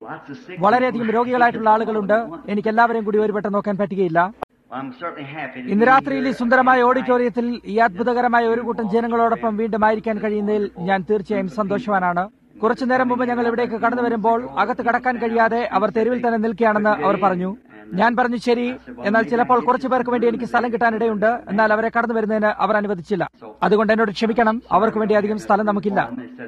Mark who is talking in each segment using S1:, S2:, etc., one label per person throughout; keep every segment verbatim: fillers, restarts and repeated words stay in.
S1: വളരെയധികം രോഗികളായിട്ടുള്ള ആളുകളുണ്ട്. എനിക്ക് എല്ലാവരെയും കൂടി ഒരു വട്ടം നോക്കാൻ പറ്റുകയില്ല. ഇന്ന് രാത്രിയിൽ ഈ സുന്ദരമായ ഓഡിറ്റോറിയത്തിൽ ഈ അത്ഭുതകരമായ ഒരു കൂട്ടം ജനങ്ങളോടൊപ്പം വീണ്ടും ആയിരിക്കാൻ കഴിയുന്നതിൽ ഞാൻ തീർച്ചയായും സന്തോഷവാനാണ്. കുറച്ചു നേരം മുമ്പ് ഞങ്ങൾ ഇവിടേക്ക് കടന്നു വരുമ്പോൾ അകത്ത് കടക്കാൻ കഴിയാതെ അവർ തെരുവിൽ തന്നെ നിൽക്കുകയാണെന്ന് അവർ പറഞ്ഞു. ഞാൻ പറഞ്ഞു ശരി, എന്നാൽ ചിലപ്പോൾ കുറച്ചു പേർക്ക് വേണ്ടി എനിക്ക് സ്ഥലം കിട്ടാനിടയുണ്ട്. എന്നാൽ അവരെ കടന്നു വരുന്നതിന് അവർ അനുവദിച്ചില്ല. അതുകൊണ്ട് എന്നോട് ക്ഷമിക്കണം, അവർക്ക് വേണ്ടി അധികം സ്ഥലം നമുക്കില്ല.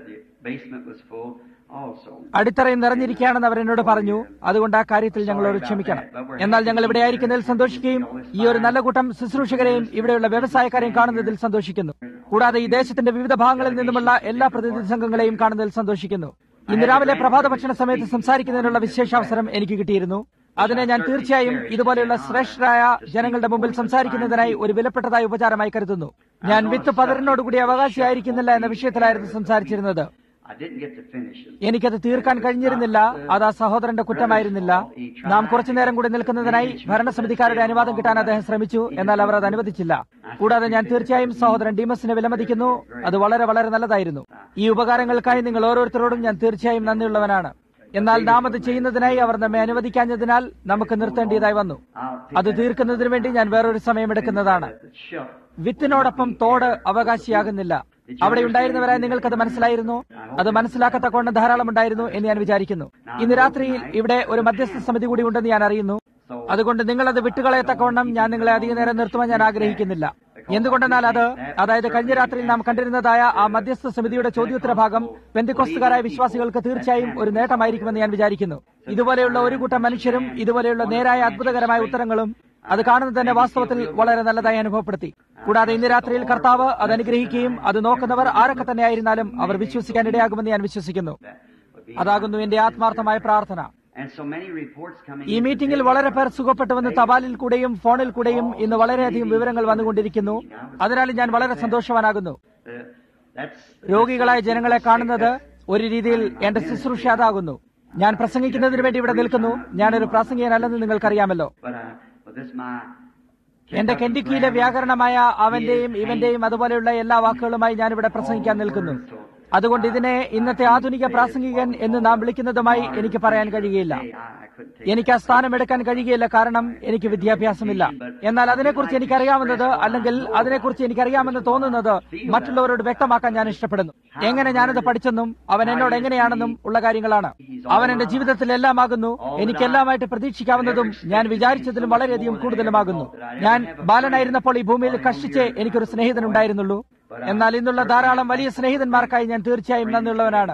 S1: അടിത്തറയും നിറഞ്ഞിരിക്കുകയാണെന്ന് അവർ എന്നോട് പറഞ്ഞു. അതുകൊണ്ട് ആ കാര്യത്തിൽ ഞങ്ങളോട് ക്ഷമിക്കണം. എന്നാൽ ഞങ്ങൾ ഇവിടെ ആയിരിക്കുന്നതിൽ സന്തോഷിക്കുകയും ഈ ഒരു നല്ല കൂട്ടം ശുശ്രൂഷകരെയും ഇവിടെയുള്ള വ്യവസായക്കാരെയും കാണുന്നതിൽ സന്തോഷിക്കുന്നു. കൂടാതെ ഈ ദേശത്തിന്റെ വിവിധ ഭാഗങ്ങളിൽ നിന്നുമുള്ള എല്ലാ പ്രതിനിധി സംഘങ്ങളെയും കാണുന്നതിൽ സന്തോഷിക്കുന്നു. ഇന്ന് രാവിലെ പ്രഭാത ഭക്ഷണ സമയത്ത് സംസാരിക്കുന്നതിനുള്ള വിശേഷാവസരം എനിക്ക് കിട്ടിയിരുന്നു. അതിനെ ഞാൻ തീർച്ചയായും ഇതുപോലെയുള്ള ശ്രേഷ്ഠരായ ജനങ്ങളുടെ മുമ്പിൽ സംസാരിക്കുന്നതിനായി ഒരു വിലപ്പെട്ടതായ ഉപചാരമായി കരുതുന്നു. ഞാൻ വിത്ത് പതറിനോടുകൂടി അവകാശിയായിരിക്കുന്നില്ല എന്ന വിഷയത്തിലായിരുന്നു സംസാരിച്ചിരുന്നത്. എനിക്കത് തീർക്കാൻ കഴിഞ്ഞിരുന്നില്ല. അത് ആ സഹോദരന്റെ കുറ്റമായിരുന്നില്ല. നാം കുറച്ചുനേരം കൂടി നിൽക്കുന്നതിനായി ഭരണസമിതിക്കാരുടെ അനുവാദം കിട്ടാൻ അദ്ദേഹം ശ്രമിച്ചു. എന്നാൽ അവർ അത് അനുവദിച്ചില്ല. കൂടാതെ ഞാൻ തീർച്ചയായും സഹോദരൻ ഡീമസിനെ വിലമതിക്കുന്നു. അത് വളരെ വളരെ നല്ലതായിരുന്നു. ഈ ഉപകാരങ്ങൾക്കായി നിങ്ങൾ ഓരോരുത്തരോടും ഞാൻ തീർച്ചയായും നന്ദിയുള്ളവനാണ്. എന്നാൽ നാം അത് ചെയ്യുന്നതിനായി അവർ നമ്മെ അനുവദിക്കാഞ്ഞതിനാൽ നമുക്ക് നിർത്തേണ്ടതായി വന്നു. അത് തീർക്കുന്നതിന് വേണ്ടി ഞാൻ വേറൊരു സമയമെടുക്കുന്നതാണ്. വിത്തിനോടൊപ്പം തോട് അവകാശിയാകുന്നില്ല. അവിടെ ഉണ്ടായിരുന്നവരായി നിങ്ങൾക്കത് മനസ്സിലായിരുന്നു. അത് മനസ്സിലാക്കത്തക്കോണം ധാരാളം ഉണ്ടായിരുന്നു എന്ന് ഞാൻ വിചാരിക്കുന്നു. ഇന്ന് രാത്രിയിൽ ഇവിടെ ഒരു മധ്യസ്ഥ സമിതി കൂടി ഉണ്ടെന്ന് ഞാൻ അറിയുന്നു. അതുകൊണ്ട് നിങ്ങളത് വിട്ടുകളയത്തക്കോണം ഞാൻ നിങ്ങളെ അധിക നേരം നിർത്തുവാൻ ഞാൻ ആഗ്രഹിക്കുന്നില്ല. എന്തുകൊണ്ടെന്നാൽ അത് അതായത് കഴിഞ്ഞ രാത്രിയിൽ നാം കണ്ടിരുന്നതായ ആ മധ്യസ്ഥ സമിതിയുടെ ചോദ്യോത്തര ഭാഗം പെന്തിക്കോസ്തുകാരായ വിശ്വാസികൾക്ക് തീർച്ചയായും ഒരു നേട്ടമായിരിക്കുമെന്ന് ഞാൻ വിചാരിക്കുന്നു. ഇതുപോലെയുള്ള ഒരു കൂട്ടം മനുഷ്യരും ഇതുപോലെയുള്ള നേരായ അത്ഭുതകരമായ ഉത്തരങ്ങളും അത് കാണുന്നത് തന്നെ വാസ്തവത്തിൽ വളരെ നല്ലതായി അനുഭവപ്പെടുത്തി. കൂടാതെ ഇന്ന് രാത്രിയിൽ കർത്താവ് അത് അനുഗ്രഹിക്കുകയും അത് നോക്കുന്നവർ ആരൊക്കെ തന്നെയായിരുന്നാലും അവർ വിശ്വസിക്കാൻ ഇടയാകുമെന്ന് ഞാൻ വിശ്വസിക്കുന്നു. അതാകുന്നു എന്റെ ആത്മാർത്ഥമായ പ്രാർത്ഥന. ഈ മീറ്റിംഗിൽ വളരെ പേർ സുഖപ്പെട്ടുവെന്ന് തപാലിൽ കൂടെയും ഫോണിൽ കൂടെയും ഇന്ന് വളരെയധികം വിവരങ്ങൾ വന്നുകൊണ്ടിരിക്കുന്നു. അതിനാൽ ഞാൻ വളരെ സന്തോഷവാനാകുന്നു. രോഗികളായ ജനങ്ങളെ കാണുന്നത് ഒരു രീതിയിൽ എന്റെ ശുശ്രൂഷ അതാകുന്നു. ഞാൻ പ്രസംഗിക്കുന്നതിന് വേണ്ടി ഇവിടെ നിൽക്കുന്നു. ഞാനൊരു പ്രാസംഗികനല്ലെന്ന് നിങ്ങൾക്കറിയാമല്ലോ. എന്റെ കെന്റിക്കിയിലെ വ്യാകരണമായ അവന്റെയും ഇവന്റെയും അതുപോലെയുള്ള എല്ലാ വാക്കുകളുമായി ഞാനിവിടെ പ്രസംഗിക്കാൻ നിൽക്കുന്നു. അതുകൊണ്ട് ഇതിനെ ഇന്നത്തെ ആധുനിക പ്രാസംഗികൻ എന്ന് നാം വിളിക്കുന്നതുമായി എനിക്ക് പറയാൻ കഴിയുകയില്ല. എനിക്ക് ആ സ്ഥാനം എടുക്കാൻ കഴിയുകയില്ല, കാരണം എനിക്ക് വിദ്യാഭ്യാസമില്ല. എന്നാൽ അതിനെക്കുറിച്ച് എനിക്കറിയാവുന്നത് അല്ലെങ്കിൽ അതിനെക്കുറിച്ച് എനിക്കറിയാമെന്ന് തോന്നുന്നത് മറ്റുള്ളവരോട് വ്യക്തമാക്കാൻ ഞാൻ ഇഷ്ടപ്പെടുന്നു. എങ്ങനെ ഞാനത് പഠിച്ചെന്നും അവൻ എന്നോട് എങ്ങനെയാണെന്നും ഉള്ള കാര്യങ്ങളാണ്. അവൻ എന്റെ ജീവിതത്തിൽ എല്ലാമാകുന്നു. എനിക്കെല്ലാമായിട്ട് പ്രതീക്ഷിക്കാവുന്നതും ഞാൻ വിചാരിച്ചതിലും വളരെയധികം കൂടുതലുമാകുന്നു. ഞാൻ ബാലനായിരുന്നപ്പോൾ ഈ ഭൂമിയിൽ കഷ്ടിച്ചേ എനിക്കൊരു സ്നേഹിതനുണ്ടായിരുന്നുള്ളൂ. എന്നാൽ ഇന്നുള്ള ധാരാളം വലിയ സ്നേഹിതന്മാർക്കായി ഞാൻ തീർച്ചയായും നന്ദിയുള്ളവനാണ്.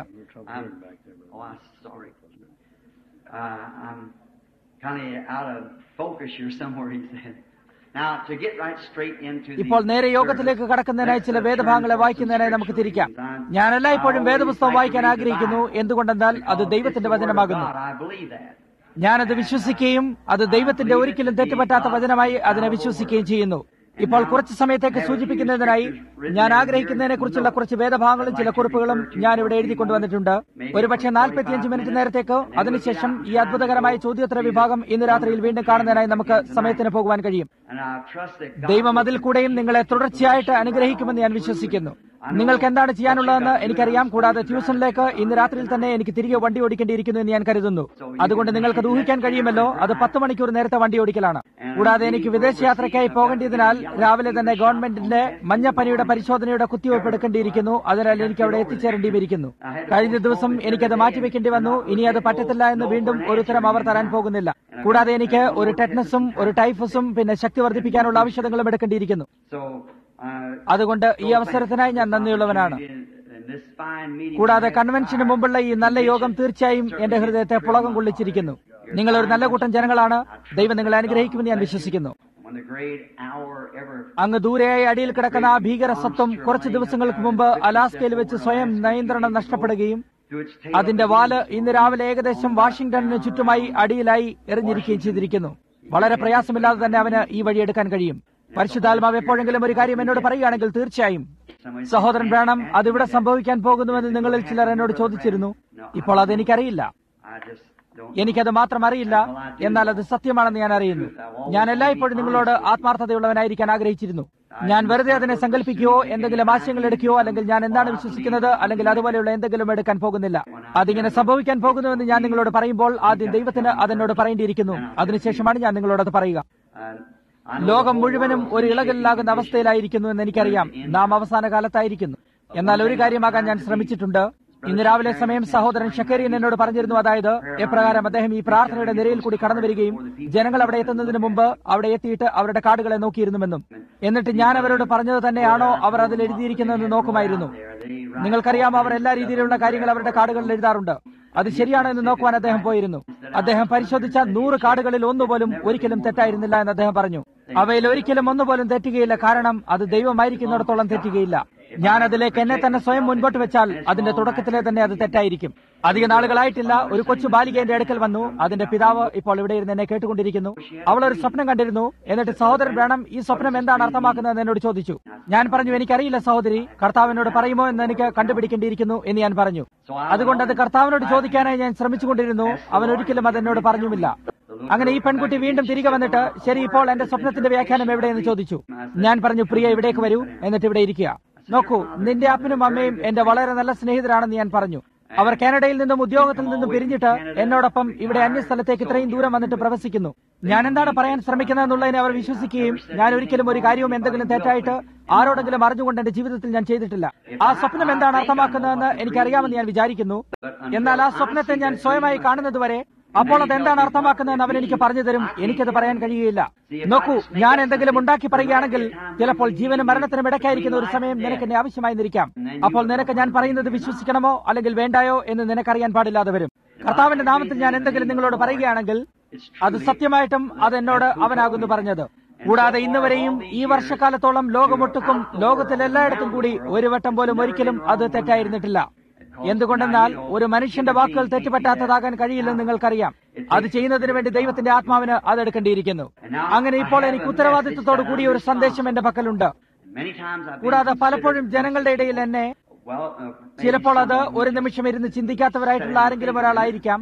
S1: ഇപ്പോൾ നേരെ യോഗത്തിലേക്ക് കടക്കുന്നതിനായി ചില വേദഭാഗങ്ങളെ വായിക്കുന്നതിനായി നമുക്ക് തിരിക്കാം. ഞാൻ എല്ലായ്പ്പോഴും വേദപുസ്തകം വായിക്കാൻ ആഗ്രഹിക്കുന്നു. എന്തുകൊണ്ടെന്നാൽ അത് ദൈവത്തിന്റെ വചനമാകുന്നു. ഞാനത് വിശ്വസിക്കുകയും അത് ദൈവത്തിന്റെ ഒരിക്കലും തെറ്റുപറ്റാത്ത വചനമായി അതിനെ വിശ്വസിക്കുകയും ചെയ്യുന്നു. ഇപ്പോൾ കുറച്ച് സമയത്തേക്ക് സൂചിപ്പിക്കുന്നതിനായി ഞാൻ ആഗ്രഹിക്കുന്നതിനെ കുറിച്ചുള്ള കുറച്ച് വേദഭാഗങ്ങളും ചില കുറിപ്പുകളും ഞാൻ ഇവിടെ എഴുതി കൊണ്ടുവന്നിട്ടുണ്ട്. ഒരുപക്ഷെ നാൽപ്പത്തിയഞ്ച് മിനിറ്റ് നേരത്തേക്കോ അതിനുശേഷം ഈ അത്ഭുതകരമായ ചോദ്യോത്തര വിഭാഗം ഇന്ന് രാത്രിയിൽ വീണ്ടും കാണുന്നതിനായി നമുക്ക് സമയത്തിന് പോകുവാൻ കഴിയും. ദൈവം അതിൽ കൂടെയും നിങ്ങളെ തുടർച്ചയായിട്ട് അനുഗ്രഹിക്കുമെന്ന് ഞാൻ വിശ്വസിക്കുന്നു. നിങ്ങൾക്ക് എന്താണ് ചെയ്യാനുള്ളതെന്ന് എനിക്കറിയാം. കൂടാതെ ട്യൂഷനിലേക്ക് ഇന്ന് രാത്രിയിൽ തന്നെ എനിക്ക് തിരികെ വണ്ടി ഓടിക്കേണ്ടിയിരിക്കുന്നു എന്ന് ഞാൻ കരുതുന്നു. അതുകൊണ്ട് നിങ്ങൾക്കത് ഊഹിക്കാൻ കഴിയുമല്ലോ, അത് പത്ത് മണിക്കൂർ നേരത്തെ വണ്ടി ഓടിക്കലാണ്. കൂടാതെ എനിക്ക് വിദേശയാത്രയ്ക്കായി പോകേണ്ടതിനാൽ രാവിലെ തന്നെ ഗവൺമെന്റിന്റെ മഞ്ഞപ്പനിയുടെ പരിശോധനയുടെ കുത്തിവയ്പ് എടുക്കേണ്ടിയിരിക്കുന്നു. അതിനാൽ എനിക്ക് അവിടെ എത്തിച്ചേരേണ്ടിയിരിക്കുന്നു. കഴിഞ്ഞ ദിവസം എനിക്കത് മാറ്റിവെക്കേണ്ടി വന്നു. ഇനി അത് പറ്റത്തില്ല എന്ന് വീണ്ടും ഒരു ഉത്തരം അവർ തരാൻ പോകുന്നില്ല. കൂടാതെ എനിക്ക് ഒരു ടെറ്റനസും ഒരു ടൈഫസും പിന്നെ ശക്തി വർദ്ധിപ്പിക്കാനുള്ള ഔഷധങ്ങളും എടുക്കേണ്ടിയിരിക്കുന്നു. അതുകൊണ്ട് ഈ അവസരത്തിനായി ഞാൻ നന്ദിയുള്ളവനാണ്. കൂടാതെ കൺവെൻഷന് മുമ്പുള്ള ഈ നല്ല യോഗം തീർച്ചയായും എന്റെ ഹൃദയത്തെ പുളകം കൊള്ളിച്ചിരിക്കുന്നു. നിങ്ങളൊരു നല്ല കൂട്ടം ജനങ്ങളാണ്. ദൈവം നിങ്ങളെ അനുഗ്രഹിക്കുമെന്ന് ഞാൻ വിശ്വസിക്കുന്നു. അങ്ങ് ദൂരെയായി അടിയിൽ കിടക്കുന്ന ആ ഭീകര സത്വം കുറച്ച് ദിവസങ്ങൾക്ക് മുമ്പ് അലാസ്കയിൽ വെച്ച് സ്വയം നിയന്ത്രണം നഷ്ടപ്പെടുകയും അതിന്റെ വാല് ഇന്ന് രാവിലെ ഏകദേശം വാഷിംഗ്ടണിന് ചുറ്റുമായി അടിയിലായി എറിഞ്ഞിരിക്കുകയും ചെയ്തിരിക്കുന്നു. വളരെ പ്രയാസമില്ലാതെ തന്നെ അവന് ഈ വഴി എടുക്കാൻ കഴിയും. പരിശുദ്ധാത്മാവ് എപ്പോഴെങ്കിലും ഒരു കാര്യം എന്നോട് പറയുകയാണെങ്കിൽ തീർച്ചയായും സഹോദരൻ ബ്രാനം അതിവിടെ സംഭവിക്കാൻ പോകുന്നുവെന്ന് നിങ്ങളിൽ ചിലർ എന്നോട് ചോദിച്ചിരുന്നു. ഇപ്പോൾ അതെനിക്കറിയില്ല. എനിക്കത് മാത്രം അറിയില്ല, എന്നാൽ അത് സത്യമാണെന്ന് ഞാൻ അറിയുന്നു. ഞാൻ എല്ലായ്പ്പോഴും നിങ്ങളോട് ആത്മാർത്ഥതയുള്ളവനായിരിക്കാൻ ആഗ്രഹിച്ചിരുന്നു. ഞാൻ വെറുതെ അതിനെ സങ്കല്പിക്കുകയോ എന്തെങ്കിലും ആശയങ്ങൾ എടുക്കുകയോ അല്ലെങ്കിൽ ഞാൻ എന്താണ് വിശ്വസിക്കുന്നത് അല്ലെങ്കിൽ അതുപോലെയുള്ള എന്തെങ്കിലും എടുക്കാൻ പോകുന്നില്ല. അതിങ്ങനെ സംഭവിക്കാൻ പോകുന്നുവെന്ന് ഞാൻ നിങ്ങളോട് പറയുമ്പോൾ ആദ്യം ദൈവത്തിന് അതെന്നോട് പറയേണ്ടിയിരിക്കുന്നു. അതിനുശേഷമാണ് ഞാൻ നിങ്ങളോടത് പറയുക. ലോകം മുഴുവനും ഒരു ഇളകലിലാകുന്ന അവസ്ഥയിലായിരിക്കുന്നു എന്ന് എനിക്കറിയാം. നാം അവസാന കാലത്തായിരിക്കുന്നു. എന്നാൽ ഒരു കാര്യമാകാൻ ഞാൻ ശ്രമിച്ചിട്ടുണ്ട്. ഇന്ന് രാവിലെ സമയം സഹോദരൻ ഷക്കീറിൻ എന്നോട് പറഞ്ഞിരുന്നു, അതായത് എപ്രകാരം അദ്ദേഹം ഈ പ്രാർത്ഥനയുടെ നിരയിൽ കൂടി കടന്നു വരികയും ജനങ്ങൾ അവിടെ എത്തുന്നതിന് മുമ്പ് അവിടെ എത്തിയിട്ട് അവരുടെ കാർഡുകളെ നോക്കിയിരുന്നുവെന്നും, എന്നിട്ട് ഞാൻ അവരോട് പറഞ്ഞത് തന്നെയാണോ അവർ അതിൽ എഴുതിയിരിക്കുന്നതെന്ന് നോക്കുമായിരുന്നു. നിങ്ങൾക്കറിയാം, അവർ എല്ലാ രീതിയിലുള്ള കാര്യങ്ങൾ അവരുടെ കാർഡുകളിൽ എഴുതാറുണ്ട്. അത് ശരിയാണോ എന്ന് നോക്കുവാൻ അദ്ദേഹം പോയിരുന്നു. അദ്ദേഹം പരിശോധിച്ച നൂറ് കാർഡുകളിൽ ഒന്നുപോലും ഒരിക്കലും തെറ്റായിരുന്നില്ല എന്ന് അദ്ദേഹം പറഞ്ഞു. അവയിൽ ഒരിക്കലും ഒന്നുപോലും തെറ്റുകയില്ല, കാരണം അത് ദൈവമായിരിക്കുന്നിടത്തോളം തെറ്റുകയില്ല. ഞാൻ അതിലേക്ക് എന്നെ തന്നെ സ്വയം മുൻപോട്ട് വെച്ചാൽ അതിന്റെ തുടക്കത്തിലെ തന്നെ അത് തെറ്റായിരിക്കും. അധിക നാളുകളായിട്ടില്ല, ഒരു കൊച്ചു ബാലിക എന്റെ അടുക്കൽ വന്നു. അതിന്റെ പിതാവ് ഇപ്പോൾ ഇവിടെ ഇരുന്ന് എന്നെ കേട്ടുകൊണ്ടിരിക്കുന്നു. അവൾ ഒരു സ്വപ്നം കണ്ടിരുന്നു. എന്നിട്ട് സഹോദരൻ വേണം ഈ സ്വപ്നം എന്താണ് അർത്ഥമാക്കുന്നതെന്ന് എന്നോട് ചോദിച്ചു. ഞാൻ പറഞ്ഞു, എനിക്കറിയില്ല സഹോദരി, കർത്താവിനോട് പറയുമോ എന്ന് എനിക്ക് കണ്ടുപിടിക്കേണ്ടിയിരിക്കുന്നു എന്ന് ഞാൻ പറഞ്ഞു. അതുകൊണ്ട് അത് കർത്താവിനോട് ചോദിക്കാനായി ഞാൻ ശ്രമിച്ചുകൊണ്ടിരുന്നു. അവൻ ഒരിക്കലും അതെന്നോട് പറഞ്ഞുമില്ല. അങ്ങനെ ഈ പെൺകുട്ടി വീണ്ടും തിരികെ വന്നിട്ട്, ശരി, ഇപ്പോൾ എന്റെ സ്വപ്നത്തിന്റെ വ്യാഖ്യാനം എവിടെയെന്ന് ചോദിച്ചു. ഞാൻ പറഞ്ഞു, പ്രിയ, ഇവിടേക്ക് വരൂ, എന്നിട്ട് ഇവിടെ ഇരിക്കുക. നോക്കൂ, നിന്റെ അപ്പനും അമ്മയും എന്റെ വളരെ നല്ല സ്നേഹിതരാണെന്ന് ഞാൻ പറഞ്ഞു. അവർ കാനഡയിൽ നിന്നും ഉദ്യോഗത്തിൽ നിന്നും പിരിഞ്ഞിട്ട് എന്നോടൊപ്പം ഇവിടെ അന്യസ്ഥലത്തേക്ക് ഇത്രയും ദൂരം വന്നിട്ട് പ്രവസിക്കുന്നു. ഞാൻ എന്താണ് പറയാൻ ശ്രമിക്കുന്നതെന്നുള്ളതിനെ അവർ വിശ്വസിക്കുകയും ഞാൻ ഒരിക്കലും ഒരു കാര്യവും എന്തെങ്കിലും തെറ്റായിട്ട് ആരോടെങ്കിലും അറിഞ്ഞുകൊണ്ട് എന്റെ ജീവിതത്തിൽ ഞാൻ ചെയ്തിട്ടില്ല. ആ സ്വപ്നം എന്താണ് അർത്ഥമാക്കുന്നതെന്ന് എനിക്കറിയാമെന്ന് ഞാൻ വിചാരിക്കുന്നു. എന്നാൽ ആ സ്വപ്നത്തെ ഞാൻ സ്വയമായി കാണുന്നതുവരെ അപ്പോൾ അത് എന്താണ് അർത്ഥമാക്കുന്നതെന്ന് അവൻ എനിക്ക് പറഞ്ഞു തരും. എനിക്കത് പറയാൻ കഴിയുകയില്ല. നോക്കൂ, ഞാൻ എന്തെങ്കിലും ഉണ്ടാക്കി പറയുകയാണെങ്കിൽ ചിലപ്പോൾ ജീവനും മരണത്തിനും ഇടയ്ക്കായിരിക്കുന്ന ഒരു സമയം നിനക്ക് എന്നെ ആവശ്യമായി നിൽക്കാം. അപ്പോൾ നിനക്ക് ഞാൻ പറയുന്നത് വിശ്വസിക്കണമോ അല്ലെങ്കിൽ വേണ്ടായോ എന്ന് നിനക്കറിയാൻ പാടില്ലാതെ വരും. കർത്താവിന്റെ നാമത്തിൽ ഞാൻ എന്തെങ്കിലും നിങ്ങളോട് പറയുകയാണെങ്കിൽ അത് സത്യമായിട്ടും അതെന്നോട് അവനാകുന്നു പറഞ്ഞത്. കൂടാതെ ഇന്നുവരെയും ഈ വർഷക്കാലത്തോളം ലോകമൊട്ടുക്കും ലോകത്തിൽ എല്ലായിടത്തും കൂടി ഒരു വട്ടം പോലും ഒരിക്കലും അത് തെറ്റായിരുന്നിട്ടില്ല. എന്തുകൊണ്ടെന്നാൽ ഒരു മനുഷ്യന്റെ വാക്കുകൾ തെറ്റുപറ്റാത്തതാകാൻ കഴിയില്ലെന്ന് നിങ്ങൾക്കറിയാം. അത് ചെയ്യുന്നതിന് വേണ്ടി ദൈവത്തിന്റെ ആത്മാവിന് അതെടുക്കേണ്ടിയിരിക്കുന്നു. അങ്ങനെ ഇപ്പോൾ എനിക്ക് ഉത്തരവാദിത്വത്തോടു കൂടിയ ഒരു സന്ദേശം എന്റെ പക്കലുണ്ട്. കൂടാതെ പലപ്പോഴും ജനങ്ങളുടെ ഇടയിൽ എന്നെ ചിലപ്പോൾ അത് ഒരു നിമിഷം ഇരുന്ന് ചിന്തിക്കാത്തവരായിട്ടുള്ള ആരെങ്കിലും ഒരാളായിരിക്കാം.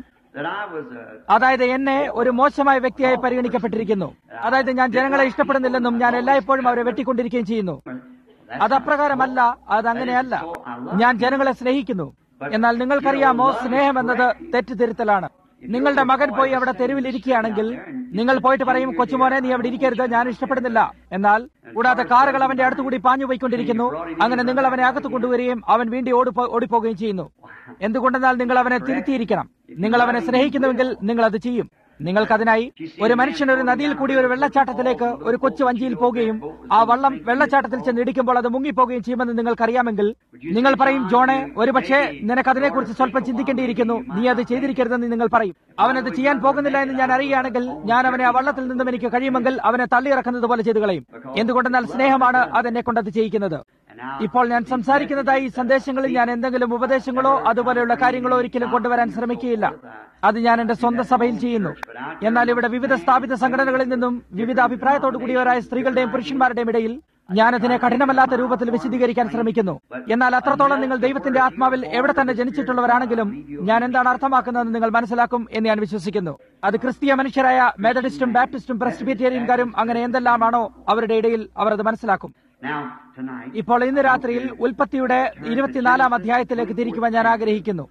S1: അതായത് എന്നെ ഒരു മോശമായ വ്യക്തിയായി പരിഗണിക്കപ്പെട്ടിരിക്കുന്നു. അതായത് ഞാൻ ജനങ്ങളെ ഇഷ്ടപ്പെടുന്നില്ലെന്നും ഞാൻ എല്ലായ്പ്പോഴും അവരെ വെട്ടിക്കൊണ്ടിരിക്കുകയും ചെയ്യുന്നു. അതപ്രകാരമല്ല, അതങ്ങനെയല്ല. ഞാൻ ജനങ്ങളെ സ്നേഹിക്കുന്നു. എന്നാൽ നിങ്ങൾക്കറിയാമോ, സ്നേഹം എന്നത് തെറ്റുതിരുത്തലാണ്. നിങ്ങളുടെ മകൻ പോയി അവിടെ തെരുവിൽ ഇരിക്കുകയാണെങ്കിൽ നിങ്ങൾ പോയിട്ട് പറയും, കൊച്ചുമോനെ നീ അവിടെ ഇരിക്കരുത്, ഞാൻ ഇഷ്ടപ്പെടുന്നില്ല. എന്നാൽ കൂടാതെ കാറുകൾ അവന്റെ അടുത്തുകൂടി പാഞ്ഞു പോയിക്കൊണ്ടിരിക്കുന്നു. അങ്ങനെ നിങ്ങൾ അവനെ അകത്ത് കൊണ്ടുവരികയും അവൻ വീണ്ടും ഓടിപ്പോ ഓടിപ്പോവുകയും ചെയ്യുന്നു. എന്തുകൊണ്ടെന്നാൽ നിങ്ങൾ അവനെ തിരുത്തിയിരിക്കണം. നിങ്ങൾ അവനെ സ്നേഹിക്കുന്നുവെങ്കിൽ നിങ്ങൾ അത് ചെയ്യും. നിങ്ങൾക്കതിനായി ഒരു മനുഷ്യൻ ഒരു നദിയിൽ കൂടി ഒരു വെള്ളച്ചാട്ടത്തിലേക്ക് ഒരു കൊച്ചു വഞ്ചിയിൽ പോവുകയും ആ വള്ളം വെള്ളച്ചാട്ടത്തിൽ ചെന്ന് ഇടിക്കുമ്പോൾ അത് മുങ്ങിപ്പോവുകയും ചെയ്യുമെന്ന് നിങ്ങൾക്കറിയാമെങ്കിൽ നിങ്ങൾ പറയും, ജോണെ, ഒരുപക്ഷെ നിനക്ക് അതിനെക്കുറിച്ച് സ്വല്പം ചിന്തിക്കേണ്ടിയിരിക്കുന്നു, നീ അത് ചെയ്തിരിക്കരുതെന്ന് നിങ്ങൾ പറയും. അവനത് ചെയ്യാൻ പോകുന്നില്ല എന്ന് ഞാൻ അറിയുകയാണെങ്കിൽ ഞാൻ അവനെ ആ വള്ളത്തിൽ നിന്നും എനിക്ക് കഴിയുമെങ്കിൽ അവനെ തള്ളിയിറക്കുന്നത് പോലെ ചെയ്തു കളയും. എന്തുകൊണ്ടെന്നാൽ സ്നേഹമാണ് അതെന്നെ കൊണ്ടത് ചെയ്യിക്കുന്നത്. ഇപ്പോൾ ഞാൻ സംസാരിക്കുന്നതായി ഈ സന്ദേശങ്ങളിൽ ഞാൻ എന്തെങ്കിലും ഉപദേശങ്ങളോ അതുപോലെയുള്ള കാര്യങ്ങളോ ഒരിക്കലും കൊണ്ടുവരാൻ ശ്രമിക്കുകയില്ല. അത് ഞാൻ എന്റെ സ്വന്തം സഭയിൽ ചെയ്യുന്നു. എന്നാൽ ഇവിടെ വിവിധ സ്ഥാപിത സംഘടനകളിൽ നിന്നും വിവിധ അഭിപ്രായത്തോടു കൂടിയവരായ സ്ത്രീകളുടെയും പുരുഷന്മാരുടെയും ഇടയിൽ ഞാനതിനെ കഠിനമല്ലാത്ത രൂപത്തിൽ വിശദീകരിക്കാൻ ശ്രമിക്കുന്നു. എന്നാൽ അത്രത്തോളം നിങ്ങൾ ദൈവത്തിന്റെ ആത്മാവിൽ എവിടെ തന്നെ ജനിച്ചിട്ടുള്ളവരാണെങ്കിലും ഞാൻ എന്താണ് അർത്ഥമാക്കുന്നതെന്ന് നിങ്ങൾ മനസ്സിലാക്കും എന്ന് ഞാൻ വിശ്വസിക്കുന്നു. അത് ക്രിസ്തീയ മനുഷ്യരായ മെത്തഡിസ്റ്റും ബാപ്റ്റിസ്റ്റും പ്രസ്ബിറ്റേറിയൻകാരും അങ്ങനെ എന്തെല്ലാമാണോ അവരുടെ ഇടയിൽ അവർ അത് മനസ്സിലാക്കും. ഇപ്പോൾ ഇന്ന് രാത്രിയിൽ ഉൽപ്പത്തിയുടെ ഇരുപത്തിനാലാം അധ്യായത്തിലേക്ക് തിരിക്കുവാൻ ഞാൻ ആഗ്രഹിക്കുന്നു.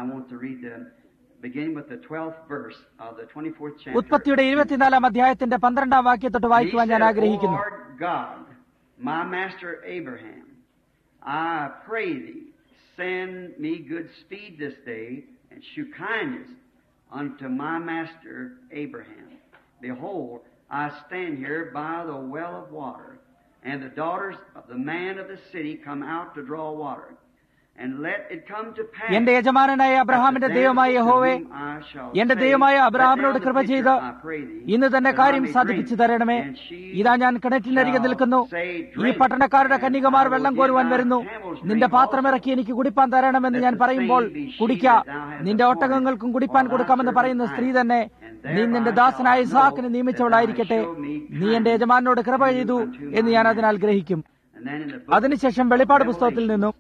S1: ഉൽപ്പത്തിയുടെ ഇരുപത്തിനാലാം അധ്യായത്തിന്റെ പന്ത്രണ്ടാം വാക്യത്തൊട്ട് വായിക്കുവാൻ ഞാൻ ആഗ്രഹിക്കുന്നു.
S2: My master Abraham, I pray thee, send me good speed this day, and shew kindness unto my master Abraham. Behold, I stand here by the well of water, and the daughters of the man of the city come out to draw water.
S1: എന്റെ യജമാനനായ അബ്രഹാമിന്റെ ദൈവമായ യഹോവേ, എന്റെ ദൈവമായ അബ്രഹാമിനോട് കൃപ ചെയ്ത് ഇന്ന് തന്നെ കാര്യം സാധിപ്പിച്ചു തരണമേ. ഇതാ ഞാൻ കിണറ്റിനരികെ നിൽക്കുന്നു. ഈ പട്ടണക്കാരുടെ കന്യകമാർ വെള്ളം കോരുവാൻ വരുന്നു. നിന്റെ പാത്രമിറക്കി എനിക്ക് കുടിപ്പാൻ തരണമെന്ന് ഞാൻ പറയുമ്പോൾ, കുടിക്ക, നിന്റെ ഒട്ടകങ്ങൾക്കും കുടിപ്പാൻ കൊടുക്കാമെന്ന് പറയുന്ന സ്ത്രീ തന്നെ നീ നിന്റെ ദാസനായ ഇസ്ഹാക്കിന് നിയമിച്ചവളായിരിക്കട്ടെ. നീ എന്റെ യജമാനോട് കൃപ ചെയ്തു എന്ന് ഞാൻ അതിനാൽ ഗ്രഹിക്കും. അതിനുശേഷം വെളിപ്പാട് പുസ്തകത്തിൽ നിന്നും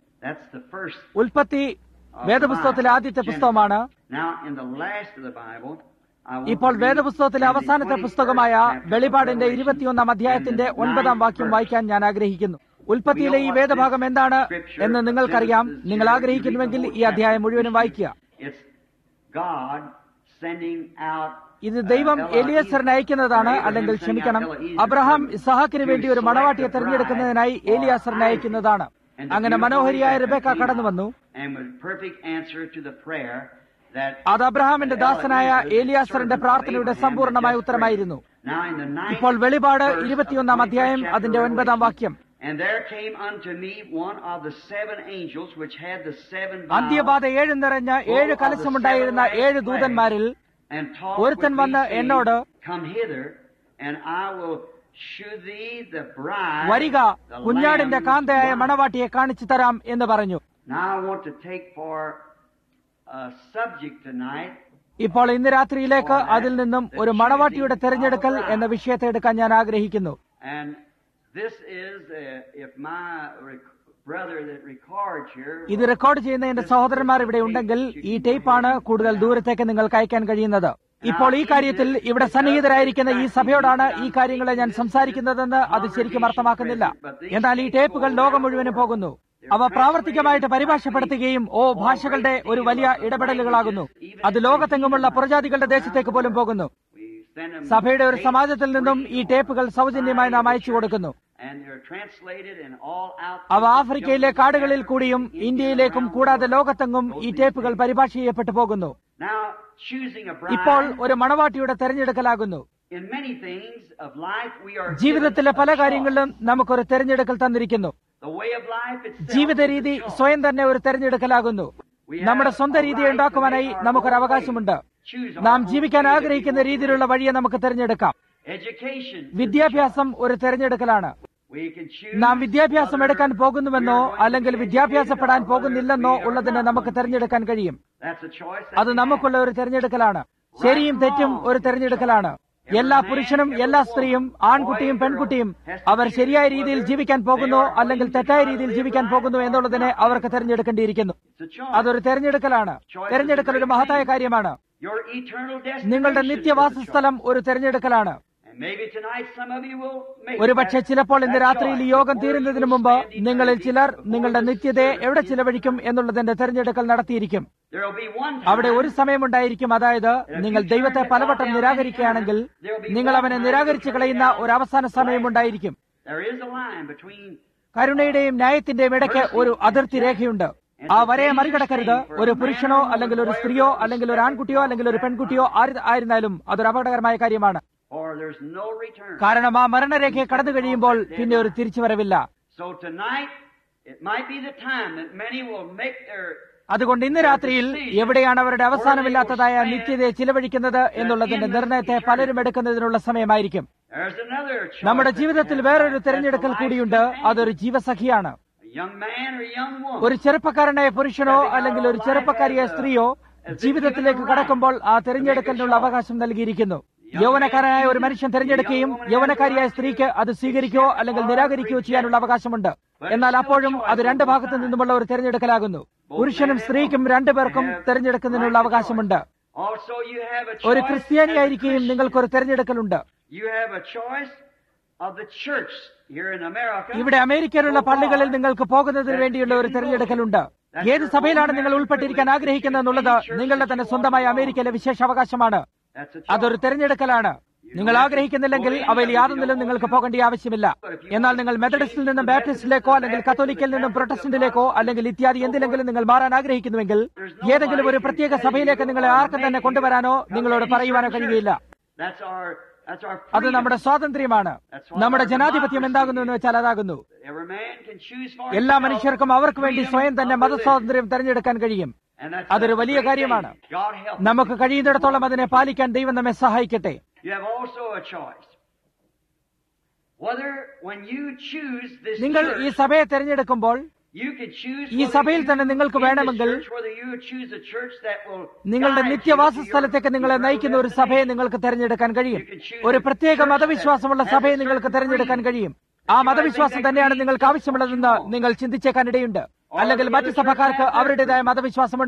S1: ഉൽപ്പത്തി വേദപുസ്തകത്തിലെ ആദ്യത്തെ പുസ്തകമാണ്.
S2: Now in the last of the Bible,
S1: ഇപ്പോൾ വേദപുസ്തകത്തിലെ അവസാനത്തെ പുസ്തകമായ വെളിപാടിന്റെ ഇരുപത്തിയൊന്നാം അധ്യായത്തിന്റെ ഒൻപതാം വാക്യം വായിക്കാൻ ഞാൻ ആഗ്രഹിക്കുന്നു. ഉൽപ്പത്തിയിലെ ഈ വേദഭാഗം എന്താണ് എന്ന് നിങ്ങൾക്കറിയാം. നിങ്ങൾ ആഗ്രഹിക്കുന്നുവെങ്കിൽ ഈ അധ്യായം മുഴുവനും വായിക്കുക. ഇത് ദൈവം എലിയാസറിനെ അയക്കുന്നതാണ്. അല്ലെങ്കിൽ ക്ഷമിക്കണം, അബ്രഹാം ഇസ്ഹാക്കിന് വേണ്ടി ഒരു മണവാട്ടിയെ തെരഞ്ഞെടുക്കുന്നതിനായി എലിയാസറിനെ അയക്കുന്നതാണ്. അങ്ങനെ മനോഹരിയായ റിബേക്ക കടന്നു വന്നു. അത് അബ്രഹാമിന്റെ ദാസനായ എലിയാസറിന്റെ പ്രാർത്ഥനയുടെ സമ്പൂർണമായ ഉത്തരമായിരുന്നു. ഇപ്പോൾ വെളിപാട് ഇരുപത്തിയൊന്നാം അധ്യായം അതിന്റെ ഒൻപതാം വാക്യം. അന്ത്യബാധ ഏഴ് നിറഞ്ഞ ഏഴ് കലശമുണ്ടായിരുന്ന ഏഴ് ദൂതന്മാരിൽ ഒരുത്തൻ വന്ന് എന്നോട്, വരിക, കുഞ്ഞാടിന്റെ കാന്തയായ മണവാട്ടിയെ കാണിച്ചു തരാം എന്ന് പറഞ്ഞു. ഇപ്പോൾ ഇന്ന് രാത്രിയിലേക്ക് അതിൽ നിന്നും ഒരു മണവാട്ടിയുടെ തെരഞ്ഞെടുക്കൽ എന്ന വിഷയത്തെ എടുക്കാൻ ഞാൻ ആഗ്രഹിക്കുന്നു. ഇത് റെക്കോർഡ് ചെയ്യുന്ന എന്റെ സഹോദരന്മാർ ഇവിടെ ഉണ്ടെങ്കിൽ ഈ ടേപ്പാണ് കൂടുതൽ ദൂരത്തേക്ക് നിങ്ങൾക്ക് അയക്കാൻ കഴിയുന്നത്. ഇപ്പോൾ ഈ കാര്യത്തിൽ ഇവിടെ സന്നിഹിതരായിരിക്കുന്ന ഈ സഭയോടാണ് ഈ കാര്യങ്ങളെ ഞാൻ സംസാരിക്കുന്നതെന്ന് അത് ശരിക്കും അർത്ഥമാക്കുന്നില്ല. എന്നാൽ ഈ ടേപ്പുകൾ ലോകം മുഴുവനും പോകുന്നു. അവ പ്രാവർത്തികമായിട്ട് പരിഭാഷപ്പെടുത്തുകയും ഓ ഭാഷകളുടെ ഒരു വലിയ ഇടപെടലുകളാകുന്നു. അത് ലോകത്തെങ്ങുമുള്ള പുറജാതികളുടെ ദേശത്തേക്ക് പോലും പോകുന്നു. സഭയുടെ ഒരു സമാജത്തിൽ നിന്നും ഈ ടേപ്പുകൾ സൗജന്യമായി നാം അയച്ചു കൊടുക്കുന്നു. അവ ആഫ്രിക്കയിലെ കാടുകളിൽ കൂടിയും ഇന്ത്യയിലേക്കും കൂടാതെ ലോകത്തെങ്ങും ഈ ടേപ്പുകൾ പരിഭാഷ ചെയ്യപ്പെട്ടു പോകുന്നു. ഇപ്പോൾ ഒരു മണവാട്ടിയുടെ തെരഞ്ഞെടുക്കലാകുന്നു. ജീവിതത്തിലെ പല കാര്യങ്ങളിലും നമുക്കൊരു തെരഞ്ഞെടുക്കൽ തന്നിരിക്കുന്നു. ജീവിത രീതി സ്വയം തന്നെ ഒരു തെരഞ്ഞെടുക്കലാകുന്നു. നമ്മുടെ സ്വന്തം രീതി ഉണ്ടാക്കുവാനായി നമുക്കൊരു അവകാശമുണ്ട്. നാം ജീവിക്കാൻ ആഗ്രഹിക്കുന്ന രീതിയിലുള്ള വഴിയെ നമുക്ക് തെരഞ്ഞെടുക്കാം. വിദ്യാഭ്യാസം ഒരു തെരഞ്ഞെടുക്കലാണ്. നാം വിദ്യാഭ്യാസം എടുക്കാൻ പോകുന്നുവെന്നോ അല്ലെങ്കിൽ വിദ്യാഭ്യാസപ്പെടാൻ പോകുന്നില്ലെന്നോ ഉള്ളതിനെ നമുക്ക് തെരഞ്ഞെടുക്കാൻ കഴിയും. അത് നമുക്കുള്ള ഒരു തെരഞ്ഞെടുക്കലാണ്. ശരിയും തെറ്റും ഒരു തെരഞ്ഞെടുക്കലാണ്. എല്ലാ പുരുഷനും എല്ലാ സ്ത്രീയും ആൺകുട്ടിയും പെൺകുട്ടിയും അവർ ശരിയായ രീതിയിൽ ജീവിക്കാൻ പോകുന്നോ അല്ലെങ്കിൽ തെറ്റായ രീതിയിൽ ജീവിക്കാൻ പോകുന്നു എന്നുള്ളതിനെ അവർക്ക് തെരഞ്ഞെടുക്കേണ്ടിയിരിക്കുന്നു. അതൊരു തെരഞ്ഞെടുക്കലാണ്. തെരഞ്ഞെടുക്കൽ ഒരു മഹത്തായ കാര്യമാണ്. നിങ്ങളുടെ നിത്യവാസസ്ഥലം ഒരു തെരഞ്ഞെടുക്കലാണ്. ഒരുപക്ഷെ ചിലപ്പോൾ ഇന്ന് രാത്രിയിൽ ഈ യോഗം തീരുന്നതിന് മുമ്പ് നിങ്ങളിൽ ചിലർ നിങ്ങളുടെ നിത്യതയെ എവിടെ ചിലവഴിക്കും എന്നുള്ളതിന്റെ തെരഞ്ഞെടുക്കൽ നടത്തിയിരിക്കും. അവിടെ ഒരു സമയമുണ്ടായിരിക്കും, അതായത് നിങ്ങൾ ദൈവത്തെ പലവട്ടം നിരാകരിക്കുകയാണെങ്കിൽ നിങ്ങൾ അവനെ നിരാകരിച്ചു കളയുന്ന ഒരു അവസാന സമയമുണ്ടായിരിക്കും. കരുണയുടെയും ന്യായത്തിന്റെയും ഇടയ്ക്ക് ഒരു അതിർത്തി രേഖയുണ്ട്. ആ വരയെ മറികടക്കരുത്. ഒരു പുരുഷനോ അല്ലെങ്കിൽ ഒരു സ്ത്രീയോ അല്ലെങ്കിൽ ഒരു ആൺകുട്ടിയോ അല്ലെങ്കിൽ ഒരു പെൺകുട്ടിയോ ആയിരുന്നാലും അതൊരു അപകടകരമായ കാര്യമാണ്. കാരണം ആ മരണരേഖയെ കടന്നു കഴിയുമ്പോൾ പിന്നെ ഒരു തിരിച്ചുവരവില്ല. അതുകൊണ്ട് ഇന്ന് രാത്രിയിൽ എവിടെയാണ് അവരുടെ അവസാനമില്ലാത്തതായ നിത്യതയെ ചിലവഴിക്കുന്നത് എന്നുള്ളതിന്റെ നിർണയത്തെ പലരും എടുക്കുന്നതിനുള്ള സമയമായിരിക്കും. നമ്മുടെ ജീവിതത്തിൽ വേറൊരു തെരഞ്ഞെടുക്കൽ കൂടിയുണ്ട്. അതൊരു ജീവസഖിയാണ്. ഒരു ചെറുപ്പക്കാരനായ പുരുഷനോ അല്ലെങ്കിൽ ഒരു ചെറുപ്പക്കാരിയായ സ്ത്രീയോ ജീവിതത്തിലേക്ക് കടക്കുമ്പോൾ ആ തെരഞ്ഞെടുക്കലിനുള്ള അവകാശം നൽകിയിരിക്കുന്നു. യൗവനക്കാരനായ ഒരു മനുഷ്യൻ തിരഞ്ഞെടുക്കുകയും യൗവനക്കാരിയായ സ്ത്രീക്ക് അത് സ്വീകരിക്കുകയോ അല്ലെങ്കിൽ നിരാകരിക്കുകയോ ചെയ്യാനുള്ള അവകാശമുണ്ട്. എന്നാൽ അപ്പോഴും അത് രണ്ട് ഭാഗത്തു നിന്നുമുള്ള ഒരു തെരഞ്ഞെടുക്കലാകുന്നു. പുരുഷനും സ്ത്രീക്കും രണ്ടുപേർക്കും തെരഞ്ഞെടുക്കുന്നതിനുള്ള അവകാശമുണ്ട്. ഒരു ക്രിസ്ത്യാനിയായിരിക്കുകയും നിങ്ങൾക്കൊരു തെരഞ്ഞെടുക്കലുണ്ട്. ഇവിടെ അമേരിക്കയിലുള്ള പള്ളികളിൽ നിങ്ങൾക്ക് പോകുന്നതിന് വേണ്ടിയുള്ള ഒരു തെരഞ്ഞെടുക്കലുണ്ട്. ഏത് സഭയിലാണ് നിങ്ങൾ ഉൾപ്പെട്ടിരിക്കാൻ ആഗ്രഹിക്കുന്നത് എന്നുള്ളത് നിങ്ങളുടെ തന്നെ സ്വന്തമായ അമേരിക്കയിലെ വിശേഷാവകാശമാണ്. അതൊരു തെരഞ്ഞെടുക്കലാണ്. നിങ്ങൾ ആഗ്രഹിക്കുന്നില്ലെങ്കിൽ അവയിൽ യാതൊന്നിലും നിങ്ങൾക്ക് പോകേണ്ട ആവശ്യമില്ല. എന്നാൽ നിങ്ങൾ മെത്തഡിസ്റ്റിൽ നിന്നും ബാപ്റ്റിസ്റ്റിലേക്കോ അല്ലെങ്കിൽ കത്തോലിക്കൽ നിന്നും പ്രൊട്ടസ്റ്റന്റിലേക്കോ അല്ലെങ്കിൽ ഇത്യാദി എന്തിലെങ്കിലും നിങ്ങൾ മാറാൻ ആഗ്രഹിക്കുന്നുവെങ്കിൽ ഏതെങ്കിലും ഒരു പ്രത്യേക സഭയിലേക്ക് നിങ്ങളെ ആർക്കും തന്നെ കൊണ്ടുവരാനോ നിങ്ങളോട് പറയുവാനോ കഴിയുകയില്ല. അത് നമ്മുടെ സ്വാതന്ത്ര്യമാണ്. നമ്മുടെ ജനാധിപത്യം എന്താകുന്നു എന്ന് വെച്ചാൽ അതാകുന്നു. എല്ലാ മനുഷ്യർക്കും അവർക്ക് വേണ്ടി സ്വയം തന്നെ മതസ്വാതന്ത്ര്യം തെരഞ്ഞെടുക്കാൻ കഴിയും. അതൊരു വലിയ കാര്യമാണ്. നമുക്ക് കഴിയുന്നിടത്തോളം അതിനെ പാലിക്കാൻ ദൈവം നമ്മെ സഹായിക്കട്ടെ. നിങ്ങൾ ഈ സഭയെ തെരഞ്ഞെടുക്കുമ്പോൾ ഈ സഭയിൽ തന്നെ നിങ്ങൾക്ക് വേണമെങ്കിൽ നിങ്ങളുടെ നിത്യവാസ സ്ഥലത്തേക്ക് നിങ്ങളെ നയിക്കുന്ന ഒരു സഭയെ നിങ്ങൾക്ക് തെരഞ്ഞെടുക്കാൻ കഴിയും. ഒരു പ്രത്യേക മതവിശ്വാസമുള്ള സഭയെ നിങ്ങൾക്ക് തെരഞ്ഞെടുക്കാൻ കഴിയും. ആ മതവിശ്വാസം തന്നെയാണ് നിങ്ങൾക്ക് ആവശ്യമുള്ളതെന്ന് നിങ്ങൾ ചിന്തിച്ചേക്കാനിടയുണ്ട്. അല്ലെങ്കിൽ മറ്റു സഭക്കാർക്ക് അവരുടേതായ മതവിശ്വാസമുണ്ട്.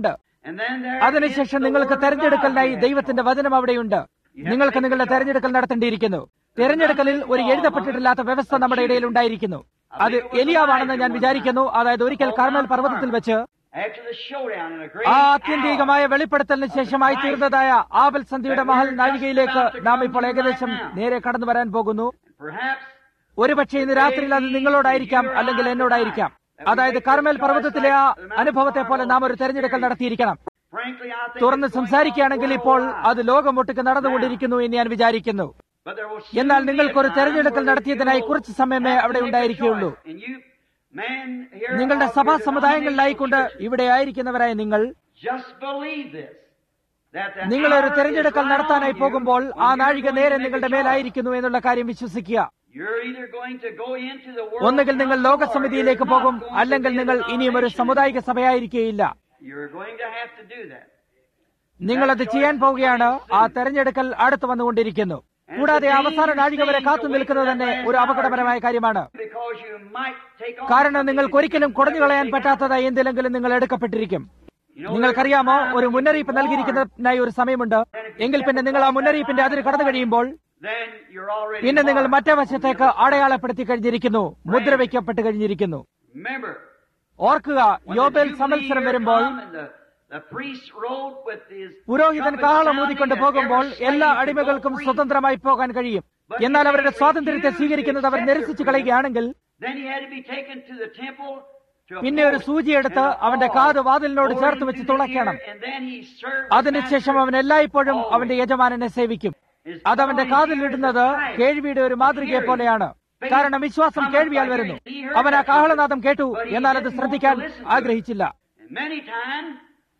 S2: And then there
S1: അതിനുശേഷം
S2: is the
S1: നിങ്ങൾക്ക്
S2: word of
S1: തെരഞ്ഞെടുക്കലിനായി
S2: God.
S1: ദൈവത്തിന്റെ വചനം അവിടെയുണ്ട്. നിങ്ങൾക്ക് നിങ്ങളുടെ തെരഞ്ഞെടുക്കൽ നടത്തേണ്ടിയിരിക്കുന്നു. തെരഞ്ഞെടുക്കലിൽ ഒരു എഴുതപ്പെട്ടിട്ടില്ലാത്ത വ്യവസ്ഥ നമ്മുടെ ഇടയിൽ ഉണ്ടായിരിക്കുന്നു. അത് എലിയാവാണെന്ന് ഞാൻ വിചാരിക്കുന്നു. അതായത് ഒരിക്കൽ കർമ്മേൽ പർവ്വതത്തിൽ വെച്ച്
S2: After the showdown in a great
S1: ആ
S2: hour,
S1: ആത്യന്തികമായ വെളിപ്പെടുത്തലിന് ശേഷമായി തീർന്നതായ ആബൽ സന്ധിയുടെ മഹൽ നാഴികയിലേക്ക് നാം ഇപ്പോൾ ഏകദേശം നേരെ കടന്നു വരാൻ പോകുന്നു.
S2: perhaps
S1: ഒരുപക്ഷെ ഇന്ന് രാത്രിയിൽ അത് നിങ്ങളോടായിരിക്കാം, അല്ലെങ്കിൽ എന്നോടായിരിക്കാം. അതായത് കർമ്മേൽ പർവ്വതത്തിലെ ആ അനുഭവത്തെ പോലെ നാം ഒരു തെരഞ്ഞെടുക്കൽ നടത്തിയിരിക്കണം.
S2: frankly I think
S1: തുറന്ന്
S2: it's going
S1: സംസാരിക്കുകയാണെങ്കിൽ
S2: on
S1: ഇപ്പോൾ
S2: worldwide.
S1: അത് ലോകമൊട്ടുക്ക് നടന്നുകൊണ്ടിരിക്കുന്നു എന്ന് ഞാൻ വിചാരിക്കുന്നു.
S2: But there will soon
S1: എന്നാൽ
S2: be a
S1: നിങ്ങൾക്കൊരു
S2: time
S1: തെരഞ്ഞെടുക്കൽ
S2: where
S1: നടത്തിയതിനായി
S2: you'll
S1: കുറച്ച് സമയമേ
S2: have to
S1: അവിടെ
S2: make a
S1: ഉണ്ടായിരിക്കുകയുള്ളൂ.
S2: choice. And you, man, here
S1: നിങ്ങളുടെ
S2: of
S1: സഭാ
S2: your
S1: സമുദായങ്ങളിലായിക്കൊണ്ട്
S2: denominational churches,
S1: ഇവിടെ ആയിരിക്കുന്നവരായ നിങ്ങൾ
S2: just believe this, that the
S1: നിങ്ങളൊരു
S2: hour is
S1: തെരഞ്ഞെടുക്കൽ
S2: right
S1: നടത്താനായി
S2: on you
S1: പോകുമ്പോൾ
S2: when
S1: ആ
S2: you're
S1: നാഴിക
S2: going
S1: നേരെ
S2: to make a
S1: നിങ്ങളുടെ
S2: choice.
S1: മേലായിരിക്കുന്നു എന്നുള്ള കാര്യം വിശ്വസിക്കുക.
S2: You're either going to go into the world
S1: ഒന്നുകിൽ നിങ്ങൾ
S2: council or
S1: ലോകസമിതിയിലേക്ക്
S2: you're not
S1: പോകും,
S2: going to
S1: അല്ലെങ്കിൽ
S2: be a
S1: നിങ്ങൾ ഇനിയും ഒരു
S2: denomination.
S1: സമുദായിക സഭയായിരിക്കുകയില്ല.
S2: You're going to have to do that.
S1: നിങ്ങളത് ചെയ്യാൻ പോവുകയാണ്. ആ തെരഞ്ഞെടുക്കൽ അടുത്ത് വന്നുകൊണ്ടിരിക്കുന്നു. കൂടാതെ അവസാന നാഴിക വരെ കാത്തു നിൽക്കുന്നത് തന്നെ ഒരു അപകടപരമായ കാര്യമാണ്.
S2: Because you might take on
S1: കാരണം നിങ്ങൾക്ക്
S2: something
S1: ഒരിക്കലും
S2: that
S1: കുടഞ്ഞു
S2: you've
S1: കളയാൻ
S2: never
S1: പറ്റാത്തതായി എന്തെങ്കിലും നിങ്ങൾ എടുക്കപ്പെട്ടിരിക്കും.
S2: You know,
S1: നിങ്ങൾക്കറിയാമോ,
S2: there's a time
S1: ഒരു
S2: when
S1: മുന്നറിയിപ്പ്
S2: you
S1: നൽകിയിരിക്കുന്നതിനായി ഒരു സമയമുണ്ട്. എങ്കിൽ പിന്നെ നിങ്ങൾ ആ മുന്നറിയിപ്പിന്റെ അതിര് കടന്നു കഴിയുമ്പോൾ
S2: then you're already
S1: പിന്നെ നിങ്ങൾ
S2: marked.
S1: മറ്റേ വശത്തേക്ക് അടയാളപ്പെടുത്തി കഴിഞ്ഞിരിക്കുന്നു, മുദ്ര വയ്ക്കപ്പെട്ട് കഴിഞ്ഞിരിക്കുന്നു.
S2: Remember,
S1: ഓർക്കുക,
S2: when
S1: യോബേൽ
S2: the
S1: സംവത്സരം
S2: Jubilee
S1: വരുമ്പോൾ
S2: year come and the- the priest rode with his
S1: പുരോഹിതൻ
S2: trumpet
S1: കാഹളം
S2: sounding
S1: ഊതിക്കൊണ്ട്
S2: and
S1: പോകുമ്പോൾ
S2: every
S1: എല്ലാ
S2: slave could
S1: അടിമകൾക്കും
S2: go free.
S1: സ്വതന്ത്രമായി പോകാൻ കഴിയും. എന്നാൽ അവരുടെ സ്വാതന്ത്ര്യത്തെ സ്വീകരിക്കുന്നത് അവർ നിരസിച്ചു കളയുകയാണെങ്കിൽ
S2: Then he had to be taken to the temple to a
S1: പിന്നെ ഒരു
S2: post
S1: സൂചിയെടുത്ത്
S2: and a
S1: അവന്റെ
S2: ball
S1: കാത് വാതിലിനോട്
S2: going
S1: ചേർത്ത്
S2: into
S1: വെച്ച്
S2: the
S1: തുളയ്ക്കണം.
S2: ear, and then he served
S1: അതിനുശേഷം
S2: the
S1: അവൻ എല്ലായ്പ്പോഴും
S2: master
S1: അവന്റെ
S2: always.
S1: യജമാനനെ സേവിക്കും.
S2: His
S1: അതവന്റെ
S2: calling
S1: കാതിലിടുന്നത്
S2: here is a type.
S1: കേൾവിയുടെ ഒരു മാതൃകയെ പോലെയാണ്. കാരണം വിശ്വാസം കേൾവിയാൽ വരുന്നു. അവൻ ആ കാഹളനാദം കേട്ടു, എന്നാൽ അത് ശ്രദ്ധിക്കാൻ ആഗ്രഹിച്ചില്ല.
S2: And many times,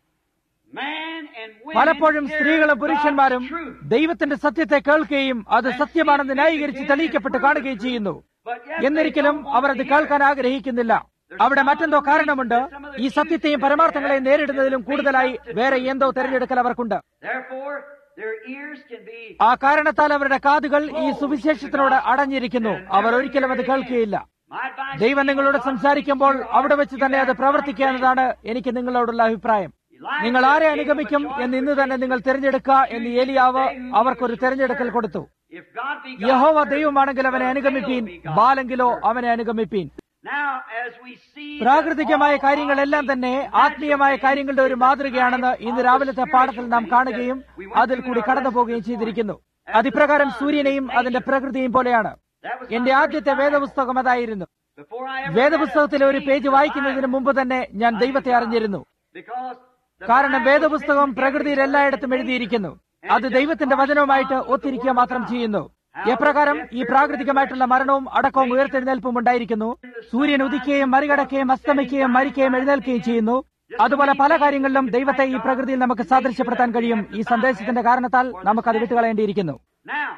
S2: man and women
S1: പലപ്പോഴും
S2: hear
S1: സ്ത്രീകളും പുരുഷന്മാരും
S2: God's truth.
S1: ദൈവത്തിന്റെ സത്യത്തെ കേൾക്കുകയും അത് സത്യമാണെന്ന് ന്യായീകരിച്ച് തെളിയിക്കപ്പെട്ട് കാണുകയും ചെയ്യുന്നു.
S2: But yet
S1: എന്നിരിക്കലും
S2: they don't want
S1: അവർ അത്
S2: to hear
S1: കേൾക്കാൻ
S2: it.
S1: ആഗ്രഹിക്കുന്നില്ല. അവിടെ മറ്റെന്തോ കാരണമുണ്ട്. ഈ സത്യത്തെയും പരമാർത്ഥങ്ങളെയും നേരിടുന്നതിലും കൂടുതലായി വേറെ എന്തോ തെരഞ്ഞെടുക്കൽ അവർക്കുണ്ട്.
S2: Therefore, their ears can be
S1: ആ കാരണത്താൽ അവരുടെ കാതുകൾ ഈ സുവിശേഷത്തിനോട് അടഞ്ഞിരിക്കുന്നു. അവർ ഒരിക്കലും അത് കേൾക്കുകയില്ല.
S2: my advice.
S1: ദൈവം നിങ്ങളോട് സംസാരിക്കുമ്പോൾ അവിടെ വെച്ച് തന്നെ അത് പ്രവർത്തിക്കുക എന്നതാണ് എനിക്ക് നിങ്ങളോടുള്ള അഭിപ്രായം. നിങ്ങൾ ആരെ അനുഗമിക്കും എന്ന് ഇന്ന് തന്നെ നിങ്ങൾ തിരഞ്ഞെടുക്കുക എന്ന് ഏലിയാവ് അവർക്കൊരു തിരഞ്ഞെടുക്കൽ കൊടുത്തു.
S2: If God be God,
S1: യഹോവ ദൈവമാണെങ്കിൽ അവനെ അനുഗമിപ്പീൻ, ബാലെങ്കിലോ അവനെ അനുഗമിപ്പീൻ.
S2: now as we see
S1: പ്രാകൃതികമായ
S2: that all
S1: കാര്യങ്ങളെല്ലാം തന്നെ ആത്മീയമായ കാര്യങ്ങളുടെ ഒരു മാതൃകയാണെന്ന് ഇന്ന് രാവിലത്തെ പാഠത്തിൽ നാം കാണുകയും അതിൽ കൂടി കടന്നു പോവുകയും ചെയ്തിരിക്കുന്നു. അതിപ്രകാരം സൂര്യനെയും അതിന്റെ പ്രകൃതിയും പോലെയാണ്.
S2: that was
S1: എന്റെ
S2: my
S1: ആദ്യത്തെ
S2: first time.
S1: വേദപുസ്തകം അതായിരുന്നു.
S2: Before I ever
S1: വേദപുസ്തകത്തിലെ
S2: read
S1: ഒരു
S2: a
S1: പേജ്
S2: page of
S1: വായിക്കുന്നതിന്
S2: the
S1: മുമ്പ് തന്നെ ഞാൻ ദൈവത്തെ അറിഞ്ഞിരുന്നു.
S2: Because the
S1: കാരണം
S2: Bible was
S1: വേദപുസ്തകം
S2: written
S1: പ്രകൃതിയിൽ
S2: everywhere
S1: എല്ലായിടത്തും
S2: in
S1: എഴുതിയിരിക്കുന്നു.
S2: nature.
S1: അത് ദൈവത്തിന്റെ വചനവുമായിട്ട് ഒത്തിരിക്കുക മാത്രം ചെയ്യുന്നു. എപ്രകാരം ഈ പ്രാകൃതികമായിട്ടുള്ള മരണവും അടക്കവും ഉയർത്തെഴുന്നേൽപ്പും ഉണ്ടായിരിക്കുന്നു. സൂര്യൻ ഉദിക്കുകയും മറികടക്കുകയും അസ്തമിക്കുകയും മരിക്കുകയും എഴുന്നേൽക്കുകയും ചെയ്യുന്നു. അതുപോലെ പല കാര്യങ്ങളിലും ദൈവത്തെ ഈ പ്രകൃതിയിൽ നമുക്ക് സാദൃശ്യപ്പെടുത്താൻ കഴിയും. ഈ സന്ദേശത്തിന്റെ കാരണത്താൽ നമുക്കത് വിട്ടുകളയേണ്ടിയിരിക്കുന്നു.
S2: Now,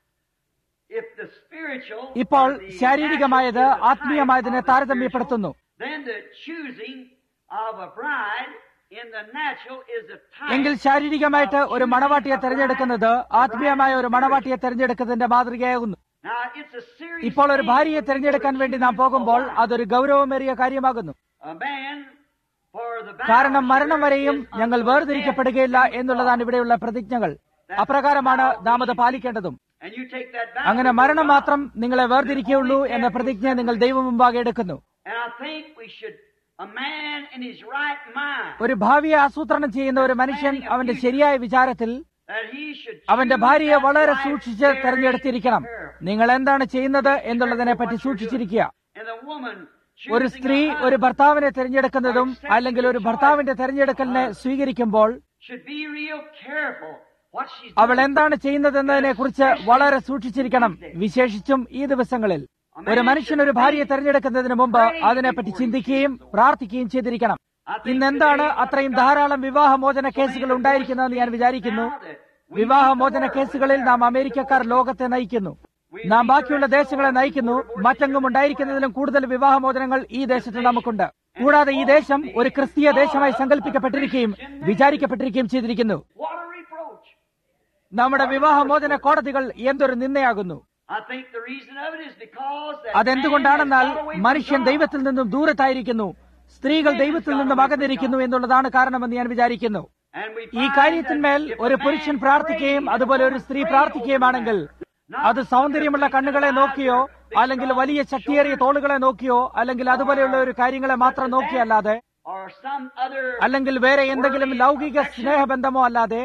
S2: if the spiritual
S1: ഇപ്പോൾ
S2: or the
S1: ശാരീരികമായത്
S2: natural is the
S1: ആത്മീയമായതിനെ
S2: type of the
S1: താരതമ്യപ്പെടുത്തുന്നു.
S2: spiritual, then the choosing of a bride in the natural is a type
S1: എങ്കിൽ ശാരീരികമായിട്ട്
S2: of
S1: ഒരു
S2: choosing
S1: മണവാട്ടിയെ
S2: a bride-
S1: തെരഞ്ഞെടുക്കുന്നത് ആത്മീയമായ ഒരു മണവാട്ടിയെ തെരഞ്ഞെടുക്കുന്നതിന്റെ മാതൃകയാകുന്നു.
S2: Now, it's a serious
S1: ഇപ്പോൾ ഒരു
S2: thing
S1: ഭാര്യയെ
S2: when you
S1: തെരഞ്ഞെടുക്കാൻ വേണ്ടി നാം
S2: choose
S1: പോകുമ്പോൾ
S2: a wife.
S1: അതൊരു ഗൗരവമേറിയ കാര്യമാകുന്നു.
S2: A man for the
S1: കാരണം
S2: vows
S1: മരണം
S2: here
S1: വരെയും
S2: is
S1: ഞങ്ങൾ
S2: until
S1: വേർതിരിക്കപ്പെടുകയില്ല
S2: death
S1: എന്നുള്ളതാണ് ഇവിടെയുള്ള പ്രതിജ്ഞകൾ. അപ്രകാരമാണ് നാം അത് പാലിക്കേണ്ടതും.
S2: And you take that vow
S1: അങ്ങനെ
S2: before
S1: മരണം
S2: God.
S1: മാത്രം നിങ്ങളെ വേർതിരിക്കുകയുള്ളൂ എന്ന പ്രതിജ്ഞ നിങ്ങൾ ദൈവം മുമ്പാകെ എടുക്കുന്നു.
S2: And I think we should, a man in his right mind,
S1: ഒരു ഭാവിയെ ആസൂത്രണം ചെയ്യുന്ന ഒരു മനുഷ്യൻ അവന്റെ ശരിയായ വിചാരത്തിൽ
S2: that he should
S1: അവന്റെ
S2: choose
S1: ഭാര്യയെ
S2: that
S1: വളരെ
S2: wife
S1: സൂക്ഷിച്ച്
S2: very
S1: തെരഞ്ഞെടുത്തിരിക്കണം.
S2: carefully.
S1: നിങ്ങൾ എന്താണ് ചെയ്യുന്നത് എന്നുള്ളതിനെ പറ്റി സൂക്ഷിച്ചിരിക്കുക.
S2: And the woman
S1: ഒരു
S2: choosing
S1: സ്ത്രീ
S2: a
S1: ഒരു
S2: husband
S1: ഭർത്താവിനെ തെരഞ്ഞെടുക്കുന്നതും അല്ലെങ്കിൽ ഒരു ഭർത്താവിന്റെ തെരഞ്ഞെടുക്കലിനെ സ്വീകരിക്കുമ്പോൾ
S2: should be real careful what she's
S1: അവൾ
S2: doing.
S1: എന്താണ് ചെയ്യുന്നതെന്നതിനെ കുറിച്ച് വളരെ സൂക്ഷിച്ചിരിക്കണം. വിശേഷിച്ചും ഈ ദിവസങ്ങളിൽ ഒരു മനുഷ്യൻ ഒരു ഭാര്യയെ തെരഞ്ഞെടുക്കുന്നതിന് മുമ്പ് അതിനെപ്പറ്റി ചിന്തിക്കുകയും പ്രാർത്ഥിക്കുകയും ചെയ്തിരിക്കണം. ഇന്നെന്താണ് അത്രയും ധാരാളം വിവാഹമോചന കേസുകൾ ഉണ്ടായിരിക്കുന്നതെന്ന് ഞാൻ വിചാരിക്കുന്നു. വിവാഹമോചന കേസുകളിൽ നാം അമേരിക്കക്കാർ ലോകത്തെ നയിക്കുന്നു. നാം ബാക്കിയുള്ള ദേശങ്ങളെ നയിക്കുന്നു. മറ്റെങ്ങും ഉണ്ടായിരിക്കുന്നതിലും കൂടുതൽ വിവാഹമോചനങ്ങൾ ഈ ദേശത്ത് നമുക്കുണ്ട്. കൂടാതെ ഈ ദേശം ഒരു ക്രിസ്തീയ ദേശമായി സങ്കല്പിക്കപ്പെട്ടിരിക്കുകയും വിചാരിക്കപ്പെട്ടിരിക്കുകയും ചെയ്തിരിക്കുന്നു.
S2: What a reproach.
S1: നമ്മുടെ വിവാഹമോചന കോടതികൾ എന്തൊരു നിന്ദയാകുന്നു.
S2: I think the reason of it is because that
S1: അതെന്തുകൊണ്ടാണെന്നാൽ
S2: man has got away from
S1: മനുഷ്യൻ
S2: God.
S1: ദൈവത്തിൽ നിന്നും ദൂരത്തായിരിക്കുന്നു. സ്ത്രീകൾ ദൈവത്തിൽ നിന്നും അകന്നിരിക്കുന്നു എന്നുള്ളതാണ് കാരണമെന്ന് ഞാൻ വിചാരിക്കുന്നു. ഈ കാര്യത്തിന്മേൽ ഒരു പുരുഷൻ പ്രാർത്ഥിക്കുകയും അതുപോലെ ഒരു സ്ത്രീ പ്രാർത്ഥിക്കുകയുമാണെങ്കിൽ അത് സൗന്ദര്യമുള്ള കണ്ണുകളെ നോക്കിയോ അല്ലെങ്കിൽ വലിയ ശക്തിയേറിയ തോളുകളെ നോക്കിയോ അല്ലെങ്കിൽ അതുപോലെയുള്ള ഒരു കാര്യങ്ങളെ മാത്രം നോക്കിയല്ലാതെ അല്ലെങ്കിൽ വേറെ എന്തെങ്കിലും ലൗകിക സ്നേഹബന്ധമോ അല്ലാതെ,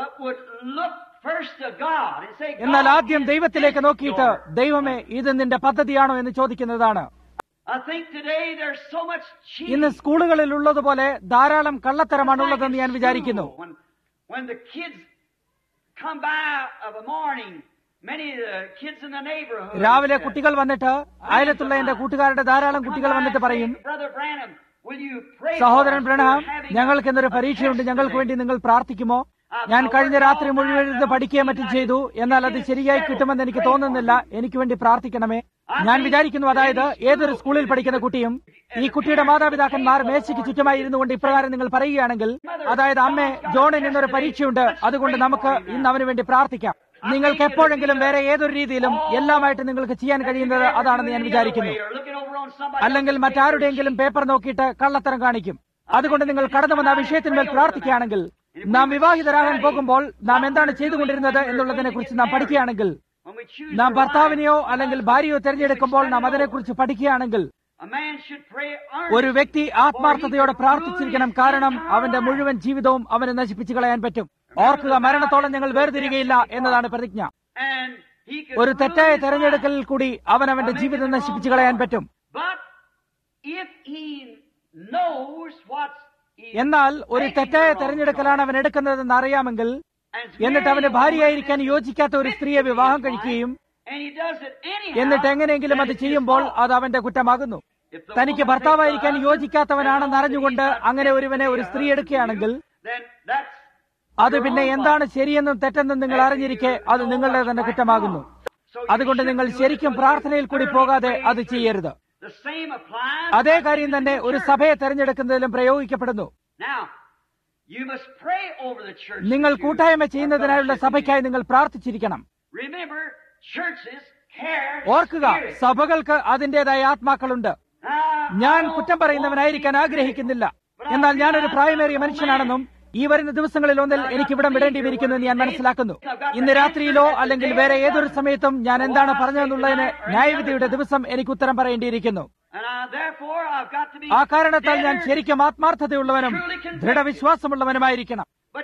S1: എന്നാൽ ആദ്യം ദൈവത്തിലേക്ക് നോക്കിയിട്ട് ദൈവമേ ഇത് നിന്റെ പദ്ധതിയാണോ എന്ന് ചോദിക്കുന്നതാണ്. ഇന്ന് സ്കൂളുകളിൽ ഉള്ളതുപോലെ ധാരാളം കള്ളത്തരമാണുള്ളതെന്ന് ഞാൻ വിചാരിക്കുന്നു. രാവിലെ കുട്ടികൾ വന്നിട്ട്, അയലത്തുള്ള എന്റെ കൂട്ടുകാരുടെ ധാരാളം കുട്ടികൾ വന്നിട്ട് പറയും, സഹോദരൻ ബ്രഹാം, ഞങ്ങൾക്ക് ഇന്നൊരു പരീക്ഷയുണ്ട്, ഞങ്ങൾക്ക് വേണ്ടി നിങ്ങൾ പ്രാർത്ഥിക്കുമോ? ഞാൻ കഴിഞ്ഞ രാത്രി മുഴുവൻ ഇരുന്ന് പഠിക്കുകയും മറ്റും ചെയ്തു, എന്നാൽ അത് ശരിയായി കിട്ടുമെന്ന് എനിക്ക് തോന്നുന്നില്ല, എനിക്ക് വേണ്ടി പ്രാർത്ഥിക്കണമേ. ഞാൻ വിചാരിക്കുന്നു, അതായത് ഏതൊരു സ്കൂളിൽ പഠിക്കുന്ന കുട്ടിയും ഈ കുട്ടിയുടെ മാതാപിതാക്കന്മാർ മേശയ്ക്ക് ചുറ്റുമായി ഇരുന്നു കൊണ്ട് ഇപ്രകാരം നിങ്ങൾ പറയുകയാണെങ്കിൽ, അതായത് അമ്മേ, ജോണിന് ഇന്നൊരു പരീക്ഷയുണ്ട്, അതുകൊണ്ട് നമുക്ക് ഇന്ന് അവന് വേണ്ടി പ്രാർത്ഥിക്കാം. നിങ്ങൾക്ക് എപ്പോഴെങ്കിലും വേറെ ഏതൊരു രീതിയിലും എല്ലാമായിട്ട് നിങ്ങൾക്ക് ചെയ്യാൻ കഴിയുന്നത് അതാണെന്ന് ഞാൻ വിചാരിക്കുന്നു. അല്ലെങ്കിൽ മറ്റാരുടെയെങ്കിലും പേപ്പർ നോക്കിയിട്ട് കള്ളത്തരം കാണിക്കും. അതുകൊണ്ട് നിങ്ങൾ കടന്നു വന്ന ആ വിഷയത്തിന്മേൽ പ്രാർത്ഥിക്കുകയാണെങ്കിൽ, നാം വിവാഹിതരാകാൻ പോകുമ്പോൾ നാം എന്താണ് ചെയ്തുകൊണ്ടിരുന്നത് എന്നുള്ളതിനെ കുറിച്ച് നാം പഠിക്കുകയാണെങ്കിൽ, നാം ഭർത്താവിനെയോ അല്ലെങ്കിൽ ഭാര്യയോ തിരഞ്ഞെടുക്കുമ്പോൾ നാം അതിനെക്കുറിച്ച് പഠിക്കുകയാണെങ്കിൽ, ഒരു വ്യക്തി ആത്മാർത്ഥതയോടെ പ്രാർത്ഥിച്ചിരിക്കണം. കാരണം അവന്റെ മുഴുവൻ ജീവിതവും അവനെ നശിപ്പിച്ചു കളയാൻ പറ്റും. ഓർക്കുക, മരണത്തോളം ഞങ്ങൾ വേർതിരികയില്ല എന്നതാണ് പ്രതിജ്ഞ. ഒരു തെറ്റായ തെരഞ്ഞെടുക്കലിൽ കൂടി അവൻ അവന്റെ ജീവിതം നശിപ്പിച്ചു കളയാൻ പറ്റും. എന്നാൽ ഒരു തെറ്റായ തെരഞ്ഞെടുക്കലാണ് അവൻ എടുക്കുന്നതെന്ന് അറിയാമെങ്കിൽ, എന്നിട്ട് അവന് ഭാര്യയായിരിക്കാൻ യോജിക്കാത്ത ഒരു സ്ത്രീയെ വിവാഹം കഴിക്കുകയും എന്നിട്ട് എങ്ങനെയെങ്കിലും അത് ചെയ്യുമ്പോൾ അത് അവന്റെ കുറ്റമാകുന്നു. തനിക്ക് ഭർത്താവായിരിക്കാൻ യോജിക്കാത്തവനാണെന്ന് അറിഞ്ഞുകൊണ്ട് അങ്ങനെ ഒരുവനെ ഒരു സ്ത്രീ എടുക്കുകയാണെങ്കിൽ, അത് പിന്നെ എന്താണ് ശരിയെന്നും തെറ്റെന്നും നിങ്ങൾ അറിഞ്ഞിരിക്കെ അത് നിങ്ങളുടെ തന്നെ കുറ്റമാകുന്നു. അതുകൊണ്ട് നിങ്ങൾ ശരിക്കും പ്രാർത്ഥനയിൽ കൂടി പോകാതെ അത് ചെയ്യരുത്. അതേ കാര്യം തന്നെ ഒരു സഭയെ തെരഞ്ഞെടുക്കുന്നതിലും പ്രയോഗിക്കപ്പെടുന്നു. നിങ്ങൾ കൂട്ടായ്മ ചെയ്യുന്നതിനായുള്ള സഭയ്ക്കായി നിങ്ങൾ പ്രാർത്ഥിച്ചിരിക്കണം. ഓർക്കുക, സഭകൾക്ക് അതിന്റേതായ ആത്മാക്കളുണ്ട്. ഞാൻ കുറ്റം പറയുന്നവനായിരിക്കാൻ ആഗ്രഹിക്കുന്നില്ല, എന്നാൽ ഞാനൊരു പ്രായമേറിയ മനുഷ്യനാണെന്നും ഈ വരുന്ന ദിവസങ്ങളിൽ ഒന്നിൽ എനിക്ക് ഇവിടം വിടേണ്ടി വരിക്കുന്നെന്ന് ഞാൻ മനസ്സിലാക്കുന്നു. ഇന്ന് രാത്രിയിലോ അല്ലെങ്കിൽ വേറെ ഏതൊരു സമയത്തും ഞാൻ എന്താണ് പറഞ്ഞതെന്നുള്ളതിന് ന്യായവിധിയുടെ ദിവസം എനിക്ക് ഉത്തരം പറയേണ്ടിയിരിക്കുന്നു. ആ കാരണത്താൽ ഞാൻ ശരിക്കും ആത്മാർത്ഥതയുള്ളവനും ദൃഢവിശ്വാസമുള്ളവനുമായിരിക്കണം.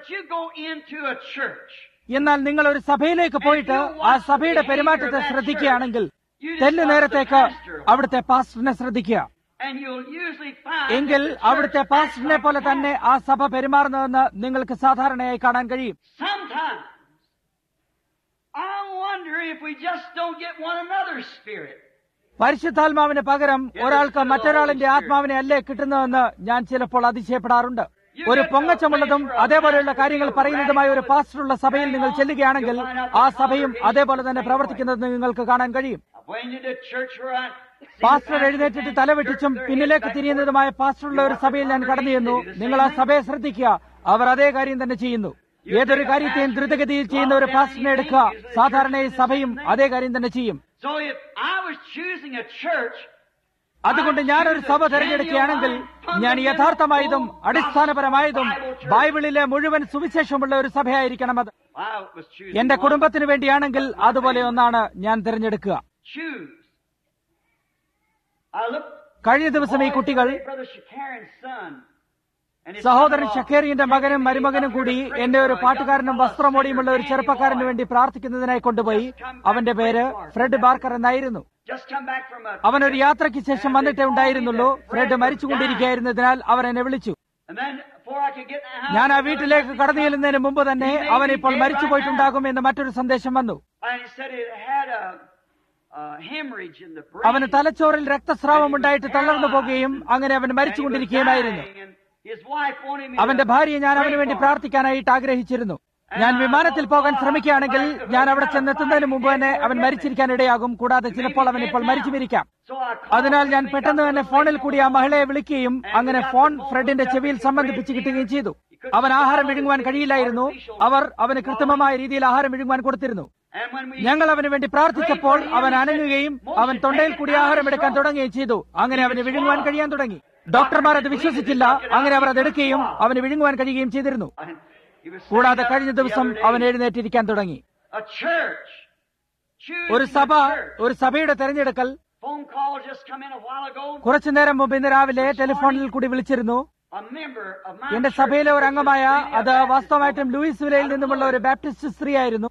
S1: എന്നാൽ നിങ്ങൾ ഒരു സഭയിലേക്ക് പോയിട്ട് ആ സഭയുടെ പെരുമാറ്റത്തെ ശ്രദ്ധിക്കുകയാണെങ്കിൽ, തെല്ലു നേരത്തേക്ക് അവിടുത്തെ പാസ്റ്ററിനെ ശ്രദ്ധിക്കുക. എങ്കിൽ അവിടുത്തെ പാസ്റ്ററിനെ പോലെ തന്നെ ആ സഭ പെരുമാറുന്നതെന്ന് നിങ്ങൾക്ക് സാധാരണയായി കാണാൻ കഴിയും. പരിശുദ്ധാത്മാവിന് പകരം ഒരാൾക്ക് മറ്റൊരാളിന്റെ ആത്മാവിനെ അല്ലേ കിട്ടുന്നതെന്ന് ഞാൻ ചിലപ്പോൾ അതിശയപ്പെടാറുണ്ട്. ഒരു പൊങ്ങച്ചമുള്ളതും അതേപോലെയുള്ള കാര്യങ്ങൾ പറയുന്നതുമായ ഒരു പാസ്റ്ററുള്ള സഭയിൽ നിങ്ങൾ ചെല്ലുകയാണെങ്കിൽ ആ സഭയും അതേപോലെ തന്നെ പ്രവർത്തിക്കുന്നത് നിങ്ങൾക്ക് കാണാൻ കഴിയും. പാസ്റ്റർ എഴുന്നേറ്റിട്ട് തലവെട്ടിച്ചും പിന്നിലേക്ക് തിരിയുന്നതുമായ പാസ്റ്ററുള്ള ഒരു സഭയിൽ ഞാൻ കടന്നു ചെന്നു. നിങ്ങൾ ആ സഭയെ ശ്രദ്ധിക്കുക, അവർ അതേ കാര്യം തന്നെ ചെയ്യുന്നു. ഏതൊരു കാര്യത്തെയും ദ്രുതഗതിയിൽ ചെയ്യുന്ന ഒരു പാസ്റ്ററിനെ എടുക്കുക, സാധാരണ ഈ സഭയും അതേ കാര്യം തന്നെ ചെയ്യും. അതുകൊണ്ട് ഞാനൊരു സഭ തെരഞ്ഞെടുക്കുകയാണെങ്കിൽ ഞാൻ യഥാർത്ഥമായതും അടിസ്ഥാനപരമായതും ബൈബിളിലെ മുഴുവൻ സുവിശേഷമുള്ള ഒരു സഭയായിരിക്കണം അത്. എന്റെ കുടുംബത്തിന് വേണ്ടിയാണെങ്കിൽ അതുപോലെ ഒന്നാണ് ഞാൻ തിരഞ്ഞെടുക്കുക. കഴിഞ്ഞ ദിവസം ഈ കുട്ടികൾ സഹോദരൻ ഷക്കേറിന്റെ മകനും മരുമകനും കൂടി എന്നെ ഒരു പാട്ടുകാരനും വസ്ത്രമോടിയുമുള്ള ഒരു ചെറുപ്പക്കാരന് വേണ്ടി പ്രാർത്ഥിക്കുന്നതിനായി കൊണ്ടുപോയി. അവന്റെ പേര് ഫ്രെഡ് ബാർക്കർ എന്നായിരുന്നു. അവനൊരു യാത്രയ്ക്ക് ശേഷം വന്നിട്ടേ ഉണ്ടായിരുന്നുള്ളൂ. ഫ്രെഡ് മരിച്ചുകൊണ്ടിരിക്കുകയായിരുന്നതിനാൽ അവൻ എന്നെ വിളിച്ചു. ഞാൻ ആ വീട്ടിലേക്ക് കടന്നു ചെല്ലുന്നതിന് മുമ്പ് തന്നെ അവൻ ഇപ്പോൾ മരിച്ചു പോയിട്ടുണ്ടാകും എന്ന് മറ്റൊരു സന്ദേശം വന്നു. അവന് തലച്ചോറിൽ രക്തസ്രാവം ഉണ്ടായിട്ട് തളർന്നു പോകുകയും അങ്ങനെ അവൻ മരിച്ചുകൊണ്ടിരിക്കുകയുമായിരുന്നു. അവന്റെ ഭാര്യയെ ഞാൻ അവന് വേണ്ടി പ്രാർത്ഥിക്കാനായിട്ട് ആഗ്രഹിച്ചിരുന്നു. ഞാൻ വിമാനത്തിൽ പോകാൻ ശ്രമിക്കുകയാണെങ്കിൽ ഞാൻ അവിടെ ചെന്നെത്തുന്നതിന് മുമ്പ് തന്നെ അവൻ മരിച്ചിരിക്കാൻ ഇടയാകും. കൂടാതെ ചിലപ്പോൾ അവൻ ഇപ്പോൾ മരിച്ചുമിരിക്കാം. അതിനാൽ ഞാൻ പെട്ടെന്ന് തന്നെ ഫോണിൽ കൂടി ആ മഹിളയെ വിളിക്കുകയും അങ്ങനെ ഫോൺ ഫ്രെഡിന്റെ ചെവിയിൽ സംബന്ധിപ്പിച്ച് കിട്ടുകയും ചെയ്തു. അവൻ ആഹാരം വിഴുങ്ങുവാൻ കഴിയില്ലായിരുന്നു. അവർ അവന് കൃത്രിമമായ രീതിയിൽ ആഹാരം വിഴുങ്ങുവാൻ കൊടുത്തിരുന്നു. ഞങ്ങൾ അവന് വേണ്ടി പ്രാർത്ഥിച്ചപ്പോൾ അവൻ അനങ്ങുകയും അവൻ തൊണ്ടയിൽ കൂടി ആഹാരം എടുക്കാൻ തുടങ്ങുകയും ചെയ്തു. അങ്ങനെ അവന് വിഴുങ്ങുവാൻ കഴിയാൻ തുടങ്ങി. ഡോക്ടർമാർ അത് വിശ്വസിച്ചില്ല. അങ്ങനെ അവർ അതെടുക്കുകയും അവന് വിഴുങ്ങുവാൻ കഴിയുകയും ചെയ്തിരുന്നു. കൂടാതെ കഴിഞ്ഞ ദിവസം അവൻ എഴുന്നേറ്റിരിക്കാൻ തുടങ്ങി. ഒരു സഭ, ഒരു സഭയുടെ തെരഞ്ഞെടുക്കൽ കുറച്ചു നേരം മുമ്പ് ഇന്ന് രാവിലെ ടെലിഫോണിൽ കൂടി വിളിച്ചിരുന്നു. എന്റെ സഭയിലെ ഒരു അംഗമായ, അത് വാസ്തവമായിട്ടും ലൂയിസ്വിലയിൽ നിന്നുമുള്ള ഒരു ബാപ്റ്റിസ്റ്റ് സ്ത്രീയായിരുന്നു.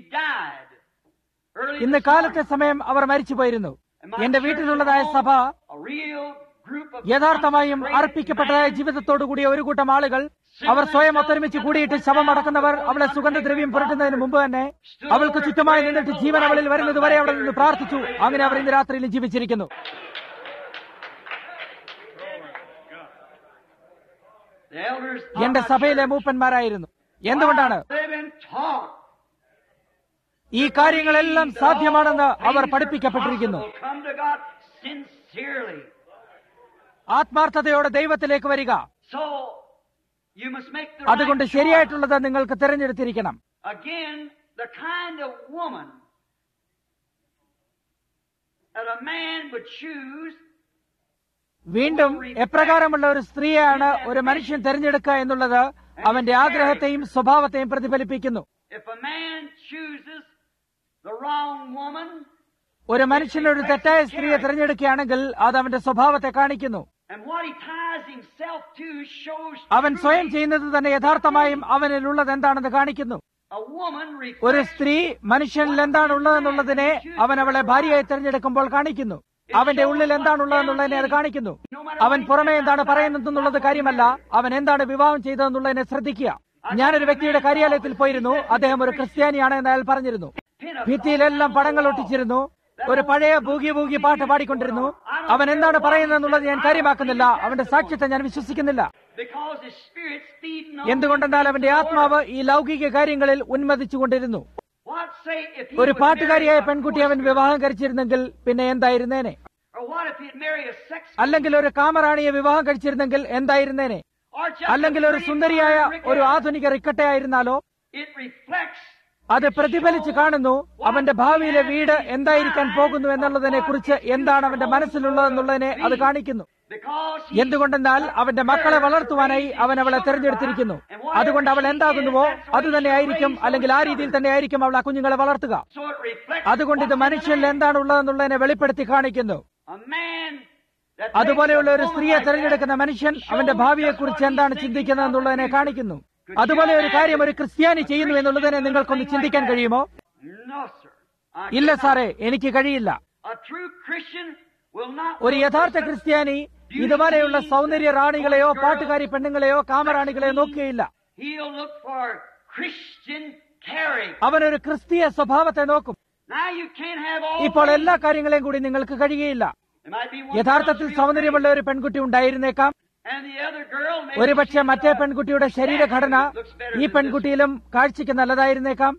S1: ഇന്ന് കാലത്തെ സമയം അവർ മരിച്ചുപോയിരുന്നു. എന്റെ വീട്ടിലുള്ളതായ സഭ യഥാർത്ഥമായും അർപ്പിക്കപ്പെട്ടതായ ജീവിതത്തോടുകൂടിയ ഒരു കൂട്ടം ആളുകൾ, അവർ സ്വയം ഒത്തൊരുമിച്ച് കൂടിയിട്ട് ശവം അടക്കുന്നവർ അവളെ സുഗന്ധദ്രവ്യം പുരട്ടുന്നതിന് മുമ്പ് തന്നെ അവൾക്ക് ചുറ്റുമായി നിന്നിട്ട് ജീവൻ അവളിൽ വരുന്നത് വരെ അവിടെ നിന്ന് പ്രാർത്ഥിച്ചു. അങ്ങനെ അവർ ഇന്ന് രാത്രിയിലും ജീവിച്ചിരിക്കുന്നു. എന്റെ സഭയിലെ മൂപ്പന്മാരായിരുന്നു. എന്തുകൊണ്ടാണ്? ഈ കാര്യങ്ങളെല്ലാം സാധ്യമാണെന്ന് അവർ പഠിപ്പിക്കപ്പെട്ടിരിക്കുന്നു. ആത്മാർത്ഥതയോടെ ദൈവത്തിലേക്ക് വരിക. അതുകൊണ്ട് ശരിയായിട്ടുള്ളത് നിങ്ങൾക്ക് തിരഞ്ഞെടുത്തിരിക്കണം. വീണ്ടും എപ്രകാരമുള്ള ഒരു സ്ത്രീയാണ് ഒരു മനുഷ്യൻ തിരഞ്ഞെടുക്കുക എന്നുള്ളത് അവന്റെ ആഗ്രഹത്തെയും സ്വഭാവത്തെയും പ്രതിഫലിപ്പിക്കുന്നു. ഒരു മനുഷ്യൻ ഒരു തെറ്റായ സ്ത്രീയെ തിരഞ്ഞെടുക്കുകയാണെങ്കിൽ അത് അവന്റെ സ്വഭാവത്തെ കാണിക്കുന്നു. അവൻ സ്വയം ചെയ്യുന്നത് തന്നെ യഥാർത്ഥമായും അവനിലുള്ളത് എന്താണെന്ന് കാണിക്കുന്നു. ഒരു സ്ത്രീ മനുഷ്യനിൽ എന്താണുള്ളതെന്നുള്ളതിനെ അവൻ അവളെ ഭാര്യയായി തിരഞ്ഞെടുക്കുമ്പോൾ കാണിക്കുന്നു. അവന്റെ ഉള്ളിൽ എന്താണുള്ളതെന്നുള്ളതിനെ അത് കാണിക്കുന്നു. അവൻ പുറമെ എന്താണ് പറയുന്നതെന്നുള്ളത് കാര്യമല്ല, അവൻ എന്താണ് വിവാഹം ചെയ്തതെന്നുള്ളതിനെ ശ്രദ്ധിക്കുക. ഞാനൊരു വ്യക്തിയുടെ കാര്യാലയത്തിൽ പോയിരുന്നു. അദ്ദേഹം ഒരു ക്രിസ്ത്യാനിയാണ് എന്ന് അയാൾ പറഞ്ഞിരുന്നു. ഭിത്തിയിലെല്ലാം പടങ്ങൾ ഒട്ടിച്ചിരുന്നു. ഒരു പഴയ ബൂഗി ബൂഗി പാട്ട് പാടിക്കൊണ്ടിരുന്നു. അവൻ എന്താണ് പറയുന്നതെന്നുള്ളത് ഞാൻ കാര്യമാക്കുന്നില്ല. അവന്റെ സാക്ഷ്യത്തെ ഞാൻ വിശ്വസിക്കുന്നില്ല. എന്തുകൊണ്ടെന്നാൽ അവന്റെ ആത്മാവ് ഈ ലൗകിക കാര്യങ്ങളിൽ ഉന്മതിച്ചുകൊണ്ടിരുന്നു. ഒരു പാട്ടുകാരിയായ പെൺകുട്ടി അവൻ വിവാഹം കഴിച്ചിരുന്നെങ്കിൽ പിന്നെ എന്തായിരുന്നേനെ? അല്ലെങ്കിൽ ഒരു കാമറാണിയെ വിവാഹം കഴിച്ചിരുന്നെങ്കിൽ എന്തായിരുന്നേനെ? അല്ലെങ്കിൽ ഒരു സുന്ദരിയായ ഒരു ആധുനിക റിക്കട്ടയായിരുന്നാലോ? അത് പ്രതിഫലിച്ച് കാണുന്നു. അവന്റെ ഭാവിയിലെ വീട് എന്തായിരിക്കാൻ പോകുന്നു എന്നുള്ളതിനെ കുറിച്ച് എന്താണ് അവന്റെ മനസ്സിലുള്ളതെന്നുള്ളതിനെ അത് കാണിക്കുന്നു. എന്തുകൊണ്ടെന്നാൽ അവന്റെ മക്കളെ വളർത്തുവാനായി അവൻ അവളെ തെരഞ്ഞെടുത്തിരിക്കുന്നു. അതുകൊണ്ട് അവൾ എന്താകുന്നുവോ അത് തന്നെ ആയിരിക്കും, അല്ലെങ്കിൽ ആ രീതിയിൽ തന്നെ ആയിരിക്കും അവൾ ആ കുഞ്ഞുങ്ങളെ വളർത്തുക. അതുകൊണ്ട് ഇത് മനുഷ്യനിൽ എന്താണുള്ളതെന്നുള്ളതിനെ വെളിപ്പെടുത്തി കാണിക്കുന്നു. അതുപോലെയുള്ള ഒരു സ്ത്രീയെ തെരഞ്ഞെടുക്കുന്ന മനുഷ്യൻ അവന്റെ ഭാവിയെക്കുറിച്ച് എന്താണ് ചിന്തിക്കുന്നത് എന്നുള്ളതിനെ കാണിക്കുന്നു. അതുപോലെ ഒരു കാര്യം ഒരു ക്രിസ്ത്യാനി ചെയ്യുന്നു എന്നുള്ളതിനെ നിങ്ങൾക്കൊന്ന് ചിന്തിക്കാൻ കഴിയുമോ? ഇല്ല സാറേ, എനിക്ക് കഴിയില്ല. ഒരു യഥാർത്ഥ ക്രിസ്ത്യാനി ഇതുവരെയുള്ള സൗന്ദര്യ റാണികളെയോ പാട്ടുകാരി പെണ്ണുങ്ങളെയോ കാമറാണികളെയോ നോക്കുകയില്ല. അവനൊരു ക്രിസ്തീയ സ്വഭാവത്തെ നോക്കും. ഇപ്പോൾ എല്ലാ കാര്യങ്ങളെയും കൂടി നിങ്ങൾക്ക് കഴിയുകയില്ല. യഥാർത്ഥത്തിൽ സൗന്ദര്യമുള്ള ഒരു പെൺകുട്ടി ഉണ്ടായിരുന്നേക്കാം. ഒരുപക്ഷെ മറ്റേ പെൺകുട്ടിയുടെ ശരീരഘടന ഈ പെൺകുട്ടിയിലും കാഴ്ചയ്ക്ക് നല്ലതായിരുന്നേക്കാം.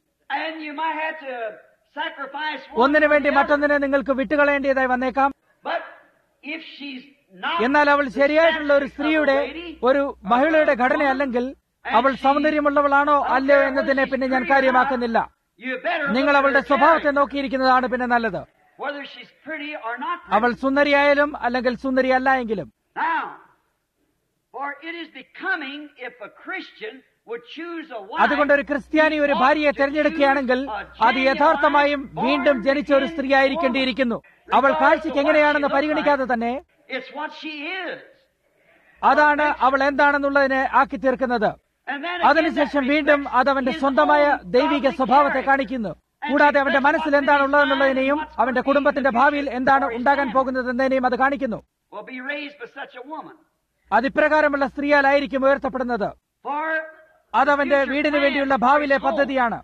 S1: ഒന്നിനു വേണ്ടി മറ്റൊന്നിനെ നിങ്ങൾക്ക് വിട്ടുകളയേണ്ടതായി വന്നേക്കാം. എന്നാൽ അവൾ ശരിയായിട്ടുള്ള ഒരു സ്ത്രീയുടെ, ഒരു മഹിളയുടെ ഘടനയല്ലെങ്കിൽ അവൾ സൗന്ദര്യമുള്ളവളാണോ അല്ലയോ എന്നതിനെ പിന്നെ ഞാൻ കാര്യമാക്കുന്നില്ല. നിങ്ങൾ അവളുടെ സ്വഭാവത്തെ നോക്കിയിരിക്കുന്നതാണ് പിന്നെ നല്ലത്. അവൾ സുന്ദരിയായാലും അല്ലെങ്കിൽ സുന്ദരി അല്ല എങ്കിലും. അതുകൊണ്ട് ഒരു ക്രിസ്ത്യാനി ഒരു ഭാര്യയെ തെരഞ്ഞെടുക്കുകയാണെങ്കിൽ അത് യഥാർത്ഥമായും വീണ്ടും ജനിച്ച ഒരു സ്ത്രീ ആയിരിക്കേണ്ടിയിരിക്കുന്നു. അവൾ കാഴ്ചയ്ക്ക് എങ്ങനെയാണെന്ന് പരിഗണിക്കാതെ തന്നെ അതാണ് അവൾ എന്താണെന്നുള്ളതിനെ ആക്കി തീർക്കുന്നത്. അതിനുശേഷം വീണ്ടും അത് അവന്റെ സ്വന്തമായ ദൈവിക സ്വഭാവത്തെ കാണിക്കുന്നു. കൂടാതെ അവന്റെ മനസ്സിൽ എന്താണുള്ളതെന്നുള്ളതിനെയും അവന്റെ കുടുംബത്തിന്റെ ഭാവിയിൽ എന്താണ് ഉണ്ടാകാൻ പോകുന്നതെന്നതിനെയും അത് കാണിക്കുന്നു. അതിപ്രകാരമുള്ള സ്ത്രീയാലായിരിക്കും ഉയർത്തപ്പെടുന്നത്. അതവന്റെ വീടിന് വേണ്ടിയുള്ള ഭാവിയിലെ പദ്ധതിയാണ്.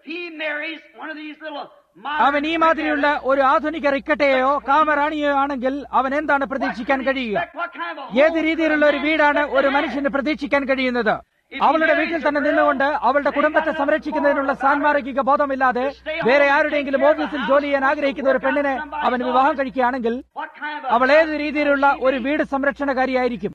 S1: അവൻ ഈ മാതിരിയുള്ള ഒരു ആധുനിക റിക്കട്ടയോ കാമറാണിയോ ആണെങ്കിൽ അവൻ എന്താണ് പ്രതീക്ഷിക്കാൻ കഴിയുക? ഏത് രീതിയിലുള്ള ഒരു വീടാണ് ഒരു മനുഷ്യന് പ്രതീക്ഷിക്കാൻ കഴിയുന്നത്? അവളുടെ വീട്ടിൽ തന്നെ നിന്നുകൊണ്ട് അവളുടെ കുടുംബത്തെ സംരക്ഷിക്കുന്നതിനുള്ള സാൻമാർഗിക ബോധമില്ലാതെ വേറെ ആരുടെയെങ്കിലും ഓഫീസിൽ ജോലി ചെയ്യാൻ ആഗ്രഹിക്കുന്ന ഒരു പെണ്ണിനെ അവൻ വിവാഹം കഴിക്കുകയാണെങ്കിൽ അവൾ ഏത് രീതിയിലുള്ള ഒരു വീട് സംരക്ഷണകാരിയായിരിക്കും?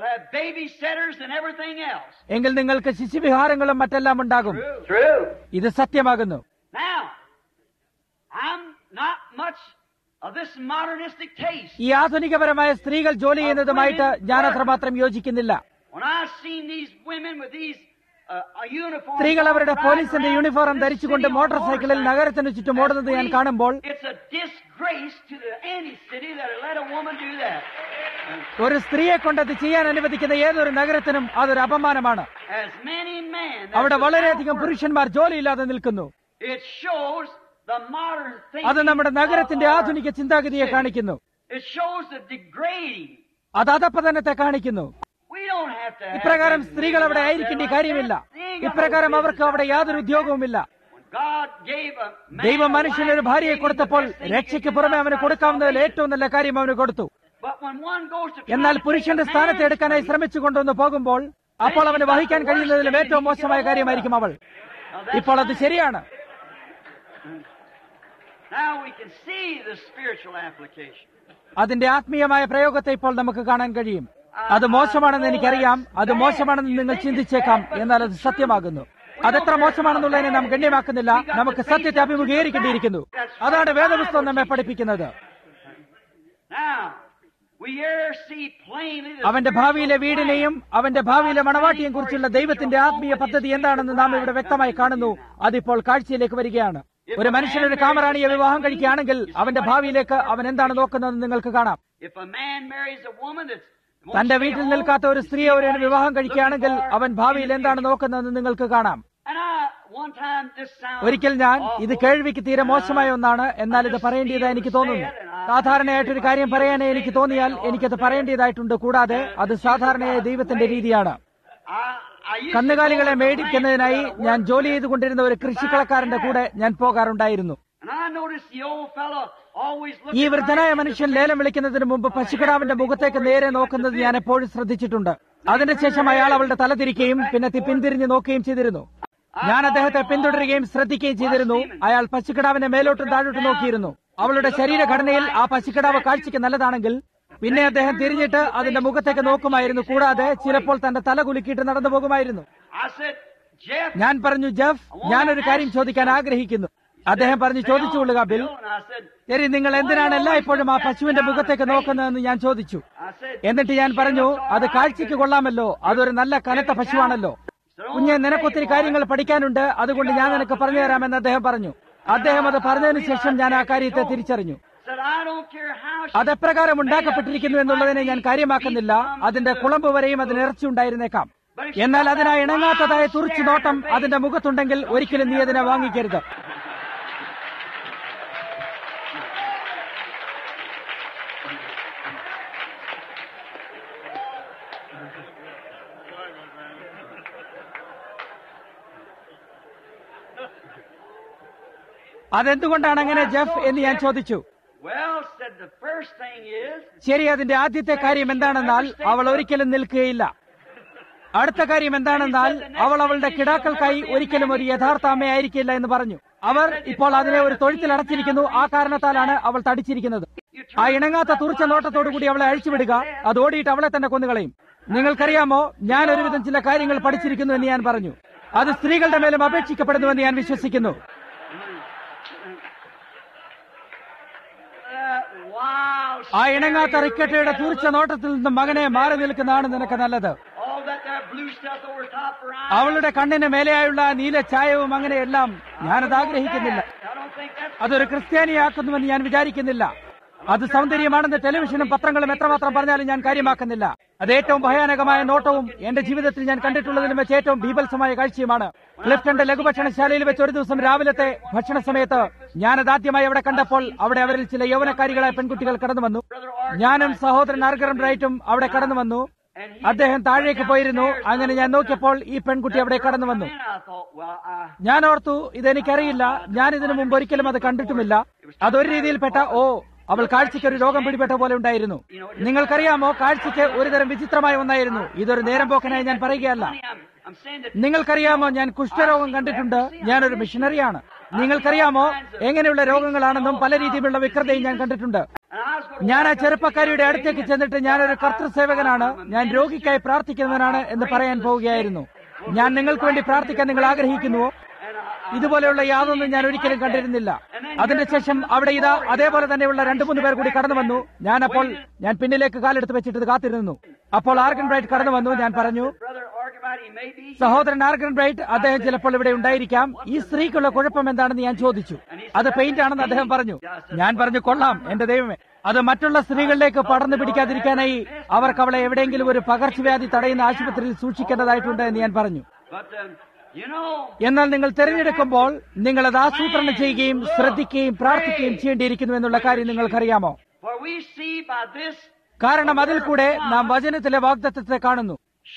S1: എങ്കിൽ നിങ്ങൾക്ക് ശിശുവിഹാരങ്ങളും മറ്റെല്ലാം ഉണ്ടാകും. ഇത് സത്യമാകുന്നു.
S2: of this modernistic taste.
S1: ഈ ആധുനികപരമായ സ്ത്രീകൾ ജോലി ചെയ്യുന്നതുമായിട്ട് ഞാൻ അത്രമാത്രം യോജിക്കുന്നില്ല.
S2: When I've seen these women with these uh, uniforms,
S1: സ്ത്രീകൾ അവരുടെ പോലീസിന്റെ യൂണിഫോം ധരിച്ചുകൊണ്ട് മോട്ടോർ സൈക്കിളിൽ നഗരത്തിന് ചുറ്റും ഓടുന്നത് ഞാൻ കാണുമ്പോൾ
S2: it's a disgrace to the anti-city that let a woman do that.
S1: ഒരു സ്ത്രീയെ കൊണ്ട് അത് ചെയ്യാൻ അനുവദിക്കുന്ന ഏതൊരു നഗരത്തിനും അതൊരു അപമാനമാണ്.
S2: As many men,
S1: അവിടെ വളരെയധികം പുരുഷന്മാർ ജോലിയില്ലാതെ നിൽക്കുന്നു.
S2: it shows the modern thinking.
S1: അത് നമ്മുടെ നഗരത്തിന്റെ ആധുനിക ചിന്താഗതിയെ കാണിക്കുന്നു.
S2: It shows the degrading.
S1: അത് അധപ്പതനത്തെ കാണിക്കുന്നു.
S2: We don't have to have
S1: ഇപ്രകാരം
S2: them
S1: സ്ത്രീകൾ അവിടെ
S2: living out
S1: ആയിരിക്കേണ്ട
S2: there like
S1: കാര്യമില്ല.
S2: that. They ain't got no
S1: ഇപ്രകാരം
S2: business
S1: അവർക്ക് അവിടെ
S2: out
S1: യാതൊരു
S2: there like
S1: ഉദ്യോഗവുമില്ല.
S2: that. When God gave a man
S1: ദൈവം
S2: a
S1: മനുഷ്യനൊരു
S2: wife,
S1: ഭാര്യയെ
S2: he gave him
S1: കൊടുത്തപ്പോൾ
S2: the best thing he
S1: രക്ഷയ്ക്ക്
S2: could do
S1: പുറമെ അവന്
S2: outside
S1: കൊടുക്കാവുന്നതിൽ
S2: salvation.
S1: ഏറ്റവും നല്ല കാര്യം അവന് കൊടുത്തു.
S2: But when one goes to try
S1: എന്നാൽ
S2: to take
S1: പുരുഷന്റെ
S2: a
S1: സ്ഥാനത്ത്
S2: man's
S1: എടുക്കാനായി
S2: place,
S1: ശ്രമിച്ചു കൊണ്ടുവന്ന് പോകുമ്പോൾ അപ്പോൾ അവന് വഹിക്കാൻ കഴിയുന്നതിലും ഏറ്റവും മോശമായ കാര്യമായിരിക്കും അവൾ.
S2: now that's
S1: ഇപ്പോൾ അത്
S2: right.
S1: ശരിയാണ്.
S2: Now we can see the spiritual application.
S1: അതിന്റെ ആത്മീയമായ പ്രയോഗത്തെ ഇപ്പോൾ നമുക്ക് കാണാൻ കഴിയും. അത് മോശമാണെന്ന് എനിക്കറിയാം, അത് മോശമാണെന്ന് നിങ്ങൾ ചിന്തിച്ചേക്കാം, എന്നാൽ അത് സത്യമാകുന്നു. അതെത്ര മോശമാണെന്നുള്ളതിനെ നാം ഗണ്യമാക്കുന്നില്ല. നമുക്ക് സത്യത്തെ അഭിമുഖീകരിക്കേണ്ടിയിരിക്കുന്നു. അതാണ് വേദപുസ്തകം നമ്മെ പഠിപ്പിക്കുന്നത്.
S2: Now we here see plainly the
S1: അവന്റെ ഭാവിയിലെ വീടിനെയും അവന്റെ ഭാവിയിലെ മണവാട്ടിയെയും കുറിച്ചുള്ള ദൈവത്തിന്റെ ആത്മീയ പദ്ധതി എന്താണെന്ന് നാം ഇവിടെ വ്യക്തമായി കാണുന്നു. അതിപ്പോൾ കാഴ്ചയിലേക്ക് വരികയാണ്. ഒരു മനുഷ്യനൊരു കാമറാണിയെ വിവാഹം കഴിക്കുകയാണെങ്കിൽ അവന്റെ ഭാവിയിലേക്ക് അവൻ എന്താണ് നോക്കുന്നതെന്ന് നിങ്ങൾക്ക് കാണാം.
S2: if a man marries a woman that's
S1: തന്റെ വീട്ടിൽ നിൽക്കാത്ത ഒരു സ്ത്രീയെ ഒരു വിവാഹം കഴിക്കുകയാണെങ്കിൽ അവൻ ഭാവിയിൽ എന്താണ് നോക്കുന്നതെന്ന് നിങ്ങൾക്ക് കാണാം.
S2: and I one time this sounds
S1: ഒരിക്കൽ ഞാൻ ഇത് കേൾവിക്ക് തീരെ മോശമായ ഒന്നാണ്, എന്നാൽ ഇത് പറയേണ്ടതായി എനിക്ക് തോന്നുന്നു. സാധാരണയായിട്ടൊരു കാര്യം പറയാനേ എനിക്ക് തോന്നിയാൽ എനിക്കത് പറയേണ്ടതായിട്ടുണ്ട്. കൂടാതെ അത് സാധാരണയായ ദൈവത്തിന്റെ രീതിയാണ്.
S2: I, I used
S1: കന്നുകാലികളെ
S2: to go to
S1: മേടിക്കുന്നതിനായി
S2: the
S1: ഞാൻ ജോലി ചെയ്തുകൊണ്ടിരുന്ന ഒരു കൃഷിക്കളക്കാരന്റെ കൂടെ ഞാൻ പോകാറുണ്ടായിരുന്നു.
S2: and I noticed the old fellow always
S1: ഈ
S2: looking
S1: വൃദ്ധനായ
S2: right at
S1: മനുഷ്യൻ
S2: the
S1: ലേലം വിളിക്കുന്നതിന് മുമ്പ് പശുക്കിടാവിന്റെ മുഖത്തേക്ക് നേരെ നോക്കുന്നത് ഞാൻ എപ്പോഴും ശ്രദ്ധിച്ചിട്ടുണ്ട്. അതിനുശേഷം അയാൾ അവളുടെ തല തിരിക്കുകയും പിന്നെ തി- പിന്തിരിഞ്ഞ് നോക്കുകയും ചെയ്തിരുന്നു. ഞാൻ അദ്ദേഹത്തെ പിന്തുടരുകയും ശ്രദ്ധിക്കുകയും ചെയ്തിരുന്നു. അയാൾ പശുക്കിടാവിനെ മേലോട്ടും താഴോട്ടും നോക്കിയിരുന്നു. അവളുടെ ശരീരഘടനയിൽ ആ പശുക്കിടാവ് കാഴ്ചയ്ക്ക് നല്ലതാണെങ്കിൽ പിന്നെ അദ്ദേഹം തിരിഞ്ഞിട്ട് അതിന്റെ മുഖത്തേക്ക് നോക്കുമായിരുന്നു. കൂടാതെ ചിലപ്പോൾ തന്റെ തല കുലുക്കിയിട്ട് നടന്നു പോകുമായിരുന്നു.
S2: I said, Jeff,
S1: ഞാൻ പറഞ്ഞു, ജെഫ്, ഞാനൊരു കാര്യം ചോദിക്കാൻ ആഗ്രഹിക്കുന്നു. അദ്ദേഹം പറഞ്ഞു, ചോദിച്ചുകൊള്ളുക ബിൽ.
S2: and I said,
S1: ശരി, നിങ്ങൾ എന്തിനാണ് എല്ലായ്പ്പോഴും ആ പശുവിന്റെ മുഖത്തേക്ക് നോക്കുന്നതെന്ന് ഞാൻ ചോദിച്ചു.
S2: I said,
S1: എന്നിട്ട് ഞാൻ പറഞ്ഞു, അത് കാഴ്ചയ്ക്ക് കൊള്ളാമല്ലോ, അതൊരു നല്ല കനത്ത പശുവാണല്ലോ. കുഞ്ഞെ, നിനക്കൊത്തിരി കാര്യങ്ങൾ പഠിക്കാനുണ്ട്, അതുകൊണ്ട് ഞാൻ നിനക്ക് പറഞ്ഞു തരാമെന്ന് അദ്ദേഹം പറഞ്ഞു. അദ്ദേഹം അത് പറഞ്ഞതിന് ശേഷം ഞാൻ ആ കാര്യത്തെ തിരിച്ചറിഞ്ഞു.
S2: said, I don't care how she
S1: അതെപ്രകാരം ഉണ്ടാക്കപ്പെട്ടിരിക്കുന്നു എന്നുള്ളതിനെ ഞാൻ കാര്യമാക്കുന്നില്ല. അതിന്റെ കുളമ്പ് വരെയും അതിന് ഇറച്ചി ഉണ്ടായിരുന്നേക്കാം. എന്നാൽ അതിനാ ഇണങ്ങാത്തതായ തുറിച്ചു നോട്ടം അതിന്റെ മുഖത്തുണ്ടെങ്കിൽ ഒരിക്കലും നീ അതിനെ വാങ്ങിക്കരുത്. അതെന്തുകൊണ്ടാണ് അങ്ങനെ, ജെഫ് എന്ന് ഞാൻ ചോദിച്ചു.
S2: Well, said the first thing is,
S1: ശരി, അതിന്റെ ആദ്യത്തെ കാര്യം എന്താണെന്നാൽ അവൾ ഒരിക്കലും നിൽക്കുകയില്ല. അടുത്ത കാര്യം എന്താണെന്നാൽ അവൾ അവളുടെ കിടാക്കൾക്കായി ഒരിക്കലും ഒരു യഥാർത്ഥ അമ്മയായിരിക്കില്ല എന്ന് പറഞ്ഞു. അവർ ഇപ്പോൾ അതിനെ ഒരു തൊഴുത്തിൽ അടച്ചിരിക്കുന്നു. ആ കാരണത്താലാണ് അവൾ തടിച്ചിരിക്കുന്നത്. ആ ഇണങ്ങാത്ത തുറച്ച നോട്ടത്തോടുകൂടി അവളെ അഴിച്ചുവിടുക. അത് ഓടിയിട്ട് അവളെ തന്നെ കൊന്നുകളയും. നിങ്ങൾക്കറിയാമോ, ഞാൻ ഒരുവിധം ചില കാര്യങ്ങൾ പഠിച്ചിരിക്കുന്നു എന്ന് ഞാൻ പറഞ്ഞു. അത് സ്ത്രീകളുടെ മേലും അപേക്ഷിക്കപ്പെടുന്നുവെന്ന് ഞാൻ വിശ്വസിക്കുന്നു. ആ ഇണങ്ങാത്ത റിക്കറ്റയുടെ തൂർച്ച നോട്ടത്തിൽ നിന്നും മകനെ മാറി നിൽക്കുന്നതാണ് നിനക്ക് നല്ലത്.
S2: all that there blue stuff over top her eyes.
S1: അവളുടെ കണ്ണിന് മേലെയായുള്ള നീല ചായവും അങ്ങനെയെല്ലാം ഞാനത് ആഗ്രഹിക്കുന്നില്ല.
S2: I don't think that's
S1: അതൊരു ക്രിസ്ത്യാനിയാക്കുന്നുവെന്ന് ഞാൻ വിചാരിക്കുന്നില്ല. അത് സൗന്ദര്യമാണെന്ന് ടെലിവിഷനും പത്രങ്ങളും എത്രമാത്രം പറഞ്ഞാലും ഞാൻ കാര്യമാക്കുന്നില്ല. അത് ഏറ്റവും ഭയാനകമായ നോട്ടവും എന്റെ ജീവിതത്തിൽ ഞാൻ കണ്ടിട്ടുള്ളതിലും വെച്ച് ഏറ്റവും ബീഭത്സമായ കാഴ്ചയുമാണ്. ക്ലിഫ്റ്റന്റെ ലഘുഭക്ഷണശാലയിൽ വെച്ച് ഒരു ദിവസം രാവിലത്തെ ഭക്ഷണ സമയത്ത് ഞാനത് ആദ്യമായി അവിടെ കണ്ടപ്പോൾ അവിടെ അവരിൽ ചില യൗവനക്കാരികളായ പെൺകുട്ടികൾ കടന്നു വന്നു. ഞാനും സഹോദരൻ ആർഗറം റൈറ്റും അവിടെ കടന്നു വന്നു. അദ്ദേഹം താഴേക്ക് പോയിരുന്നു. അങ്ങനെ ഞാൻ നോക്കിയപ്പോൾ ഈ പെൺകുട്ടി അവിടെ കടന്നു വന്നു.
S2: and I thought, well, I
S1: ഞാൻ ഓർത്തു, ഇതെനിക്കറിയില്ല, ഞാൻ ഇതിനു മുമ്പ് ഒരിക്കലും അത് കണ്ടിട്ടുമില്ല. അതൊരു രീതിയിൽപ്പെട്ട ഓ അവൾ കാഴ്ചയ്ക്ക് ഒരു രോഗം പിടിപെട്ട പോലെ ഉണ്ടായിരുന്നു. നിങ്ങൾക്കറിയാമോ, കാഴ്ചയ്ക്ക് ഒരുതരം വിചിത്രമായ ഒന്നായിരുന്നു. ഇതൊരു നേരം പോക്കനായി ഞാൻ പറയുകയല്ല.
S2: I'm, I'm saying that
S1: നിങ്ങൾക്കറിയാമോ, ഞാൻ കുഷ്ഠരോഗം കണ്ടിട്ടുണ്ട്. ഞാനൊരു മിഷണറിയാണ്. നിങ്ങൾക്കറിയാമോ, എങ്ങനെയുള്ള രോഗങ്ങളാണെന്നും പല രീതിയിലുള്ള വികൃതയും ഞാൻ കണ്ടിട്ടുണ്ട്.
S2: and I was going
S1: ഞാൻ ആ ചെറുപ്പക്കാരിയുടെ അടുത്തേക്ക് ചെന്നിട്ട് ഞാനൊരു കർത്തൃസേവകനാണ്, ഞാൻ രോഗിക്കായി പ്രാർത്ഥിക്കുന്നവനാണ് എന്ന് പറയാൻ പോവുകയായിരുന്നു. ഞാൻ നിങ്ങൾക്ക് വേണ്ടി പ്രാർത്ഥിക്കാൻ നിങ്ങൾ ആഗ്രഹിക്കുന്നുവോ?
S2: and I, I
S1: ഇതുപോലെയുള്ള യാതൊന്നും ഞാൻ ഒരിക്കലും കണ്ടിരുന്നില്ല. അതിന്റെ ശേഷം അവിടെ ഇതാ അതേപോലെ തന്നെയുള്ള രണ്ടു മൂന്ന് പേർ കൂടി കടന്നു വന്നു. ഞാൻ അപ്പോൾ ഞാൻ പിന്നിലേക്ക് കാലെടുത്ത് വെച്ചിട്ട് കാത്തിരുന്നു. അപ്പോൾ ആർഗൻ ബ്രൈറ്റ് കടന്നു വന്നു. ഞാൻ പറഞ്ഞു, സഹോദരൻ ആർഗൻ ബ്രൈറ്റ്, അദ്ദേഹം ചിലപ്പോൾ ഇവിടെ ഉണ്ടായിരിക്കാം. ഈ സ്ത്രീക്കുള്ള കുഴപ്പം എന്താണെന്ന് ഞാൻ ചോദിച്ചു. അത് പെയിന്റ് ആണെന്ന് അദ്ദേഹം പറഞ്ഞു. ഞാൻ പറഞ്ഞു, കൊള്ളാം എന്റെ ദൈവമേ, അത് മറ്റുള്ള സ്ത്രീകളിലേക്ക് പടർന്നു പിടിക്കാതിരിക്കാനായി അവർക്ക് അവളെ എവിടെയെങ്കിലും ഒരു പകർച്ചവ്യാധി തടയുന്ന ആശുപത്രിയിൽ സൂക്ഷിക്കേണ്ടതായിട്ടുണ്ട് എന്ന് ഞാൻ പറഞ്ഞു. എന്നാൽ നിങ്ങൾ തിരഞ്ഞെടുക്കുമ്പോൾ നിങ്ങൾ അത് ആസൂത്രണം ചെയ്യുകയും ശ്രദ്ധിക്കുകയും പ്രാർത്ഥിക്കുകയും ചെയ്യേണ്ടിയിരിക്കുന്നു എന്നുള്ള കാര്യം നിങ്ങൾക്കറിയാമോ? കാരണം അതിൽ കൂടെ നാം വചനത്തിലെ വാഗ്ദത്തത്തെ കാണുന്നു.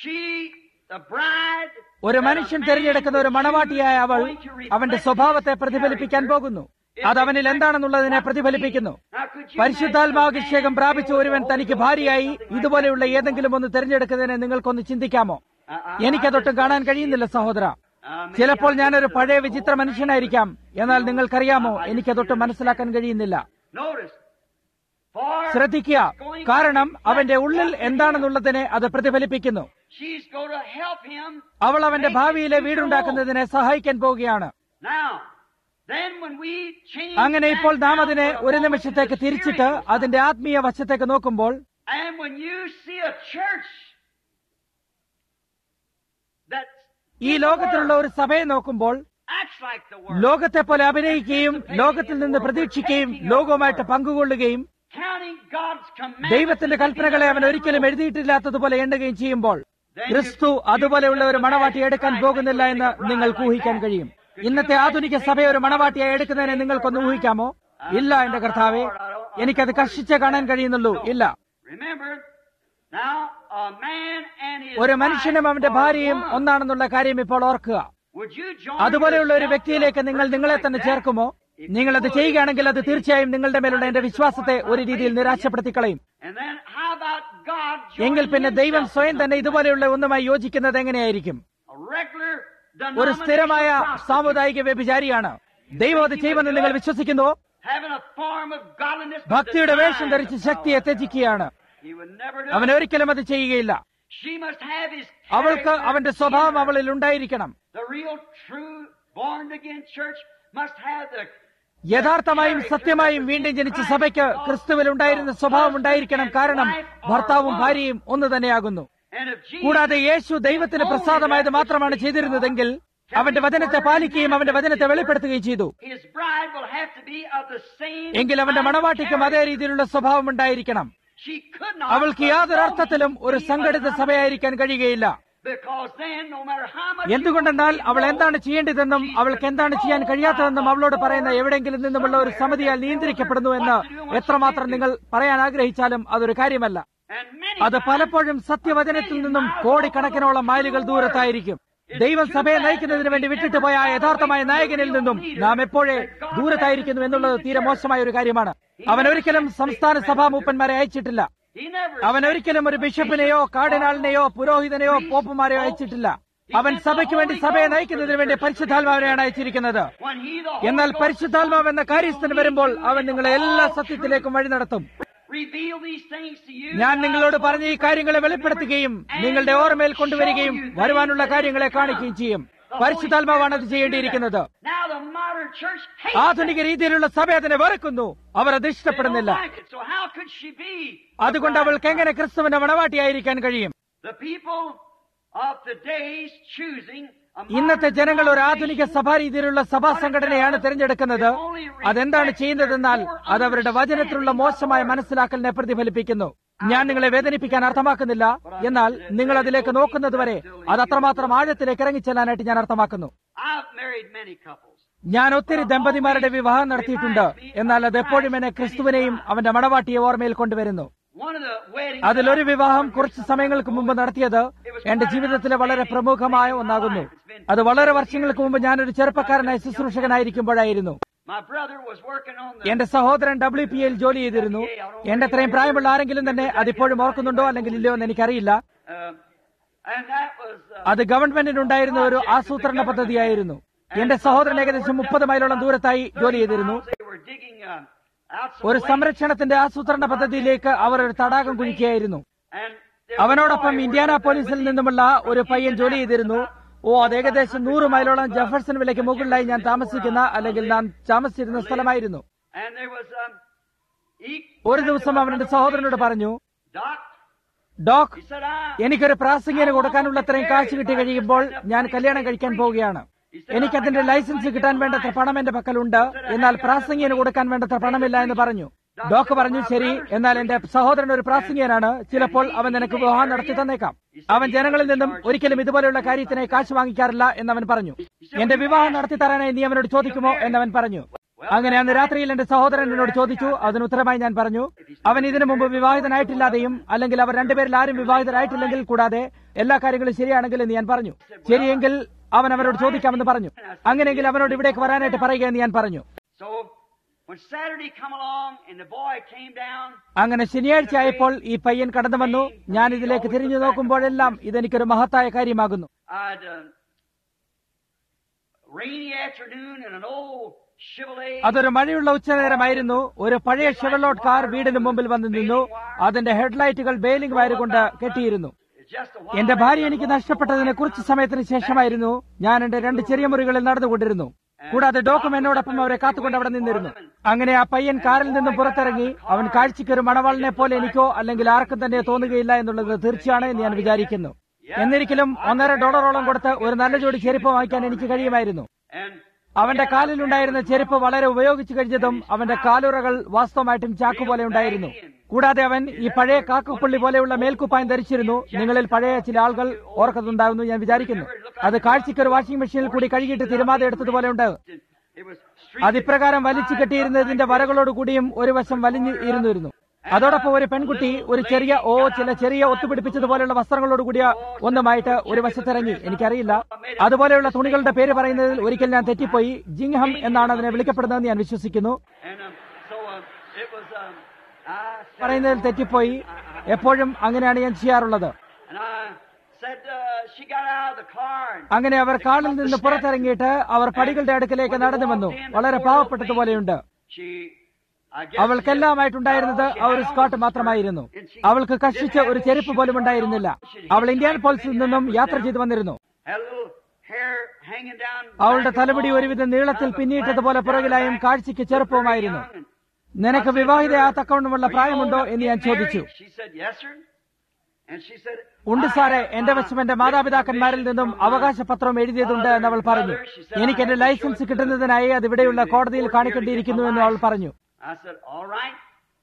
S1: ഒരു മനുഷ്യൻ തിരഞ്ഞെടുക്കുന്ന ഒരു മണവാട്ടിയായ അവൾ അവന്റെ സ്വഭാവത്തെ പ്രതിഫലിപ്പിക്കാൻ പോകുന്നു. അത് അവനിൽ എന്താണെന്നുള്ളതിനെ പ്രതിഫലിപ്പിക്കുന്നു. പരിശുദ്ധാത്മാഭിഷേകം പ്രാപിച്ച ഒരുവൻ തനിക്ക് ഭാര്യയായി ഇതുപോലെയുള്ള ഏതെങ്കിലും ഒന്ന് തിരഞ്ഞെടുക്കുന്നതിനെ നിങ്ങൾക്കൊന്ന് ചിന്തിക്കാമോ? എനിക്കതൊട്ടും കാണാൻ കഴിയുന്നില്ല സഹോദര. ചിലപ്പോൾ ഞാനൊരു പഴയ വിചിത്ര മനുഷ്യനായിരിക്കാം. എന്നാൽ നിങ്ങൾക്കറിയാമോ, എനിക്കതൊട്ടും മനസ്സിലാക്കാൻ കഴിയുന്നില്ല. ശ്രദ്ധിക്കുക, കാരണം അവന്റെ ഉള്ളിൽ എന്താണെന്നുള്ളതിനെ അത് പ്രതിഫലിപ്പിക്കുന്നു. അവൾ അവന്റെ ഭാവിയിലെ വീടുണ്ടാക്കുന്നതിനെ സഹായിക്കാൻ പോവുകയാണ്. അങ്ങനെ ഇപ്പോൾ നാം അതിനെ ഒരു നിമിഷത്തേക്ക് തിരിച്ചിട്ട് അതിന്റെ ആത്മീയ വശത്തേക്ക് നോക്കുമ്പോൾ, ഈ ലോകത്തിലുള്ള ഒരു സഭയെ നോക്കുമ്പോൾ ലോകത്തെ പോലെ അഭിനയിക്കുകയും ലോകത്തിൽ നിന്ന് പ്രതീക്ഷിക്കുകയും ലോകവുമായിട്ട് പങ്കുകൊള്ളുകയും ദൈവത്തിന്റെ കൽപ്പനകളെ അവൻ ഒരിക്കലും എഴുതിയിട്ടില്ലാത്തതുപോലെ എണ്ണുകയും ചെയ്യുമ്പോൾ ക്രിസ്തു അതുപോലെയുള്ള ഒരു മണവാട്ടിയെ എടുക്കാൻ പോകുന്നില്ല എന്ന് നിങ്ങൾക്ക് ഊഹിക്കാൻ കഴിയും. ഇന്നത്തെ ആധുനിക സഭയെ ഒരു മണവാട്ടിയായി എടുക്കുന്നതിനെ നിങ്ങൾക്കൊന്ന് ഊഹിക്കാമോ? ഇല്ല എന്റെ കർത്താവേ, എനിക്കത് കർഷിച്ചേ കാണാൻ കഴിയുന്നുള്ളൂ. ഇല്ല. ഒരു മനുഷ്യനും അവന്റെ ഭാര്യയും ഒന്നാണെന്നുള്ള കാര്യം ഇപ്പോൾ ഓർക്കുക. അതുപോലെയുള്ള ഒരു വ്യക്തിയിലേക്ക് നിങ്ങൾ നിങ്ങളെ തന്നെ ചേർക്കുമോ? നിങ്ങളത് ചെയ്യുകയാണെങ്കിൽ അത് തീർച്ചയായും നിങ്ങളുടെ മേലുള്ള എന്റെ വിശ്വാസത്തെ ഒരു രീതിയിൽ നിരാശപ്പെടുത്തിക്കളയും. എങ്കിൽ പിന്നെ ദൈവം സ്വയം തന്നെ ഇതുപോലെയുള്ള ഒന്നുമായി യോജിക്കുന്നത് എങ്ങനെയായിരിക്കും? ഒരു സ്ഥിരമായ സാമുദായിക വ്യഭിചാരിയാണ്. ദൈവം അത് ചെയ്യുമെന്ന് നിങ്ങൾ വിശ്വസിക്കുന്നുവോ? ഭക്തിയുടെ വേഷം ധരിച്ച് ശക്തിയെ ത്യജിക്കുകയാണ്. അവൻ ഒരിക്കലും അത് ചെയ്യുകയില്ല. അവൾക്ക് അവന്റെ സ്വഭാവം അവളിൽ ഉണ്ടായിരിക്കണം. യഥാർത്ഥമായും സത്യമായും വീണ്ടും ജനിച്ച സഭയ്ക്ക് ക്രിസ്തുവിൽ ഉണ്ടായിരുന്ന സ്വഭാവം ഉണ്ടായിരിക്കണം. കാരണം ഭർത്താവും ഭാര്യയും ഒന്ന് തന്നെയാകുന്നു. കൂടാതെ യേശു ദൈവത്തിന് പ്രസാദമായത് മാത്രമാണ് ചെയ്തിരുന്നതെങ്കിൽ അവന്റെ വചനത്തെ പാലിക്കുകയും അവന്റെ വചനത്തെ വെളിപ്പെടുത്തുകയും ചെയ്തു. എങ്കിൽ അവന്റെ മണവാട്ടിക്കും അതേ രീതിയിലുള്ള സ്വഭാവം ഉണ്ടായിരിക്കണം. അവൾക്ക് യാതൊരു അർത്ഥത്തിലും ഒരു സംഘടിത സഭയായിരിക്കാൻ കഴിയുകയില്ല. എന്തുകൊണ്ടെന്നാൽ അവൾ എന്താണ് ചെയ്യേണ്ടതെന്നും അവൾക്ക് എന്താണ് ചെയ്യാൻ കഴിയാത്തതെന്നും അവളോട് പറയുന്ന എവിടെയെങ്കിലും നിന്നുമുള്ള ഒരു സമിതിയാൽ നിയന്ത്രിക്കപ്പെടുന്നു എന്ന് എത്രമാത്രം നിങ്ങൾ പറയാൻ ആഗ്രഹിച്ചാലും അതൊരു കാര്യമല്ല. അത് പലപ്പോഴും സത്യവചനത്തിൽ നിന്നും കോടിക്കണക്കിനോളം മൈലുകൾ ദൂരത്തായിരിക്കും. ദൈവം സഭയെ നയിക്കുന്നതിന് വേണ്ടി വിട്ടിട്ട് പോയ ആ യഥാർത്ഥമായ നായകനിൽ നിന്നും നാം എപ്പോഴേ ദൂരത്തായിരിക്കുന്നു എന്നുള്ളത് തീരെ മോശമായ ഒരു കാര്യമാണ്. അവൻ ഒരിക്കലും സംസ്ഥാന സഭാ മൂപ്പന്മാരെ അയച്ചിട്ടില്ല. അവൻ ഒരിക്കലും ഒരു ബിഷപ്പിനെയോ കാർഡിനാളിനെയോ പുരോഹിതനെയോ പോപ്പുമാരെയോ അയച്ചിട്ടില്ല. അവൻ സഭയ്ക്ക് വേണ്ടി സഭയെ നയിക്കുന്നതിന് വേണ്ടി പരിശുദ്ധാത്മാവിനെയാണ് അയച്ചിരിക്കുന്നത്. എന്നാൽ പരിശുദ്ധാത്മാവ് എന്ന കാര്യസ്ഥന് വരുമ്പോൾ അവൻ നിങ്ങളെ എല്ലാ സത്യത്തിലേക്കും വഴി നടത്തും. ഞാൻ നിങ്ങളോട് പറഞ്ഞ ഈ കാര്യങ്ങളെ വെളിപ്പെടുത്തുകയും നിങ്ങളുടെ ഓർമ്മയിൽ കൊണ്ടുവരികയും വരുവാനുള്ള കാര്യങ്ങളെ കാണിക്കുകയും ചെയ്യും. പരിശുദ്ധാത്മാവാണ് അത് ചെയ്യേണ്ടിയിരിക്കുന്നത്. ആധുനിക രീതിയിലുള്ള സഭ അതിനെ വെറുക്കുന്നു. അവർ അത് ഇഷ്ടപ്പെടുന്നില്ല. അതുകൊണ്ട് അവൾക്ക് എങ്ങനെ ക്രിസ്തുവിന്റെ മണവാട്ടിയായിരിക്കാൻ കഴിയും? ഇന്നത്തെ ജനങ്ങൾ ഒരു ആധുനിക സഭാ രീതിയിലുള്ള സഭാ സംഘടനയാണ് തിരഞ്ഞെടുക്കുന്നത്. അതെന്താണ് ചെയ്യുന്നതെന്നാൽ അത് അവരുടെ വചനത്തിലുള്ള മോശമായ മനസ്സിലാക്കലിനെ പ്രതിഫലിപ്പിക്കുന്നു. ഞാൻ നിങ്ങളെ വേദനിപ്പിക്കാൻ അർത്ഥമാക്കുന്നില്ല. എന്നാൽ നിങ്ങൾ അതിലേക്ക് നോക്കുന്നത് വരെ അത് അത്രമാത്രം ആഴത്തിലേക്ക് ഇറങ്ങിച്ചെല്ലാനായിട്ട് ഞാൻ അർത്ഥമാക്കുന്നു. ഞാൻ ഒത്തിരി ദമ്പതിമാരുടെ വിവാഹം നടത്തിയിട്ടുണ്ട്. എന്നാൽ അത് എപ്പോഴും എന്നെ ക്രിസ്തുവിനെയും അവന്റെ മണവാട്ടിയെ ഓർമ്മയിൽ കൊണ്ടുവരുന്നു. അതിലൊരു വിവാഹം കുറച്ച് സമയങ്ങൾക്ക് മുമ്പ് നടത്തിയത് എന്റെ ജീവിതത്തിലെ വളരെ പ്രമുഖമായ ഒന്നാകുന്നു. അത് വളരെ വർഷങ്ങൾക്ക് മുമ്പ് ഞാനൊരു ചെറുപ്പക്കാരനായ ശുശ്രൂഷകനായിരിക്കുമ്പോഴായിരുന്നു. എന്റെ സഹോദരൻ ഡബ്ല്യു പി എയിൽ ജോലി ചെയ്തിരുന്നു. എന്റെ അത്രയും പ്രായമുള്ള ആരെങ്കിലും തന്നെ അതിപ്പോഴും ഓർക്കുന്നുണ്ടോ അല്ലെങ്കിൽ ഇല്ലയോ എന്ന് എനിക്കറിയില്ല. അത് ഗവൺമെന്റിനുണ്ടായിരുന്ന ഒരു ആസൂത്രണ പദ്ധതിയായിരുന്നു. എന്റെ സഹോദരൻ ഏകദേശം മുപ്പത് മൈലോളം ദൂരത്തായി ജോലി ചെയ്തിരുന്നു. ഒരു സംരക്ഷണത്തിന്റെ ആസൂത്രണ പദ്ധതിയിലേക്ക് അവർ ഒരു തടാകം കുഴിക്കുകയായിരുന്നു. അവനോടൊപ്പം ഇന്ത്യാന പോലീസിൽ നിന്നുമുള്ള ഒരു പയ്യൻ ജോലി ചെയ്തിരുന്നു. ഓ, അത് ഏകദേശം നൂറ് മൈലോളം ജെഫർസൺ വിലയ്ക്ക് മുകളിലായി ഞാൻ താമസിക്കുന്ന അല്ലെങ്കിൽ ഞാൻ താമസിച്ചിരുന്ന സ്ഥലമായിരുന്നു.
S2: And there was, um, he,
S1: ഒരു ദിവസം അവൻ എന്റെ സഹോദരനോട് പറഞ്ഞു,
S2: Doc,
S1: doc,
S2: he said, I,
S1: എനിക്കൊരു പ്രാസംഗികന് കൊടുക്കാനുള്ള അത്രയും കാശ് കിട്ടി കഴിയുമ്പോൾ ഞാൻ കല്യാണം കഴിക്കാൻ പോവുകയാണ്. എനിക്കതിന്റെ ലൈസൻസ് കിട്ടാൻ വേണ്ടത്ര പണം എന്റെ പക്കലുണ്ട്, എന്നാൽ പ്രാസംഗികന് കൊടുക്കാൻ വേണ്ടത്ര പണമില്ല എന്ന് പറഞ്ഞു. ഡോക്ടർ പറഞ്ഞു, ശരി, എന്നാൽ എന്റെ സഹോദരൻ ഒരു പ്രാസംഗികനാണ്, ചിലപ്പോൾ അവൻ നിനക്ക് വിവാഹം നടത്തി തന്നേക്കാം. അവൻ ജനങ്ങളിൽ നിന്നും ഒരിക്കലും ഇതുപോലെയുള്ള കാര്യത്തിനായി കാശ് വാങ്ങിക്കാറില്ല എന്നവൻ പറഞ്ഞു. എന്റെ വിവാഹം നടത്തി തരാനായി നീ അവനോട് ചോദിക്കുമോ എന്നവൻ പറഞ്ഞു. അങ്ങനെ അന്ന് രാത്രിയിൽ എന്റെ സഹോദരൻ എന്നോട് ചോദിച്ചു. അതിന് ഉത്തരമായി ഞാൻ പറഞ്ഞു, അവൻ ഇതിനു മുമ്പ് വിവാഹിതനായിട്ടില്ലാതെയും അല്ലെങ്കിൽ അവർ രണ്ടുപേരിൽ ആരും വിവാഹിതരായിട്ടില്ലെങ്കിൽ കൂടാതെ എല്ലാ കാര്യങ്ങളും ശരിയാണെങ്കിൽ എന്ന് ഞാൻ പറഞ്ഞു. ശരിയെങ്കിൽ അവൻ അവനോട് ചോദിക്കാമെന്ന് പറഞ്ഞു. അങ്ങനെയെങ്കിൽ അവനോട് ഇവിടേക്ക് വരാനായിട്ട് പറയുക എന്ന് ഞാൻ പറഞ്ഞു.
S2: so when Saturday come along and the boy came down,
S1: അങ്ങനെ ശനിയാഴ്ച ആയപ്പോൾ ഈ പയ്യൻ കടന്നു വന്നു. ഞാൻ ഇതിലേക്ക് തിരിഞ്ഞു നോക്കുമ്പോഴെല്ലാം ഇതെനിക്കൊരു മഹത്തായ കാര്യമാകുന്നു.
S2: I'd, uh, rainy afternoon and an old Chevrolet.
S1: അതൊരു മഴയുള്ള ഉച്ചനേരമായിരുന്നു. ഒരു പഴയ ഷെവർലോട്ട് കാർ വീടിന് മുമ്പിൽ വന്നു നിന്നു. അതിന്റെ ഹെഡ്ലൈറ്റുകൾ ബെയിലിംഗ് വയർ കൊണ്ട് കെട്ടിയിരുന്നു.
S2: Just a while
S1: എന്റെ ഭാര്യ എനിക്ക് നഷ്ടപ്പെട്ടതിന് കുറച്ച് സമയത്തിന് ശേഷമായിരുന്നു. ഞാൻ എന്റെ രണ്ട് ചെറിയ മുറികളിൽ നടന്നുകൊണ്ടിരുന്നു. കൂടാതെ ഡോക്ടർ എന്നോടൊപ്പം അവരെ കാത്തുകൊണ്ട് അവിടെ നിന്നിരുന്നു. അങ്ങനെ ആ പയ്യൻ കാറിൽ നിന്നും പുറത്തിറങ്ങി. അവൻ കാഴ്ചയ്ക്ക് ഒരു മണവാളിനെ പോലെ എനിക്കോ അല്ലെങ്കിൽ ആർക്കും തന്നെ തോന്നുകയില്ല എന്നുള്ളത് തീർച്ചയാണ് എന്ന് ഞാൻ വിചാരിക്കുന്നു. എന്നിരിക്കലും ഒന്നര ഡോളറോളം കൊടുത്ത് ഒരു നല്ല ജോഡി ചെരുപ്പ് വാങ്ങിക്കാൻ എനിക്ക് കഴിയുമായിരുന്നു.
S2: and
S1: അവന്റെ കാലിലുണ്ടായിരുന്ന ചെരുപ്പ് വളരെ ഉപയോഗിച്ചു കഴിഞ്ഞതും അവന്റെ കാലുറകൾ വാസ്തവമായിട്ടും ചാക്കുപോലെ ഉണ്ടായിരുന്നു. കൂടാതെ അവൻ ഈ പഴയ കാക്കപ്പള്ളി പോലെയുള്ള മേൽക്കുപ്പായം ധരിച്ചിരുന്നു. നിങ്ങളിൽ പഴയ ചില ആളുകൾ ഓർക്കുന്നുണ്ടാവുന്നു ഞാൻ വിചാരിക്കുന്നു. അത് കാഴ്ചയ്ക്ക് ഒരു വാഷിംഗ് മെഷീനിൽ കൂടി കഴുകിയിട്ട് തിരുമാതെ എടുത്തതുപോലെ ഉണ്ട്.
S2: it was
S1: അത് ഇപ്രകാരം വലിച്ചു കെട്ടിയിരുന്നതിന്റെ വരകളോട് കൂടിയും ഒരു വശം വലിഞ്ഞു ഇരുന്നിരുന്നു. അതോടൊപ്പം ഒരു പെൺകുട്ടി ഒരു ചെറിയ ഓ ചില ചെറിയ ഒത്തുപിടിപ്പിച്ചതുപോലെയുള്ള വസ്ത്രങ്ങളോട് കൂടിയ ഒന്നുമായിട്ട് ഒരു വശത്തിറങ്ങി. എനിക്കറിയില്ല, അതുപോലെയുള്ള തുണികളുടെ പേര് പറയുന്നതിൽ ഒരിക്കൽ ഞാൻ തെറ്റിപ്പോയി. ജിങ്ഹം എന്നാണ് അതിനെ വിളിക്കപ്പെടുന്നതെന്ന് ഞാൻ വിശ്വസിക്കുന്നു.
S2: and um, so uh, it was um, I said,
S1: പറയുന്നതിൽ തെറ്റിപ്പോയി. എപ്പോഴും അങ്ങനെയാണ് ഞാൻ ചെയ്യാറുള്ളത്.
S2: and I said uh, she got out of the car and
S1: അങ്ങനെ അവർ കാറിൽ നിന്ന് പുറത്തിറങ്ങിയിട്ട് അവർ പടികളുടെ അടുക്കലേക്ക് നടന്നു വന്നു. വളരെ പാവപ്പെട്ടതുപോലെയുണ്ട്.
S2: she I guess
S1: അവൾക്കെല്ലാമായിട്ടുണ്ടായിരുന്നത് ആ ഒരു സ്കർട്ട് മാത്രമായിരുന്നു. അവൾക്ക് കഷ്ടിച്ച ഒരു ചെരുപ്പ് പോലും ഉണ്ടായിരുന്നില്ല. അവൾ ഇന്ത്യൻ പോൾസിൽ നിന്നും യാത്ര ചെയ്തു വന്നിരുന്നു.
S2: had a little hair hanging down.
S1: അവളുടെ തലമുടി ഒരുവിധം നീളത്തിൽ പിന്നിയിട്ടതുപോലെ പുറകിലായും കാഴ്ചയ്ക്ക് ചെറുപ്പവുമായിരുന്നു. നിനക്ക് വിവാഹിതയാ തക്കവണ്ണമുള്ള പ്രായമുണ്ടോ എന്ന് ഞാൻ ചോദിച്ചു.
S2: She said yes sir, and she said
S1: ഉണ്ട് സാറേ, എന്റെ വശം എന്റെ മാതാപിതാക്കന്മാരിൽ നിന്നും അവകാശപത്രം എഴുതിയതുണ്ട് എന്ന് അവൾ പറഞ്ഞു. എനിക്ക് എന്റെ ലൈസൻസ് കിട്ടുന്നതിനായി അത് ഇവിടെയുള്ള കോടതിയിൽ കാണിക്കേണ്ടിയിരിക്കുന്നു എന്ന് അവൾ പറഞ്ഞു.
S2: I said all right.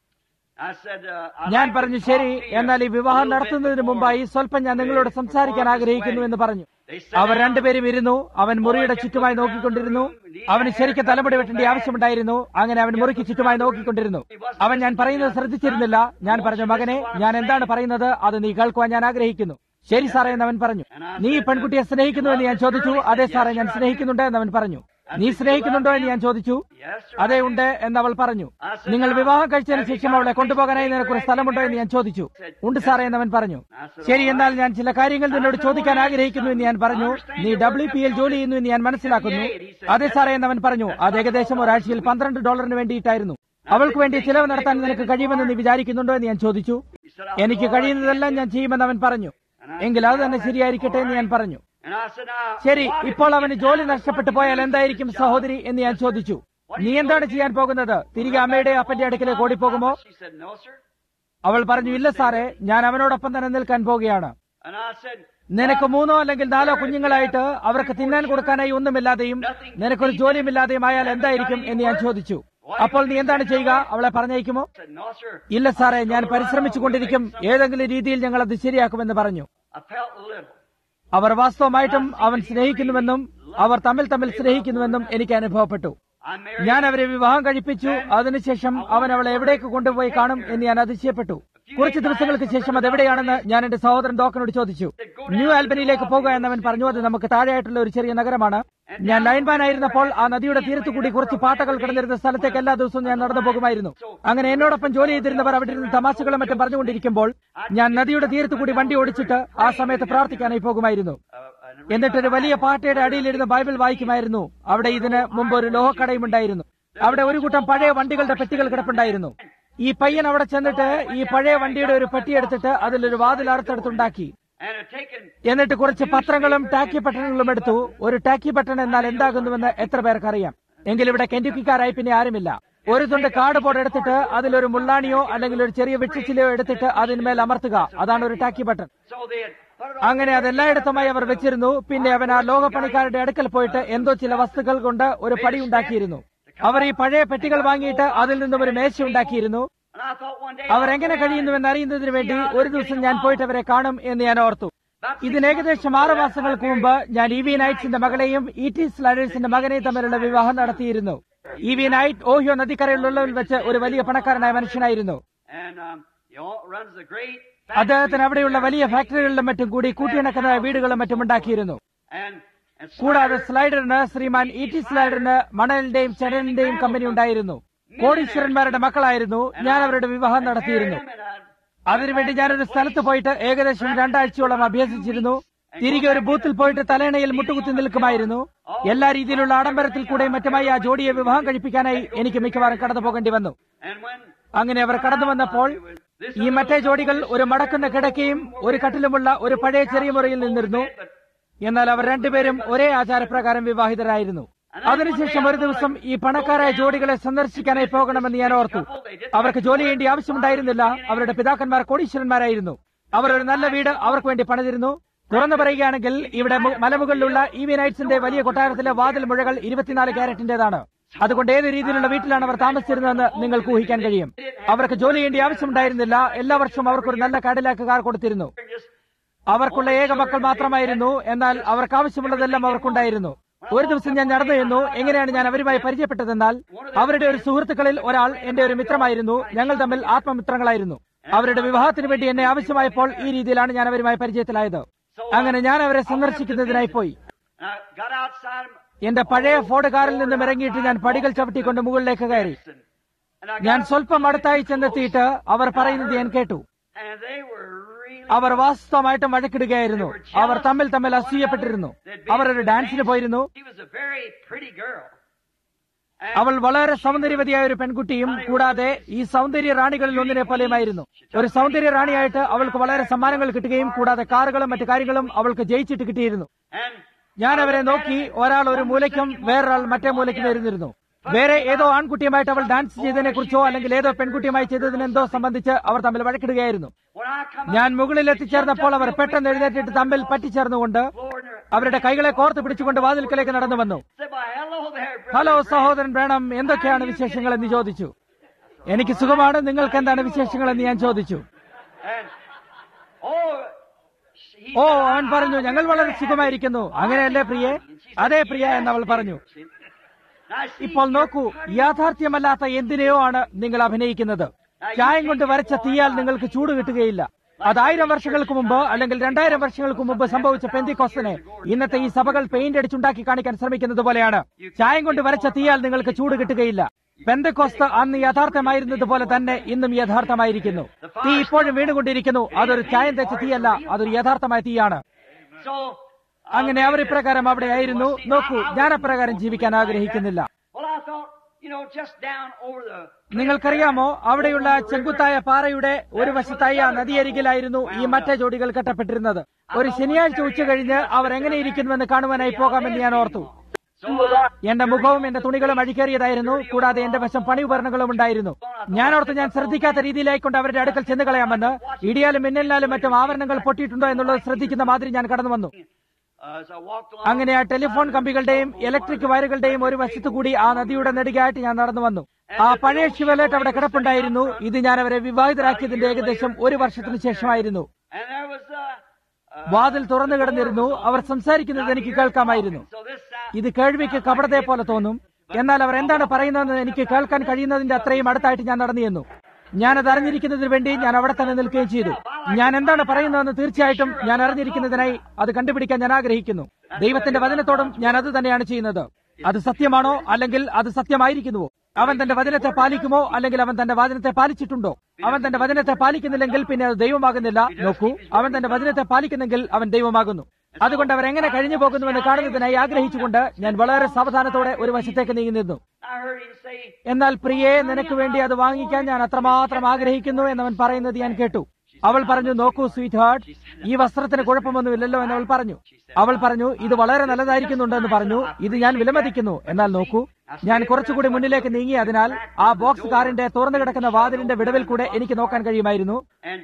S2: I said uh,
S1: ഞാൻ പറഞ്ഞു, ശരി, എന്നാൽ ഈ വിവാഹം നടത്തുന്നതിന് മുമ്പായി സ്വല്പം ഞാൻ നിങ്ങളോട് സംസാരിക്കാൻ ആഗ്രഹിക്കുന്നു എന്ന് പറഞ്ഞു. അവർ രണ്ടുപേരും ഇരുന്നു. അവൻ മുറിയുടെ ചുറ്റുമായി നോക്കിക്കൊണ്ടിരുന്നു. അവന് ശരിക്കും തലമുടി വെട്ടേണ്ട ആവശ്യമുണ്ടായിരുന്നു. അങ്ങനെ അവൻ മുറിക്ക് ചുറ്റുമായി നോക്കിക്കൊണ്ടിരുന്നു. അവൻ ഞാൻ പറയുന്നത് ശ്രദ്ധിച്ചിരുന്നില്ല. ഞാൻ പറഞ്ഞു, മകനെ, ഞാൻ എന്താണ് പറയുന്നത് അത് നീ കേൾക്കുവാൻ ഞാൻ ആഗ്രഹിക്കുന്നു. ശരി സാറേ എന്നവൻ പറഞ്ഞു. നീ ഈ പെൺകുട്ടിയെ സ്നേഹിക്കുന്നു എന്ന് ഞാൻ ചോദിച്ചു. അതെ സാറേ, ഞാൻ സ്നേഹിക്കുന്നുണ്ട് എന്നവൻ പറഞ്ഞു. നീ സ്നേഹിക്കുന്നുണ്ടോ എന്ന് ഞാൻ ചോദിച്ചു. അതെ ഉണ്ട് എന്നവൾ പറഞ്ഞു. നിങ്ങൾ വിവാഹം കഴിച്ചതിന് ശേഷം അവളെ കൊണ്ടുപോകാനായി നിനക്കൊരു സ്ഥലമുണ്ടോ എന്ന് ഞാൻ ചോദിച്ചു. ഉണ്ട് സാറേ എന്നവൻ പറഞ്ഞു. ശരി, എന്നാൽ ഞാൻ ചില കാര്യങ്ങൾ നിന്നോട് ചോദിക്കാൻ ആഗ്രഹിക്കുന്നു എന്ന് ഞാൻ പറഞ്ഞു. നീ ഡബ്ല്യു പി എൽ ജോലി ചെയ്യുന്നു എന്ന് ഞാൻ മനസ്സിലാക്കുന്നു. അതെ സാറേ എന്നവൻ പറഞ്ഞു. അത് ഏകദേശം ഒരാഴ്ചയിൽ പന്ത്രണ്ട് ഡോളറിന് വേണ്ടിയിട്ടായിരുന്നു. അവൾക്ക് വേണ്ടി ചിലവ് നടത്താൻ നിനക്ക് കഴിയുമെന്ന് നീ വിചാരിക്കുന്നുണ്ടോ എന്ന് ഞാൻ ചോദിച്ചു. എനിക്ക് കഴിയുന്നതെല്ലാം ഞാൻ ചെയ്യുമെന്ന് അവൻ പറഞ്ഞു. എങ്കിൽ അത് തന്നെ ശരിയായിരിക്കട്ടെ എന്ന് ഞാൻ പറഞ്ഞു.
S2: and I said now
S1: ശരി, ഇപ്പോൾ അവന് ജോലി നഷ്ടപ്പെട്ടു പോയാൽ എന്തായിരിക്കും സഹോദരി എന്ന് ഞാൻ ചോദിച്ചു. നീ എന്താണ് ചെയ്യാൻ പോകുന്നത്? തിരികെ അമ്മയുടെ അപ്പന്റെ അടുക്കലേക്ക് ഓടിപ്പോകുമോ?
S2: she said no sir,
S1: അവൾ പറഞ്ഞു, ഇല്ല സാറേ, ഞാൻ അവനോടൊപ്പം തന്നെ നിൽക്കാൻ പോകുകയാണ്.
S2: and I said
S1: നിനക്ക് മൂന്നോ അല്ലെങ്കിൽ നാലോ കുഞ്ഞുങ്ങളായിട്ട് അവർക്ക് തിന്നാൻ കൊടുക്കാനായി ഒന്നുമില്ലാതെയും നിനക്കൊരു ജോലിയുമില്ലാതെയും ആയാൽ എന്തായിരിക്കും എന്ന് ഞാൻ ചോദിച്ചു. അപ്പോൾ നീ എന്താണ് ചെയ്യുക? അവളെ പറഞ്ഞയക്കുമോ?
S2: said no sir.
S1: ഇല്ല സാറേ, ഞാൻ പരിശ്രമിച്ചുകൊണ്ടിരിക്കും. ഏതെങ്കിലും രീതിയിൽ ഞങ്ങൾ അത് ശരിയാക്കുമെന്ന് പറഞ്ഞു.
S2: I felt a little.
S1: അവർ വാസ്തവമായിട്ടും അവൻ സ്നേഹിക്കുന്നുവെന്നും അവർ തമ്മിൽ തമ്മിൽ സ്നേഹിക്കുന്നുവെന്നും എനിക്ക് അനുഭവപ്പെട്ടു.
S2: I married
S1: ഞാൻ അവരെ വിവാഹം കഴിപ്പിച്ചു. അതിനുശേഷം അവൻ അവളെ എവിടേക്ക് കൊണ്ടുപോയി കാണും എന്ന് ഞാൻ അതിശയപ്പെട്ടു. കുറച്ച് ദിവസങ്ങൾക്ക് ശേഷം അത് എവിടെയാണെന്ന് ഞാൻ എന്റെ സഹോദരൻ ഡോക്കനോട് ചോദിച്ചു. ന്യൂ ആൽബനിയിലേക്ക് പോകുക എന്നവൻ പറഞ്ഞു. അത് നമുക്ക് താഴെയായിട്ടുള്ള ഒരു ചെറിയ നഗരമാണ്. ഞാൻ ലൈൻമാൻ ആയിരുന്നപ്പോൾ ആ നദിയുടെ തീരത്തുകൂടി കുറച്ച് പാട്ടകൾ കിടന്നിരുന്ന സ്ഥലത്തേക്ക് എല്ലാ ദിവസവും ഞാൻ നടന്നു പോകുമായിരുന്നു. അങ്ങനെ എന്നോടൊപ്പം ജോലി ചെയ്തിരുന്നവർ അവിടെ ഇരുന്ന് തമാശകളും മറ്റും പറഞ്ഞുകൊണ്ടിരിക്കുമ്പോൾ ഞാൻ നദിയുടെ തീരത്തുകൂടി വണ്ടി ഓടിച്ചിട്ട് ആ സമയത്ത് പ്രാർത്ഥിക്കാനായി പോകുമായിരുന്നു. എന്നിട്ടൊരു വലിയ പാട്ടയുടെ അടിയിലിരുന്ന് ബൈബിൾ വായിക്കുമായിരുന്നു. അവിടെ ഇതിന് മുമ്പ് ഒരു ലോഹക്കടയും ഉണ്ടായിരുന്നു. അവിടെ ഒരു കൂട്ടം പഴയ വണ്ടികളുടെ പെട്ടികൾ കിടപ്പുണ്ടായിരുന്നു. ഈ പയ്യൻ അവിടെ ചെന്നിട്ട് ഈ പഴയ വണ്ടിയുടെ ഒരു പെട്ടി എടുത്തിട്ട് അതിലൊരു വാതിൽ അറുത്തെടുത്തുണ്ടാക്കി.
S2: and had taken
S1: എന്നിട്ട് കുറച്ച് പത്രങ്ങളും ടാക്കി പട്ടണങ്ങളും എടുത്തു. ഒരു ടാക്കി പട്ടണം എന്നാൽ എന്താകുന്നുവെന്ന് എത്ര പേർക്കറിയാം? എങ്കിൽ ഇവിടെ കെന്റുക്കിക്കാരായി പിന്നെ ആരുമില്ല. ഒരു തുണ്ട് കാർഡ് ബോർഡ് എടുത്തിട്ട് അതിലൊരു മുള്ളാണിയോ അല്ലെങ്കിൽ ഒരു ചെറിയ വെച്ചിച്ചിലയോ എടുത്തിട്ട് അതിന്മേൽ അമർത്തുക. അതാണ് ഒരു talkie button.
S2: so they had put it
S1: അങ്ങനെ അതെല്ലായിടത്തുമായി അവർ വെച്ചിരുന്നു. പിന്നെ അവൻ ആ ലോകപ്പണിക്കാരുടെ അടുക്കൽ പോയിട്ട് എന്തോ ചില വസ്തുക്കൾ കൊണ്ട് ഒരു പടി ഉണ്ടാക്കിയിരുന്നു. അവർ ഈ പഴയ പെട്ടികൾ വാങ്ങിയിട്ട് അതിൽ നിന്നും ഒരു മേശ ഉണ്ടാക്കിയിരുന്നു.
S2: and I thought one day
S1: അവരെങ്ങനെ കഴിയുന്നുവെന്ന് അറിയുന്നതിന് വേണ്ടി ഒരു ദിവസം ഞാൻ പോയിട്ട് അവരെ കാണും എന്ന് ഞാൻ ഓർത്തു. ഇതിന് ഏകദേശം ആറ് മാസങ്ങൾക്ക് മുമ്പ് ഞാൻ ഇ വി നൈറ്റ്സിന്റെ മകളെയും ഇ ടി സ്ലൈഡേഴ്സിന്റെ മകനെയും തമ്മിലുള്ള വിവാഹം നടത്തിയിരുന്നു. ഇ വി നൈറ്റ് ഓഹിയോ നദിക്കരയിലുള്ളതിൽ വെച്ച് ഒരു വലിയ പണക്കാരനായ മനുഷ്യനായിരുന്നു.
S2: and um, he all runs a great
S1: അദ്ദേഹത്തിന് അവിടെയുള്ള വലിയ ഫാക്ടറികളിലും മറ്റും കൂടി കൂട്ടിയിണക്കുന്ന വീടുകളും മറ്റും ഉണ്ടാക്കിയിരുന്നു.
S2: and and
S1: കൂടാതെ സ്ലൈഡറിന് ശ്രീമാൻ ഇ ടി സ്ലൈഡറിന് മണലിന്റെയും ചരലിന്റെയും കമ്പനി ഉണ്ടായിരുന്നു. കോടീശ്വരന്മാരുടെ മക്കളായിരുന്നു. ഞാൻ അവരുടെ വിവാഹം നടത്തിയിരുന്നു. അതിനുവേണ്ടി ഞാനൊരു സ്ഥലത്ത് പോയിട്ട് ഏകദേശം രണ്ടാഴ്ചയോളം അഭ്യസിച്ചിരുന്നു. തിരികെ ഒരു ബൂത്തിൽ പോയിട്ട് തലേണയിൽ മുട്ടുകുത്തി നിൽക്കുമായിരുന്നു. എല്ലാ രീതിയിലുള്ള ആഡംബരത്തിൽ കൂടെയും മറ്റുമായി ആ ജോഡിയെ വിവാഹം കഴിപ്പിക്കാനായി എനിക്ക് മിക്കവാറും കടന്നു പോകേണ്ടി വന്നു.
S2: and when
S1: അങ്ങനെ അവർ കടന്നു വന്നപ്പോൾ ഈ മറ്റേ ജോഡികൾ ഒരു മടക്കുന്ന കിടക്കയും ഒരു കട്ടിലുമുള്ള ഒരു പഴയ ചെറിയ മുറിയിൽ നിന്നിരുന്നു. എന്നാൽ അവർ രണ്ടുപേരും ഒരേ ആചാരപ്രകാരം വിവാഹിതരായിരുന്നു. അതിനുശേഷം ഒരു ദിവസം ഈ പണക്കാരായ ജോഡികളെ സന്ദർശിക്കാനായി പോകണമെന്ന് ഞാൻ ഓർത്തു. അവർക്ക് ജോലി ചെയ്യേണ്ട ആവശ്യമുണ്ടായിരുന്നില്ല. അവരുടെ പിതാക്കന്മാർ കോടീശ്വരന്മാരായിരുന്നു. അവർ ഒരു നല്ല വീട് അവർക്ക് വേണ്ടി പണിതിരുന്നു. തുറന്നു പറയുകയാണെങ്കിൽ ഇവിടെ മലമുകളിലുള്ള ഇ വി നൈറ്റ്സിന്റെ വലിയ കൊട്ടാരത്തിലെ വാതിൽ മുഴകൾ ഇരുപത്തിനാല് ക്യാരറ്റിന്റേതാണ്. അതുകൊണ്ട് ഏത് രീതിയിലുള്ള വീട്ടിലാണ് അവർ താമസിച്ചിരുന്നതെന്ന് നിങ്ങൾക്ക് ഊഹിക്കാൻ കഴിയും. അവർക്ക് ജോലി ചെയ്യേണ്ട ആവശ്യമുണ്ടായിരുന്നില്ല. എല്ലാ വർഷവും അവർക്കൊരു നല്ല കാഡിലാക്ക് കാർ കൊടുത്തിരുന്നു. അവർക്കുള്ള ഏക മക്കൾ മാത്രമായിരുന്നു. എന്നാൽ അവർക്ക് ആവശ്യമുള്ളതെല്ലാം അവർക്കുണ്ടായിരുന്നു. ഒരു ദിവസം ഞാൻ നടന്നു ചെന്നു. എങ്ങനെയാണ് ഞാൻ അവരുമായി പരിചയപ്പെട്ടതെന്നാൽ അവരുടെ ഒരു സുഹൃത്തുക്കളിൽ ഒരാൾ എന്റെ ഒരു മിത്രമായിരുന്നു. ഞങ്ങൾ തമ്മിൽ ആത്മമിത്രങ്ങളായിരുന്നു. അവരുടെ വിവാഹത്തിന് വേണ്ടി എന്നെ ആവശ്യമായപ്പോൾ ഈ രീതിയിലാണ് ഞാൻ അവരുമായി പരിചയത്തിലായത്. അങ്ങനെ ഞാൻ അവരെ സന്ദർശിക്കുന്നതിനായി പോയി.
S2: I got outside and
S1: എന്റെ പഴയ ഫോർഡ് കാറിൽ നിന്നും ഇറങ്ങിയിട്ട് ഞാൻ പടികൾ ചവിട്ടിക്കൊണ്ട് മുകളിലേക്ക് കയറി.
S2: I
S1: ഞാൻ സ്വല്പം അടുത്തായി ചെന്നെത്തിയിട്ട് അവർ പറയുന്നത് ഞാൻ കേട്ടു.
S2: and they were really
S1: അവർ വാസ്തവമായിട്ടും വഴക്കിടുകയായിരുന്നു. അവർ തമ്മിൽ തമ്മിൽ അസൂയപ്പെട്ടിരുന്നു. അവർ ഒരു ഡാൻസിന് പോയിരുന്നു.
S2: she was a very pretty girl.
S1: അവൾ വളരെ സൗന്ദര്യവതിയായ ഒരു പെൺകുട്ടിയും കൂടാതെ ഈ സൗന്ദര്യ റാണികളിൽ ഒന്നിനെ പോലെയുമായിരുന്നു. ഒരു സൗന്ദര്യ റാണിയായിട്ട് അവൾക്ക് വളരെ സമ്മാനങ്ങൾ കിട്ടുകയും കൂടാതെ കാറുകളും മറ്റു കാര്യങ്ങളും അവൾക്ക് ജയിച്ചിട്ട് കിട്ടിയിരുന്നു.
S2: and
S1: ഞാൻ അവരെ നോക്കി. ഒരാൾ ഒരു മൂലയ്ക്കും വേറൊരാൾ മറ്റേ മൂലയ്ക്കും ഇരുന്നിരുന്നു. വേറെ ഏതോ ആൺകുട്ടിയുമായിട്ട് അവൾ ഡാൻസ് ചെയ്തതിനെ കുറിച്ചോ അല്ലെങ്കിൽ ഏതോ പെൺകുട്ടിയുമായി ചെയ്തതിനെന്തോ സംബന്ധിച്ച് അവർ തമ്മിൽ വഴക്കിടുകയായിരുന്നു.
S2: when I come
S1: ഞാൻ മുകളിൽ എത്തിച്ചേർന്നപ്പോൾ അവർ പെട്ടെന്ന് എഴുന്നേറ്റിട്ട് തമ്മിൽ പറ്റിച്ചേർന്നുകൊണ്ട് അവരുടെ കൈകളെ കോർത്ത് പിടിച്ചുകൊണ്ട് വാതിൽക്കലേക്ക് നടന്നു വന്നു.
S2: said, "Why, hello there, brother."
S1: Hello സഹോദരൻ ബ്രാനം, എന്തൊക്കെയാണ് വിശേഷങ്ങൾ എന്ന് ചോദിച്ചു. എനിക്ക് സുഖമാണ്, നിങ്ങൾക്ക് എന്താണ് വിശേഷങ്ങൾ എന്ന് ഞാൻ ചോദിച്ചു.
S2: And oh, he
S1: ഓ, അവൻ പറഞ്ഞു, ഞങ്ങൾ വളരെ സുഖമായിരിക്കുന്നു. അങ്ങനെയല്ലേ പ്രിയെ? അതേ പ്രിയ എന്നവൾ പറഞ്ഞു.
S2: Now, see,
S1: ഇപ്പോൾ നോക്കൂ, യാഥാർത്ഥ്യമല്ലാത്ത എന്തിനെയോ ആണ് നിങ്ങൾ അഭിനയിക്കുന്നത്. ചായം കൊണ്ട് വരച്ച തീയാൽ നിങ്ങൾക്ക് ചൂട് കിട്ടുകയില്ല. അത് ആയിരം വർഷങ്ങൾക്ക് മുമ്പ് അല്ലെങ്കിൽ രണ്ടായിരം വർഷങ്ങൾക്ക് മുമ്പ് സംഭവിച്ച പെന്തിക്കോസ്തിനെ ഇന്നത്തെ ഈ സഭകൾ പെയിന്റ് അടിച്ചുണ്ടാക്കി കാണിക്കാൻ ശ്രമിക്കുന്നത് പോലെയാണ്. ചായം കൊണ്ട് വരച്ച തീയാൽ നിങ്ങൾക്ക് ചൂട് കിട്ടുകയില്ല. പെന്തക്കോസ്ത് അന്ന് യഥാർത്ഥമായിരുന്നത് പോലെ തന്നെ ഇന്നും യഥാർത്ഥമായിരിക്കുന്നു. തീ ഇപ്പോഴും വീണുകൊണ്ടിരിക്കുന്നു. അതൊരു ചായം തെച്ച തീയല്ല, അതൊരു യഥാർത്ഥമായ തീയാണ്.
S2: so
S1: അങ്ങനെ അവർ ഇപ്രകാരം അവിടെയായിരുന്നു. നോക്കൂ, ഞാൻ അപ്രകാരം ജീവിക്കാൻ ആഗ്രഹിക്കുന്നില്ല.
S2: well, I thought, you know, just down over the
S1: നിങ്ങൾക്കറിയാമോ, അവിടെയുള്ള ചെങ്കുത്തായ പാറയുടെ ഒരു വശത്തായി ആ നദിയരികിലായിരുന്നു ഈ മറ്റേ ജോഡികൾ കെട്ടപ്പെട്ടിരുന്നത്. ഒരു ശനിയാഴ്ച ഉച്ച കഴിഞ്ഞ് അവർ എങ്ങനെയിരിക്കുന്നുവെന്ന് കാണുവാനായി പോകാമെന്ന് ഞാൻ ഓർത്തു. എന്റെ മുഖവും എന്റെ തുണികളും അഴിക്കേറിയതായിരുന്നു. കൂടാതെ എന്റെ വശം പണി ഉപകരണങ്ങളും ഉണ്ടായിരുന്നു. ഞാൻ ഓർത്ത് ഞാൻ ശ്രദ്ധിക്കാത്ത രീതിയിലായിക്കൊണ്ട് അവരുടെ അടുക്കൽ ചെന്ന് കളയാമെന്ന്. ഇടിയാലും മിന്നലിനാലും മറ്റും ആവരണങ്ങൾ പൊട്ടിയിട്ടുണ്ടോ എന്നുള്ളത് ശ്രദ്ധിക്കുന്ന മാതിരി ഞാൻ കടന്നു വന്നു.
S2: uh, as I walked along.
S1: അങ്ങനെ ആ ടെലിഫോൺ കമ്പികളുടെയും ഇലക്ട്രിക് വയറുകളുടെയും ഒരു വശത്തുകൂടി ആ നദിയുടെ നെടുകയായിട്ട് ഞാൻ നടന്നു വന്നു. ആ പഴയ ഷിവലേറ്റ് അവിടെ കിടപ്പുണ്ടായിരുന്നു. ഇത് ഞാൻ അവരെ വിവാഹിതരാക്കിയതിന്റെ ഏകദേശം ഒരു വർഷത്തിന് ശേഷമായിരുന്നു.
S2: And there was uh, uh,
S1: വാതിൽ തുറന്നു കിടന്നിരുന്നു. അവർ സംസാരിക്കുന്നത് എനിക്ക് കേൾക്കാമായിരുന്നു.
S2: so this uh,
S1: ഇത് കേൾവിക്ക് കപടത്തെ പോലെ തോന്നും. എന്നാൽ അവർ എന്താണ് പറയുന്നതെന്ന് എനിക്ക് കേൾക്കാൻ കഴിയുന്നതിന്റെ അത്രയും അടുത്തായിട്ട് ഞാൻ നടന്നു ചെന്നു. ഞാനത് അറിഞ്ഞിരിക്കുന്നതിന് വേണ്ടി ഞാൻ അവിടെ തന്നെ നിൽക്കുകയും ചെയ്തു. ഞാൻ എന്താണ് പറയുന്നതെന്ന് തീർച്ചയായിട്ടും ഞാൻ അറിഞ്ഞിരിക്കുന്നതിനായി അത് കണ്ടുപിടിക്കാൻ ഞാൻ ആഗ്രഹിക്കുന്നു. ദൈവത്തിന്റെ വചനത്തോടും ഞാൻ അത് തന്നെയാണ് ചെയ്യുന്നത്. അത് സത്യമാണോ അല്ലെങ്കിൽ അത് സത്യമായിരിക്കുന്നുവോ? അവൻ തന്റെ വചനത്തെ പാലിക്കുമോ അല്ലെങ്കിൽ അവൻ തന്റെ വചനത്തെ പാലിച്ചിട്ടുണ്ടോ? അവൻ തന്റെ വചനത്തെ പാലിക്കുന്നില്ലെങ്കിൽ പിന്നെ അത് ദൈവമാകുന്നില്ല. നോക്കൂ, അവൻ തന്റെ വചനത്തെ പാലിക്കുന്നെങ്കിൽ അവൻ ദൈവമാകുന്നു. അതുകൊണ്ട് അവർ എങ്ങനെ കഴിഞ്ഞു പോകുന്നുവെന്ന് കാണുന്നതിനായി ആഗ്രഹിച്ചുകൊണ്ട് ഞാൻ വളരെ സാവധാനത്തോടെ ഒരു വശത്തേക്ക് നീങ്ങുന്നിരുന്നു.
S2: I heard him say,
S1: എന്നാൽ പ്രിയേ, നിനക്ക് വേണ്ടി അത് വാങ്ങിക്കാൻ ഞാൻ അത്രമാത്രം ആഗ്രഹിക്കുന്നു എന്നവൻ പറയുന്നത് ഞാൻ കേട്ടു. അവൾ പറഞ്ഞു, നോക്കൂ സ്വീറ്റ് ഹാർട്ട്, ഈ വസ്ത്രത്തിന് കുഴപ്പമൊന്നുമില്ലല്ലോ എന്ന് അവൾ പറഞ്ഞു. അവൾ പറഞ്ഞു, ഇത് വളരെ നല്ലതായിരിക്കുന്നുണ്ടെന്ന് പറഞ്ഞു. ഇത് ഞാൻ വിലമതിക്കുന്നു. എന്നാൽ നോക്കൂ, ഞാൻ കുറച്ചുകൂടി മുന്നിലേക്ക് നീങ്ങി. അതിനാൽ ആ ബോക്സ് കാറിന്റെ തുറന്നു കിടക്കുന്ന വാതിലിന്റെ വിടവിൽ കൂടെ എനിക്ക് നോക്കാൻ കഴിയുമായിരുന്നു.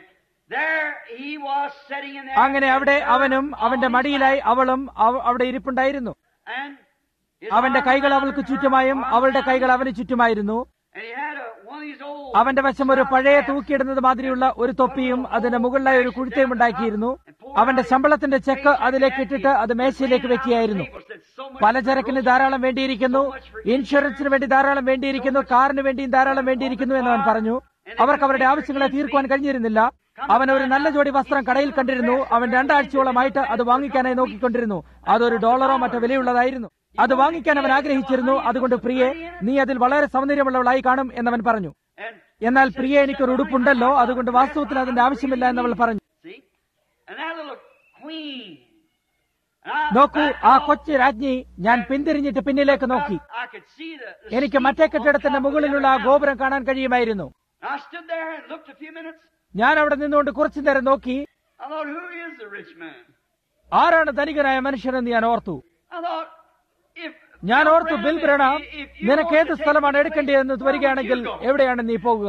S1: അങ്ങനെ അവിടെ അവനും അവന്റെ മടിയിലായി അവളും അവിടെ ഇരിപ്പുണ്ടായിരുന്നു. അവന്റെ കൈകൾ അവൾക്ക് ചുറ്റുമായും അവളുടെ കൈകൾ അവന് ചുറ്റുമായിരുന്നു. അവന്റെ വശം ഒരു പഴയ തൂക്കിയിടുന്നത് മാതിരിയുള്ള ഒരു തൊപ്പിയും അതിന്റെ മുകളിലായി ഒരു കുഴുത്തയും ഉണ്ടാക്കിയിരുന്നു. അവന്റെ ശമ്പളത്തിന്റെ ചെക്ക് അതിലേക്ക് ഇട്ടിട്ട് അത് മേശയിലേക്ക് വെക്കുകയായിരുന്നു. പലചരക്കിന് ധാരാളം വേണ്ടിയിരിക്കുന്നു, ഇൻഷുറൻസിന് വേണ്ടി ധാരാളം വേണ്ടിയിരിക്കുന്നു, കാറിന് വേണ്ടിയും ധാരാളം വേണ്ടിയിരിക്കുന്നു എന്ന് അവൻ പറഞ്ഞു. അവർക്ക് അവരുടെ ആവശ്യങ്ങളെ തീർക്കുവാൻ കഴിഞ്ഞിരുന്നില്ല. അവൻ ഒരു നല്ല ജോഡി വസ്ത്രം കടയിൽ കണ്ടിരുന്നു. അവൻ രണ്ടാഴ്ചയോളമായിട്ട് അത് വാങ്ങിക്കാനായി നോക്കിക്കൊണ്ടിരുന്നു. അതൊരു ഡോളറോ മറ്റോ വിലയുള്ളതായിരുന്നു. അത് വാങ്ങിക്കാൻ അവൻ ആഗ്രഹിച്ചിരുന്നു. അതുകൊണ്ട് പ്രിയെ, നീ അതിൽ വളരെ സൗന്ദര്യമുള്ളവളായി കാണും എന്നവൻ പറഞ്ഞു. എന്നാൽ പ്രിയെ, എനിക്കൊരു ഉടുപ്പുണ്ടല്ലോ, അതുകൊണ്ട് വാസ്തവത്തിൽ അതിന്റെ ആവശ്യമില്ല എന്നവൾ പറഞ്ഞു. നോക്കൂ, ആ കൊച്ചു രാജ്ഞി. ഞാൻ പിന്തിരിഞ്ഞിട്ട് പിന്നിലേക്ക് നോക്കി. എനിക്ക് മറ്റേ കെട്ടിടത്തിന്റെ മുകളിലുള്ള ആ ഗോപുരം കാണാൻ കഴിയുമായിരുന്നു. ഞാൻ അവിടെ നിന്നുകൊണ്ട് കുറച്ചു നേരം നോക്കി. ആരാണ് ധനികനായ മനുഷ്യനെന്ന് ഞാൻ ഓർത്തു. ഞാൻ ഓർത്തു, ബിൽ ബ്രണാം, നിനക്ക് ഏത് സ്ഥലമാണ് എടുക്കേണ്ടതെന്ന് വരികയാണെങ്കിൽ എവിടെയാണ് നീ പോകുക?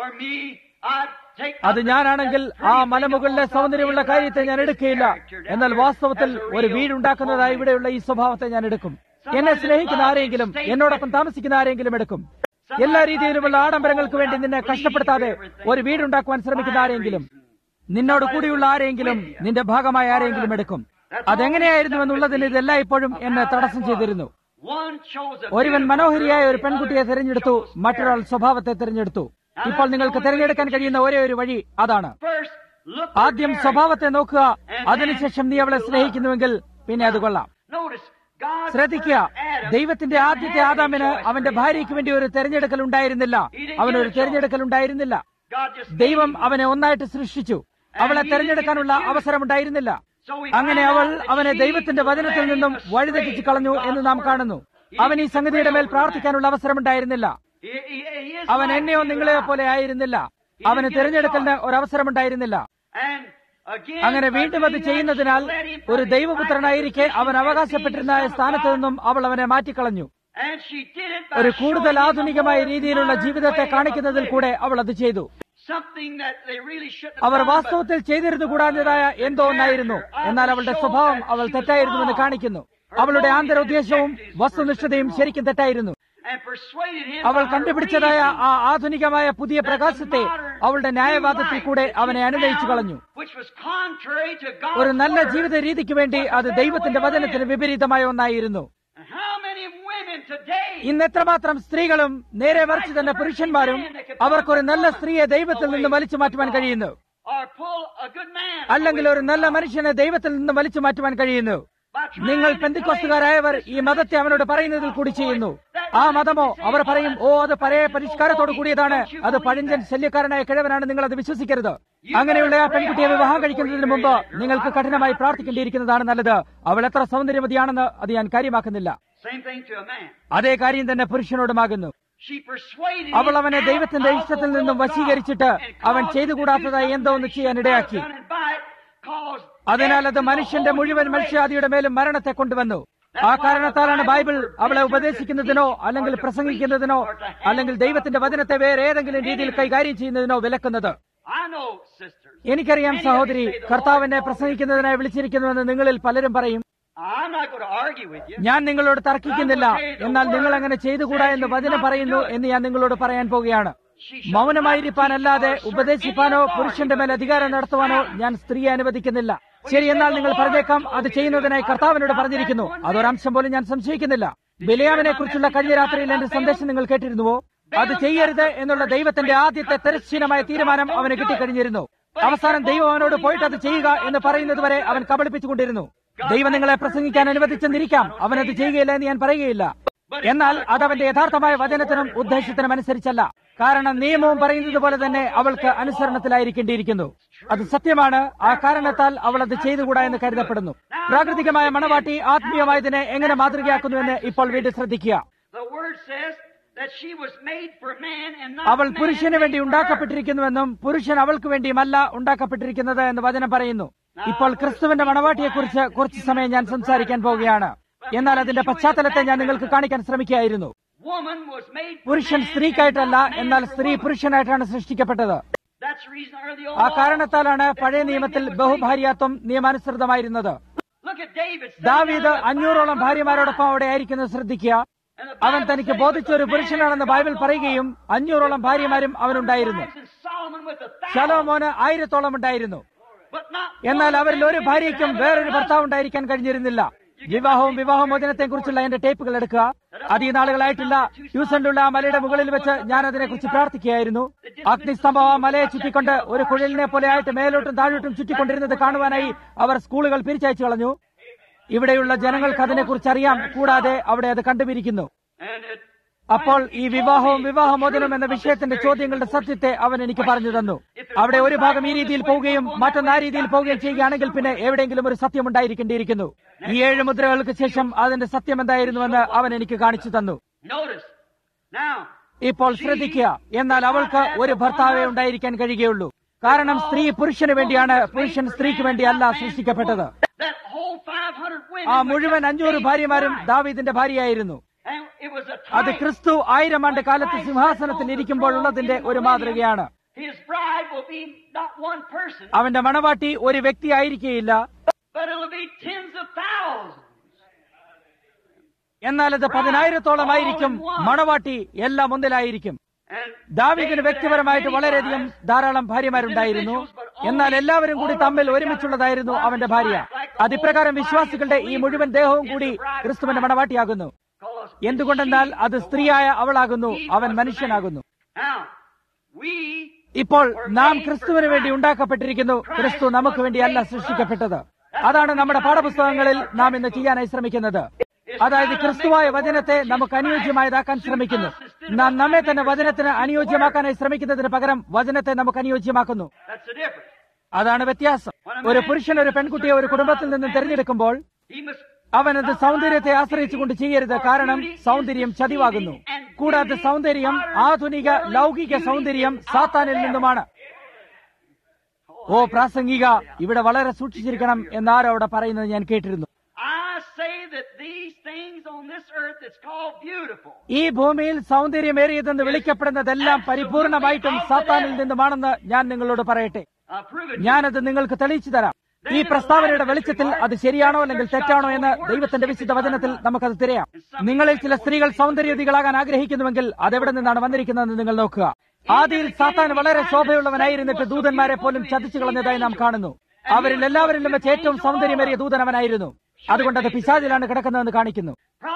S1: അത് ഞാനാണെങ്കിൽ ആ മലമുകളിലെ സൗന്ദര്യമുള്ള കാര്യത്തെ ഞാൻ എടുക്കുകയില്ല. എന്നാൽ വാസ്തവത്തിൽ ഒരു വീടുണ്ടാക്കുന്നതായി ഇവിടെയുള്ള ഈ സ്വഭാവത്തെ ഞാൻ എടുക്കും. എന്നെ സ്നേഹിക്കുന്ന ആരെങ്കിലും, എന്നോടൊപ്പം താമസിക്കുന്ന ആരെങ്കിലും എടുക്കും. എല്ലാ രീതിയിലുമുള്ള ആഡംബരങ്ങൾക്ക് വേണ്ടി നിന്നെ കഷ്ടപ്പെടുത്താതെ ഒരു വീടുണ്ടാക്കുവാൻ ശ്രമിക്കുന്ന ആരെങ്കിലും, നിന്നോട് കൂടിയുള്ള ആരെങ്കിലും, നിന്റെ ഭാഗമായ ആരെങ്കിലും എടുക്കും. അതെങ്ങനെയായിരുന്നു എന്നുള്ളതിന് ഇതെല്ലാം ഇപ്പോഴും എന്നെ തടസ്സം ചെയ്തിരുന്നു. ഒരുവൻ മനോഹരിയായ ഒരു പെൺകുട്ടിയെ തിരഞ്ഞെടുത്തു, മറ്റൊരാൾ സ്വഭാവത്തെ തിരഞ്ഞെടുത്തു. ഇപ്പോൾ നിങ്ങൾക്ക് തിരഞ്ഞെടുക്കാൻ കഴിയുന്ന ഒരേ ഒരു വഴി അതാണ്. ആദ്യം സ്വഭാവത്തെ നോക്കുക, അതിനുശേഷം നീ അവളെ സ്നേഹിക്കുന്നുവെങ്കിൽ പിന്നെ അത് കൊള്ളാം. ശ്രദ്ധിക്കുക, ദൈവത്തിന്റെ ആദ്യത്തെ ആദാമിന് അവന്റെ ഭാര്യയ്ക്ക് വേണ്ടി ഒരു തെരഞ്ഞെടുക്കൽ ഉണ്ടായിരുന്നില്ല. അവനൊരു തെരഞ്ഞെടുക്കൽ ഉണ്ടായിരുന്നില്ല. ദൈവം അവനെ ഒന്നായിട്ട് സൃഷ്ടിച്ചു. അവളെ തെരഞ്ഞെടുക്കാനുള്ള അവസരമുണ്ടായിരുന്നില്ല. അങ്ങനെ അവൾ അവനെ ദൈവത്തിന്റെ വചനത്തിൽ നിന്നും വഴിതെറ്റിച്ചു കളഞ്ഞു എന്ന് നാം കാണുന്നു. അവൻ ഈ സംഗതിയുടെ മേൽ പ്രാർത്ഥിക്കാനുള്ള അവസരമുണ്ടായിരുന്നില്ല. അവൻ എന്നെയോ നിങ്ങളെയോ പോലെ ആയിരുന്നില്ല. അവന് തിരഞ്ഞെടുക്കലിന് ഒരവസരമുണ്ടായിരുന്നില്ല. അങ്ങനെ വീണ്ടും അത് ചെയ്യുന്നതിനാൽ ഒരു ദൈവപുത്രനായിരിക്കെ അവൻ അവകാശപ്പെട്ടിരുന്ന സ്ഥാനത്ത് നിന്നും അവൾ അവനെ മാറ്റിക്കളഞ്ഞു. ഒരു കൂടുതൽ ആധുനികമായ രീതിയിലുള്ള ജീവിതത്തെ കാണിക്കുന്നതിൽ കൂടെ അവൾ അത് ചെയ്തു. അവർ വാസ്തവത്തിൽ ചെയ്തിരുന്നു കൂടാഞ്ഞതായ എന്തോ ഒന്നായിരുന്നു. എന്നാൽ അവളുടെ സ്വഭാവം അവൾ തെറ്റായിരുന്നുവെന്ന് കാണിക്കുന്നു. അവളുടെ ആന്തരോദ്ദേശവും വസ്തുനിഷ്ഠതയും ശരിക്കും തെറ്റായിരുന്നു. അവൾ കണ്ടുപിടിച്ചതായ ആ ആധുനികമായ പുതിയ പ്രകാശത്തെ അവളുടെ ന്യായവാദത്തിൽ കൂടെ അവനെ അനുനയിച്ചു കളഞ്ഞു. ഒരു നല്ല ജീവിത രീതിക്ക് വേണ്ടി അത് ദൈവത്തിന്റെ വചനത്തിന് വിപരീതമായ ഒന്നായിരുന്നു. ഇന്ന് എത്രമാത്രം സ്ത്രീകളും നേരെ മറിച്ച് തന്നെ പുരുഷന്മാരും അവർക്കൊരു നല്ല സ്ത്രീയെ ദൈവത്തിൽ നിന്ന് വലിച്ചു മാറ്റുവാൻ കഴിയുന്നു, അല്ലെങ്കിൽ ഒരു നല്ല മനുഷ്യനെ ദൈവത്തിൽ നിന്ന് വലിച്ചു മാറ്റുവാൻ കഴിയുന്നു. നിങ്ങൾ പെന്തിക്കോസ്തുകാരായവർ ഈ മതത്തെ അവനോട് പറയുന്നതിൽ കൂടി ചെയ്യുന്നു. ആ മതമോ അവർ പറയും, ഓ അത് പഴയ പരിഷ്കാരത്തോട് കൂടിയതാണ്, അത് പഴഞ്ചൻ ശല്യക്കാരനായ കിഴവനാണ്, നിങ്ങൾ അത് വിശ്വസിക്കരുത്. അങ്ങനെയുള്ള ആ പെൺകുട്ടിയെ വിവാഹം കഴിക്കുന്നതിന് മുമ്പ് നിങ്ങൾക്ക് കഠിനമായി പ്രാർത്ഥിക്കേണ്ടിയിരിക്കുന്നതാണ് നല്ലത്. അവൾ എത്ര സൗന്ദര്യമതിയാണെന്ന് അത് ഞാൻ കാര്യമാക്കുന്നില്ല. അതേ കാര്യം തന്നെ പുരുഷനോടുമാകുന്നു. അവൾ അവനെ ദൈവത്തിന്റെ ഇഷ്ടത്തിൽ നിന്നും വശീകരിച്ചിട്ട് അവൻ ചെയ്തുകൂടാത്തതായി എന്തോ ഒന്ന് ചെയ്യാൻ ഇടയാക്കി. അതിനാൽ അത് മനുഷ്യന്റെ മുഴുവൻ മനുഷ്യാദിയുടെ മേലും മരണത്തെ കൊണ്ടുവന്നു. ആ കാരണത്താലാണ് ബൈബിൾ അവളെ ഉപദേശിക്കുന്നതിനോ അല്ലെങ്കിൽ പ്രസംഗിക്കുന്നതിനോ അല്ലെങ്കിൽ ദൈവത്തിന്റെ വചനത്തെ വേറെ ഏതെങ്കിലും രീതിയിൽ കൈകാര്യം ചെയ്യുന്നതിനോ വിലക്കുന്നത്. എനിക്കറിയാം സഹോദരി, കർത്താവിനെ പ്രസംഗിക്കുന്നതിനായി വിളിച്ചിരിക്കുന്നുവെന്ന് നിങ്ങളിൽ പലരും പറയും. ഞാൻ നിങ്ങളോട് തർക്കിക്കുന്നില്ല. എന്നാൽ നിങ്ങൾ അങ്ങനെ ചെയ്തുകൂടാ എന്ന് വചനം പറയുന്നു എന്ന് ഞാൻ നിങ്ങളോട് പറയാൻ പോകുകയാണ്. മൗനമായിരിക്കാനല്ലാതെ ഉപദേശിപ്പാനോ പുരുഷന്റെ മേൽ അധികാരം നടത്തുവാനോ ഞാൻ സ്ത്രീയെ അനുവദിക്കുന്നില്ല. ശരി, എന്നാൽ നിങ്ങൾ പറഞ്ഞേക്കാം, അത് ചെയ്യുന്നതിനായി കർത്താവിനോട് പറഞ്ഞിരിക്കുന്നു. അതൊരംശം പോലും ഞാൻ സംശയിക്കുന്നില്ല. ബിലയാമിനെ കുറിച്ചുള്ള കഴിഞ്ഞ രാത്രിയിൽ എന്റെ സന്ദേശം നിങ്ങൾ കേട്ടിരുന്നുവോ? അത് ചെയ്യരുത് എന്നുള്ള ദൈവത്തിന്റെ ആദ്യത്തെ തിരശ്ചീനമായ തീരുമാനം അവന് കിട്ടിക്കഴിഞ്ഞിരുന്നു. അവസാനം ദൈവം അവനോട് പോയിട്ട് അത് ചെയ്യുക എന്ന് പറയുന്നത് വരെ അവൻ കബളിപ്പിച്ചുകൊണ്ടിരുന്നു. ദൈവം നിങ്ങളെ പ്രസംഗിക്കാൻ അനുവദിച്ചെന്നിരിക്കാം, അവനത് ചെയ്യുകയില്ല എന്ന് ഞാൻ പറയുകയില്ല. എന്നാൽ അതവന്റെ യഥാർത്ഥമായ വചനത്തിനും ഉദ്ദേശത്തിനും അനുസരിച്ചല്ല. കാരണം നിയമവും പറയുന്നത് പോലെ തന്നെ അവൾക്ക് അനുസരണത്തിലായിരിക്കേണ്ടിയിരിക്കുന്നു. അത് സത്യമാണ്. ആ കാരണത്താൽ അവൾ അത് ചെയ്തുകൂടാ എന്ന് കരുതപ്പെടുന്നു. പ്രാകൃതികമായ മണവാട്ടി ആത്മീയമായതിനെ എങ്ങനെ മാതൃകയാക്കുന്നുവെന്ന് ഇപ്പോൾ വീണ്ടും ശ്രദ്ധിക്കുക.
S2: that she was made for man and not
S1: അവൾ
S2: man
S1: പുരുഷന് വേണ്ടി
S2: made for her.
S1: ഉണ്ടാക്കപ്പെട്ടിരിക്കുന്നുവെന്നും പുരുഷൻ അവൾക്ക് വേണ്ടിയുമല്ല ഉണ്ടാക്കപ്പെട്ടിരിക്കുന്നത് എന്ന് വചനം പറയുന്നു. ഇപ്പോൾ ക്രിസ്തുവിന്റെ മണവാട്ടിയെക്കുറിച്ച് കുറച്ചു സമയം ഞാൻ സംസാരിക്കാൻ പോവുകയാണ്. എന്നാൽ അതിന്റെ പശ്ചാത്തലത്തെ ഞാൻ നിങ്ങൾക്ക് കാണിക്കാൻ ശ്രമിക്കുകയായിരുന്നു.
S2: Woman was made for
S1: പുരുഷൻ
S2: man
S1: സ്ത്രീക്കായിട്ടല്ല,
S2: and not man
S1: എന്നാൽ
S2: for
S1: സ്ത്രീ
S2: woman.
S1: പുരുഷനായിട്ടാണ് സൃഷ്ടിക്കപ്പെട്ടത്.
S2: That's the reason under the old
S1: ആ
S2: law
S1: കാരണത്താലാണ്
S2: that
S1: പഴയ
S2: polygamy
S1: നിയമത്തിൽ
S2: was
S1: ബഹുഭാര്യാത്വം നിയമാനുസൃതമായിരുന്നത്.
S2: legal. Look at David.
S1: ദാവീദ് അഞ്ഞൂറോളം ഭാര്യമാരോടൊപ്പം അവിടെ ആയിരിക്കുന്നത് ശ്രദ്ധിക്കുക. അവൻ തനിക്ക് ബോധിച്ച ഒരു പുരുഷനാണെന്ന് ബൈബിൾ പറയുകയും അഞ്ഞൂറോളം ഭാര്യമാരും അവനുണ്ടായിരുന്നു. ശലോമോന് ആയിരത്തോളം ഉണ്ടായിരുന്നു. എന്നാൽ അവരിൽ ഒരു ഭാര്യയ്ക്കും വേറൊരു ഭർത്താവ് ഉണ്ടായിരിക്കാൻ കഴിഞ്ഞിരുന്നില്ല. വിവാഹവും വിവാഹമോചനത്തെ കുറിച്ചുള്ള എന്റെ ടേപ്പുകൾ എടുക്കുക. അധിക നാളുകളായിട്ടില്ല, ഹ്യൂസണിലുള്ള ആ മലയുടെ മുകളിൽ വെച്ച് ഞാൻ അതിനെക്കുറിച്ച് പ്രാർത്ഥിക്കുകയായിരുന്നു. അഗ്നിസ്തംഭം ആ മലയെ ചുറ്റിക്കൊണ്ട് ഒരു കുഴലിനെ പോലെ ആയിട്ട് മേലോട്ടും താഴോട്ടും ചുറ്റിക്കൊണ്ടിരുന്നത് കാണുവാനായി അവർ സ്കൂളുകൾ പിരിച്ചയച്ചു കളഞ്ഞു. ഇവിടെയുള്ള ജനങ്ങൾക്ക് അതിനെക്കുറിച്ച് അറിയാം, കൂടാതെ അവിടെ അത് കണ്ടുപിരിക്കുന്നു. അപ്പോൾ ഈ വിവാഹവും വിവാഹമോചനം എന്ന വിഷയത്തിന്റെ ചോദ്യങ്ങളുടെ സത്യത്തെ അവൻ എനിക്ക് പറഞ്ഞു തന്നു. അവിടെ ഒരു ഭാഗം ഈ രീതിയിൽ പോവുകയും മറ്റൊന്ന് ആ രീതിയിൽ പോവുകയും ചെയ്യുകയാണെങ്കിൽ പിന്നെ എവിടെയെങ്കിലും ഒരു സത്യം ഉണ്ടായിരിക്കേണ്ടിയിരിക്കുന്നു. ഈ ഏഴ് മുദ്രകൾക്ക് ശേഷം അതിന്റെ സത്യം എന്തായിരുന്നുവെന്ന് അവൻ എനിക്ക് കാണിച്ചു തന്നു. ഇപ്പോൾ ശ്രദ്ധിക്കുക, എന്നാൽ അവൾക്ക് ഒരു ഭർത്താവേ ഉണ്ടായിരിക്കാൻ കഴിയുകയുള്ളൂ. കാരണം സ്ത്രീ പുരുഷന് വേണ്ടിയാണ്, പുരുഷൻ സ്ത്രീക്ക് വേണ്ടിയല്ല സൃഷ്ടിക്കപ്പെട്ടത്. ആ മുഴുവൻ അഞ്ഞൂറ് ഭാര്യമാരും ദാവീദിന്റെ ഭാര്യയായിരുന്നു. അത് ക്രിസ്തു ആയിരം ആണ്ട് കാലത്ത് സിംഹാസനത്തിൽ ഇരിക്കുമ്പോഴുള്ളതിന്റെ ഒരു മാതൃകയാണ്. അവന്റെ മണവാട്ടി ഒരു വ്യക്തി ആയിരിക്കുകയില്ല, എന്നാൽ അത് പതിനായിരത്തോളമായിരിക്കും. മണവാട്ടി എല്ലാം ഒന്നിലായിരിക്കും. ദാവീദിന് വ്യക്തിപരമായിട്ട് വളരെയധികം ധാരാളം ഭാര്യമാരുണ്ടായിരുന്നു, എന്നാൽ എല്ലാവരും കൂടി തമ്മിൽ ഒരുമിച്ചുള്ളതായിരുന്നു അവന്റെ ഭാര്യ. അതിപ്രകാരം വിശ്വാസികളുടെ ഈ മുഴുവൻ ദേഹവും കൂടി ക്രിസ്തുവിന്റെ മണവാട്ടിയാകുന്നു. എന്തുകൊണ്ടെന്നാൽ അത് സ്ത്രീയായ അവളാകുന്നു, അവൻ മനുഷ്യനാകുന്നു. ഇപ്പോൾ നാം ക്രിസ്തുവിന് വേണ്ടി ഉണ്ടാക്കപ്പെട്ടിരിക്കുന്നു. ക്രിസ്തു നമുക്ക് വേണ്ടിയല്ല സൃഷ്ടിക്കപ്പെട്ടത്. അതാണ് നമ്മുടെ പാഠപുസ്തകങ്ങളിൽ നാം ഇന്ന് ചെയ്യാനായി ശ്രമിക്കുന്നത്. അതായത് ക്രിസ്തുവായ വചനത്തെ നമുക്ക് അനുയോജ്യമായതാക്കാൻ ശ്രമിക്കുന്നു. നാം നമ്മെ തന്നെ വചനത്തിന് അനുയോജ്യമാക്കാനായി ശ്രമിക്കുന്നതിന് പകരം വചനത്തെ നമുക്ക് അനുയോജ്യമാക്കുന്നു. അതാണ് വ്യത്യാസം. ഒരു പുരുഷൻ ഒരു പെൺകുട്ടിയെ ഒരു കുടുംബത്തിൽ നിന്നും തിരഞ്ഞെടുക്കുമ്പോൾ അവനത് സൗന്ദര്യത്തെ ആശ്രയിച്ചുകൊണ്ട് ചെയ്യരുത്. കാരണം സൗന്ദര്യം ചതിവാകുന്നു. കൂടാതെ സൗന്ദര്യം, ആധുനിക ലൗകിക സൗന്ദര്യം സാത്താനിൽ നിന്നുമാണ്. ഓ പ്രാസംഗിക, ഇവിടെ വളരെ സൂക്ഷിച്ചിരിക്കണം എന്നാരോ അവിടെ പറയുന്നത് ഞാൻ കേട്ടിരുന്നു. ഈ ഭൂമിയിൽ സൗന്ദര്യമേറിയതെന്ന് വിളിക്കപ്പെടുന്നതെല്ലാം പരിപൂർണമായിട്ടും സാത്താനിൽ നിന്നുമാണെന്ന് ഞാൻ നിങ്ങളോട് പറയട്ടെ. ഞാനത് നിങ്ങൾക്ക് തെളിയിച്ചു തരാം. ഈ പ്രസ്താവനയുടെ വെളിച്ചത്തിൽ അത് ശരിയാണോ അല്ലെങ്കിൽ തെറ്റാണോ എന്ന് ദൈവത്തിന്റെ വിശുദ്ധ വചനത്തിൽ നമുക്കത് തിരയാം. നിങ്ങളിൽ ചില സ്ത്രീകൾ സൗന്ദര്യവതികളാകാൻ ആഗ്രഹിക്കുന്നുവെങ്കിൽ അതെവിടെ നിന്നാണ് വന്നിരിക്കുന്നതെന്ന് നിങ്ങൾ നോക്കുക. ആദിയിൽ സാത്താൻ വളരെ ശോഭയുള്ളവനായിരുന്നിട്ട് ദൂതന്മാരെ പോലും ചതിച്ചു കളഞ്ഞതായി നാം കാണുന്നു. അവരിൽ എല്ലാവരിലും വെച്ച് ഏറ്റവും സൗന്ദര്യമേറിയ ദൂതൻ അവനായിരുന്നു. അതുകൊണ്ട് അത് പിശാചിലാണ് കിടക്കുന്നതെന്ന് കാണിക്കുന്നു.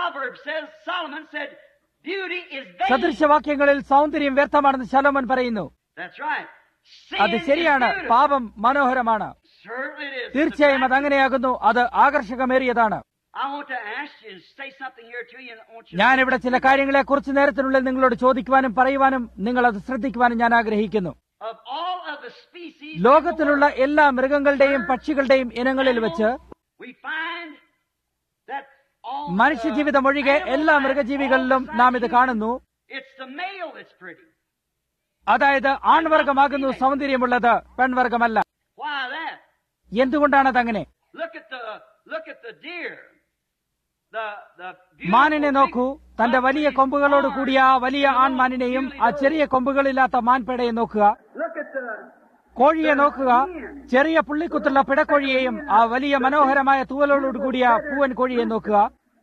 S1: സദൃശവാക്യങ്ങളിൽ സൗന്ദര്യം വ്യർത്ഥമാണെന്ന് ശലോമോൻ പറയുന്നു. അത് ശരിയാണ്. പാപം മനോഹരമാണ്. തീർച്ചയായും അത് അങ്ങനെയാകുന്നു. അത് ആകർഷകമേറിയതാണ്. ഞാനിവിടെ ചില കാര്യങ്ങളെ കുറച്ചു നേരത്തിനുള്ളിൽ നിങ്ങളോട് ചോദിക്കുവാനും പറയുവാനും നിങ്ങൾ അത് ശ്രദ്ധിക്കുവാനും ഞാൻ ആഗ്രഹിക്കുന്നു. ലോകത്തിലുള്ള എല്ലാ മൃഗങ്ങളുടെയും പക്ഷികളുടെയും ഇനങ്ങളിൽ വെച്ച് മനുഷ്യജീവിതം ഒഴികെ എല്ലാ മൃഗജീവികളിലും നാം ഇത് കാണുന്നു. അതായത് ആൺവർഗമാകുന്നു സൗന്ദര്യമുള്ളത്, പെൺവർഗമല്ല. എന്തുകൊണ്ടാണ് അതങ്ങനെ? മാനിനെ നോക്കൂ. തന്റെ വലിയ കൊമ്പുകളോട് കൂടിയ ആ വലിയ ആൺമാനിനെയും ആ ചെറിയ കൊമ്പുകളില്ലാത്ത മാൻപേടയെ നോക്കുക. കോഴിയെ നോക്കുക. ചെറിയ പുള്ളിക്കുത്തുള്ള പിടക്കോഴിയെയും ആ വലിയ മനോഹരമായ തൂവലോട് കൂടിയ പൂവൻ കോഴിയെ നോക്കുക.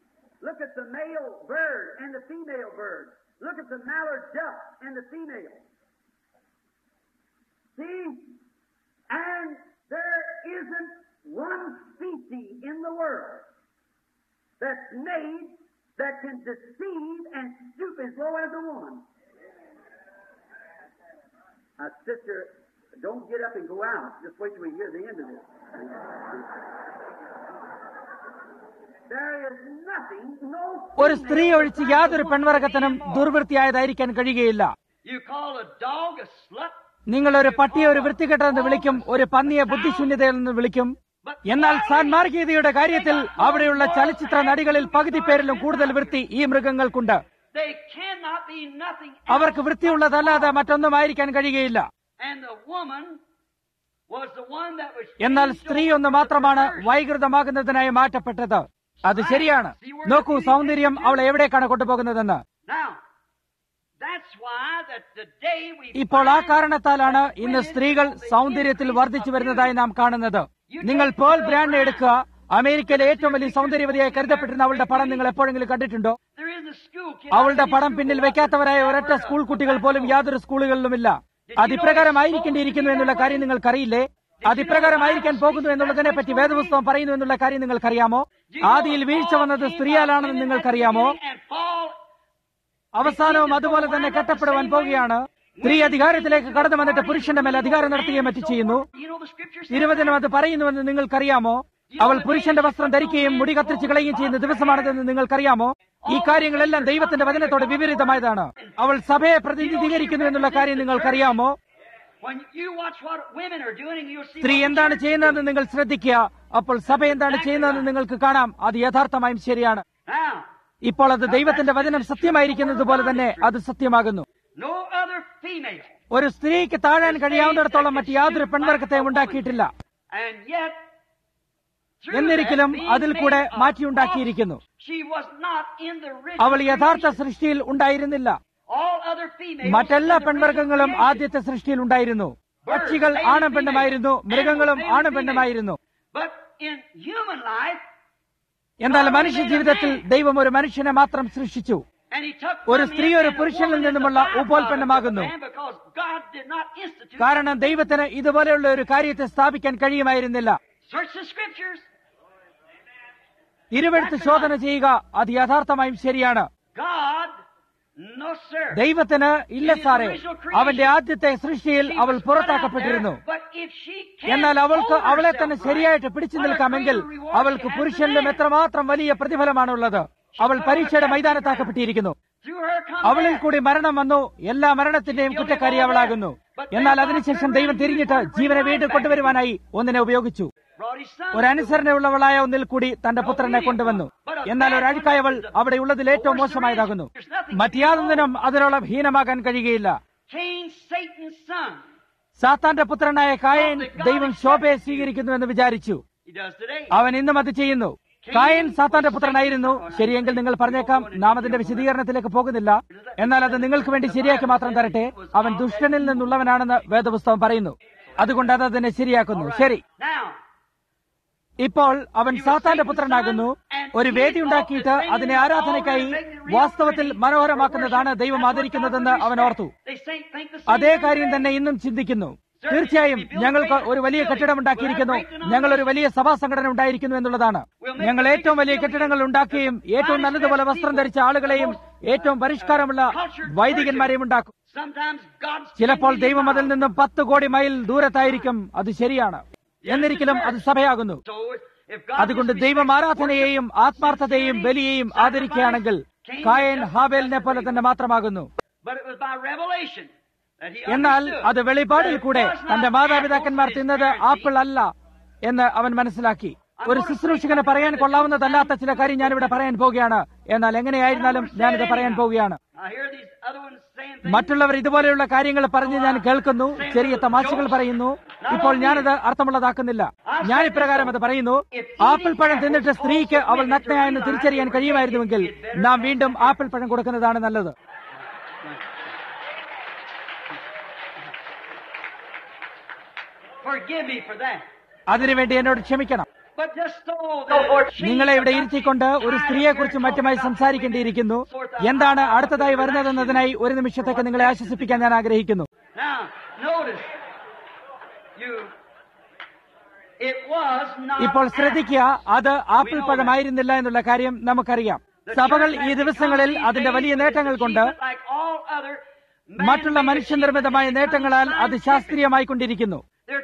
S2: There isn't one species in the world that's made that can deceive and stoop as low as a woman. Now, sister, don't get up and go out. Just wait till we hear the end of this. There is nothing, no.
S1: ഒരു സ്ത്രീ ഒഴിച്ച് യാതൊരു പെൺവർഗത്തിനും ദുർവൃത്തിയായതായിരിക്കാൻ കഴിയുകയില്ല.
S2: You call a dog a slut?
S1: നിങ്ങൾ ഒരു പട്ടിയെ ഒരു വൃത്തികെട്ടെന്ന് വിളിക്കും, ഒരു പന്നിയെ ബുദ്ധിശൂന്യതയെന്ന് വിളിക്കും. എന്നാൽ സാൻമാർഗീയതയുടെ കാര്യത്തിൽ അവിടെയുള്ള ചലച്ചിത്ര നടികളിൽ പകുതി പേരിലും കൂടുതൽ വൃത്തി ഈ മൃഗങ്ങൾക്കുണ്ട്.
S2: They cannot be nothing else.
S1: അവർക്ക് വൃത്തിയുള്ളതല്ലാതെ മറ്റൊന്നുമായിരിക്കാൻ കഴിയുകയില്ല.
S2: And the woman was the one that was.
S1: എന്നാൽ സ്ത്രീ ഒന്ന് മാത്രമാണ് വൈകൃതമാകുന്നതിനായി മാറ്റപ്പെട്ടത്. അത് ശരിയാണ്. നോക്കൂ, സൗന്ദര്യം അവളെ എവിടേക്കാണ് കൊണ്ടുപോകുന്നതെന്ന്.
S2: Now, that's why that today we.
S1: ഇപ്പോൾ ആ കാരണത്താലാണ് ഇന്ന് സ്ത്രീകൾ സൗന്ദര്യത്തിൽ വർദ്ധിച്ചു വരുന്നതായി നാം കാണുന്നത്. നിങ്ങൾ പേൾ ബ്രാൻഡ് എടുക്കുക. അമേരിക്കയിലെ ഏറ്റവും വലിയ സൗന്ദര്യവതിയായി കരുതപ്പെട്ടിരുന്ന അവളുടെ പടം നിങ്ങൾ എപ്പോഴെങ്കിലും കണ്ടിട്ടുണ്ടോ?
S2: There is a school kid.
S1: അവളുടെ പടം പിന്നിൽ വെക്കാത്തവരായ ഒരൊറ്റ സ്കൂൾ കുട്ടികൾ പോലും യാതൊരു സ്കൂളുകളിലുമില്ല. അതിപ്രകാരമായിരിക്കേണ്ടിയിരിക്കുന്നു എന്നുള്ള കാര്യം നിങ്ങൾക്കറിയില്ലേ? അതിപ്രകാരമായിരിക്കാൻ പോകുന്നു എന്നുള്ളതിനെ പറ്റി വേദപുസ്തകം പറയുന്നു എന്നുള്ള കാര്യം നിങ്ങൾക്കറിയാമോ? ആദിയിൽ വീഴ്ച വന്നത് സ്ത്രീയാലാണെന്ന് നിങ്ങൾക്കറിയാമോ? അവസാനവും അതുപോലെ തന്നെ കെട്ടപ്പെടുവാൻ പോകുകയാണ്. സ്ത്രീ അധികാരത്തിലേക്ക് കടന്നു വന്നിട്ട് പുരുഷന്റെ മേൽ അധികാരം നടത്തുകയും മറ്റു ചെയ്യുന്നു. തിരുവചനം അത് പറയുന്നുവെന്ന് നിങ്ങൾക്കറിയാമോ? അവൾ പുരുഷന്റെ വസ്ത്രം ധരിക്കുകയും മുടി കത്തിരിച്ച് കളയുകയും ചെയ്യുന്ന ദിവസമാണിതെന്ന് നിങ്ങൾക്കറിയാമോ? ഈ കാര്യങ്ങളെല്ലാം ദൈവത്തിന്റെ വചനത്തോട് വിപരീതമായതാണ്. അവൾ സഭയെ പ്രതിനിധീകരിക്കുന്നു എന്നുള്ള കാര്യം നിങ്ങൾക്കറിയാമോ? സ്ത്രീ എന്താണ് ചെയ്യുന്നതെന്ന് നിങ്ങൾ ശ്രദ്ധിക്കുക. അപ്പോൾ സഭ എന്താണ് ചെയ്യുന്നതെന്ന് നിങ്ങൾക്ക് കാണാം. അത് യഥാർത്ഥമായും ശരിയാണ്. ഇപ്പോൾ അത് ദൈവത്തിന്റെ വചനം സത്യമായിരിക്കുന്നത് പോലെ തന്നെ അത് സത്യമാകുന്നു. ഒരു സ്ത്രീക്ക് താഴാൻ കഴിയാവുന്നിടത്തോളം മറ്റ് യാതൊരു പെൺവർഗത്തെയും ഉണ്ടാക്കിയിട്ടില്ല. എന്നിരിക്കലും അതിൽ കൂടെ മാറ്റിയുണ്ടാക്കിയിരിക്കുന്നു. അവൾ യഥാർത്ഥ സൃഷ്ടിയിൽ ഉണ്ടായിരുന്നില്ല. മറ്റെല്ലാ പെൺവർഗങ്ങളും ആദ്യത്തെ സൃഷ്ടിയിൽ ഉണ്ടായിരുന്നു. പക്ഷികൾ ആണും പെണ്ണുമായിരുന്നു, മൃഗങ്ങളും ആണും പെണ്ണുമായിരുന്നു. എന്നാൽ മനുഷ്യ ജീവിതത്തിൽ ദൈവം ഒരു മനുഷ്യനെ മാത്രം സൃഷ്ടിച്ചു. ഒരു സ്ത്രീ ഒരു പുരുഷനിൽ നിന്നുമുള്ള ഉപോൽപ്പന്നമാകുന്നു. കാരണം ദൈവത്തിന് ഇതുപോലെയുള്ള ഒരു കാര്യത്തെ സ്ഥാപിക്കാൻ കഴിയുമായിരുന്നില്ല. തിരുവെഴുത്ത് ശോധന ചെയ്യുക. അത് യഥാർത്ഥമായും ശരിയാണ്. ദൈവത്തിന് ഇല്ല സാറേ, അവന്റെ ആദ്യത്തെ സൃഷ്ടിയിൽ അവൾ പുറത്താക്കപ്പെട്ടിരുന്നു. എന്നാൽ അവൾക്ക് അവളെ തന്നെ ശരിയായിട്ട് പിടിച്ചു നിൽക്കാമെങ്കിൽ അവൾക്ക് പുരുഷനിലും എത്രമാത്രം വലിയ പ്രതിഫലമാണുള്ളത്. അവൾ പരീക്ഷയുടെ മൈതാനത്താക്കപ്പെട്ടിരിക്കുന്നു. അവളിൽ കൂടി മരണം വന്നു. എല്ലാ മരണത്തിന്റെയും കുറ്റക്കാരി അവളാകുന്നു. എന്നാൽ അതിനുശേഷം ദൈവം തിരിഞ്ഞിട്ട് ജീവനെ വീണ്ടും കൊണ്ടുവരുവാനായി ഒന്നിനെ ഉപയോഗിച്ചു. ഒരനുസരണയുള്ളവളായ ഒന്നിൽ കൂടി തന്റെ പുത്രനെ കൊണ്ടുവന്നു. എന്നാൽ ഒരഴുക്കായവൾ അവിടെ ഉള്ളതിൽ ഏറ്റവും മോശമായതാകുന്നു. മറ്റേതൊന്നിനും അതിനോളം ഹീനമാകാൻ കഴിയുകയില്ല. സാത്താന്റെ പുത്രനായ കായൻ ദൈവം ശോഭയെ സ്വീകരിക്കുന്നുവെന്ന് വിചാരിച്ചു. അവൻ ഇന്നും അത് ചെയ്യുന്നു. കായൻ സാത്താന്റെ പുത്രനായിരുന്നു. ശരിയെങ്കിൽ നിങ്ങൾ പറഞ്ഞേക്കാം, നാം അതിന്റെ വിശദീകരണത്തിലേക്ക് പോകുന്നില്ല. എന്നാൽ അത് നിങ്ങൾക്ക് വേണ്ടി ശരിയാക്കി മാത്രം തരട്ടെ. അവൻ ദുഷ്ടനിൽ നിന്നുള്ളവനാണെന്ന് വേദപുസ്തകം പറയുന്നു. അതുകൊണ്ട് അത് അതിനെ ശരിയാക്കുന്നു. ശരി, ഇപ്പോൾ അവൻ സാത്താന്റെ പുത്രനാകുന്നു. ഒരു വേദി ഉണ്ടാക്കിയിട്ട് അതിനെ ആരാധനയ്ക്കായി വാസ്തവത്തിൽ മനോഹരമാക്കുന്നതാണ് ദൈവം ആദരിക്കുന്നതെന്ന് അവൻ ഓർത്തു. അതേ കാര്യം തന്നെ ഇന്നും ചിന്തിക്കുന്നു. തീർച്ചയായും ഞങ്ങൾക്ക് ഒരു വലിയ കെട്ടിടം ഉണ്ടാക്കിയിരിക്കുന്നു, ഞങ്ങൾ ഒരു വലിയ സഭാ സംഘടന ഉണ്ടായിരിക്കുന്നു എന്നുള്ളതാണ്. ഞങ്ങൾ ഏറ്റവും വലിയ കെട്ടിടങ്ങൾ ഉണ്ടാക്കുകയും ഏറ്റവും നല്ലതുപോലെ വസ്ത്രം ധരിച്ച ആളുകളെയും ഏറ്റവും പരിഷ്കാരമുള്ള വൈദികന്മാരെയും ഉണ്ടാക്കും. ചിലപ്പോൾ ദൈവം അതിൽ നിന്നും പത്ത് കോടി മൈൽ ദൂരത്തായിരിക്കും. അത് ശരിയാണ്. എന്നിരിക്കലും അത് സഭയാകുന്നു. അതുകൊണ്ട് ദൈവം ആരാധനയെയും ആത്മാർത്ഥതയെയും ബലിയെയും ആദരിക്കുകയാണെങ്കിൽ കായൻ ഹാബേലിനെ പോലെ തന്നെ മാത്രമാകുന്നു. എന്നാൽ അത് വെളിപാടിൽ കൂടെ തന്റെ മാതാപിതാക്കന്മാർ തിന്നത് ആപ്പിൾ അല്ല എന്ന് അവൻ മനസ്സിലാക്കി. ഒരു ശുശ്രൂഷകന് പറയാൻ കൊള്ളാവുന്നതല്ലാത്ത ചില കാര്യം ഞാനിവിടെ പറയാൻ പോവുകയാണ്. എന്നാൽ എങ്ങനെയായിരുന്നാലും ഞാനിത് പറയാൻ പോവുകയാണ്. മറ്റുള്ളവർ ഇതുപോലെയുള്ള കാര്യങ്ങൾ പറഞ്ഞ് ഞാൻ കേൾക്കുന്നു, ചെറിയ തമാശകൾ പറയുന്നു. ഇപ്പോൾ ഞാനത് അർത്ഥമുള്ളതാക്കുന്നില്ല. ഞാൻ ഇപ്രകാരം അത് പറയുന്നു: ആപ്പിൾ പഴം തിന്നിട്ട് സ്ത്രീക്ക് അവൾ നഗ്നയായെന്ന് തിരിച്ചറിയാൻ കഴിയുമായിരുന്നുവെങ്കിൽ നാം വീണ്ടും ആപ്പിൾ പഴം കൊടുക്കുന്നതാണ് നല്ലത്. അതിനുവേണ്ടി എന്നോട് ക്ഷമിക്കണം. നിങ്ങളെ ഇവിടെ ഇരുത്തിക്കൊണ്ട് ഒരു സ്ത്രീയെക്കുറിച്ച് മറ്റുമായി സംസാരിക്കേണ്ടിയിരിക്കുന്നു. എന്താണ് അടുത്തതായി വരുന്നതെന്നതിനായി ഒരു നിമിഷത്തേക്ക് നിങ്ങളെ ആശ്വസിപ്പിക്കാൻ ഞാൻ ആഗ്രഹിക്കുന്നു. ഇപ്പോൾ ശ്രദ്ധിക്കുക, അത് ആപ്പിൾ പഴമായിരുന്നില്ല എന്നുള്ള കാര്യം നമുക്കറിയാം. സഭകൾ ഈ ദിവസങ്ങളിൽ അതിന്റെ വലിയ നേട്ടങ്ങൾ കൊണ്ട്, മറ്റുള്ള മനുഷ്യനിർമ്മിതമായ നേട്ടങ്ങളാൽ അത് ശാസ്ത്രീയമായിക്കൊണ്ടിരിക്കുന്നു.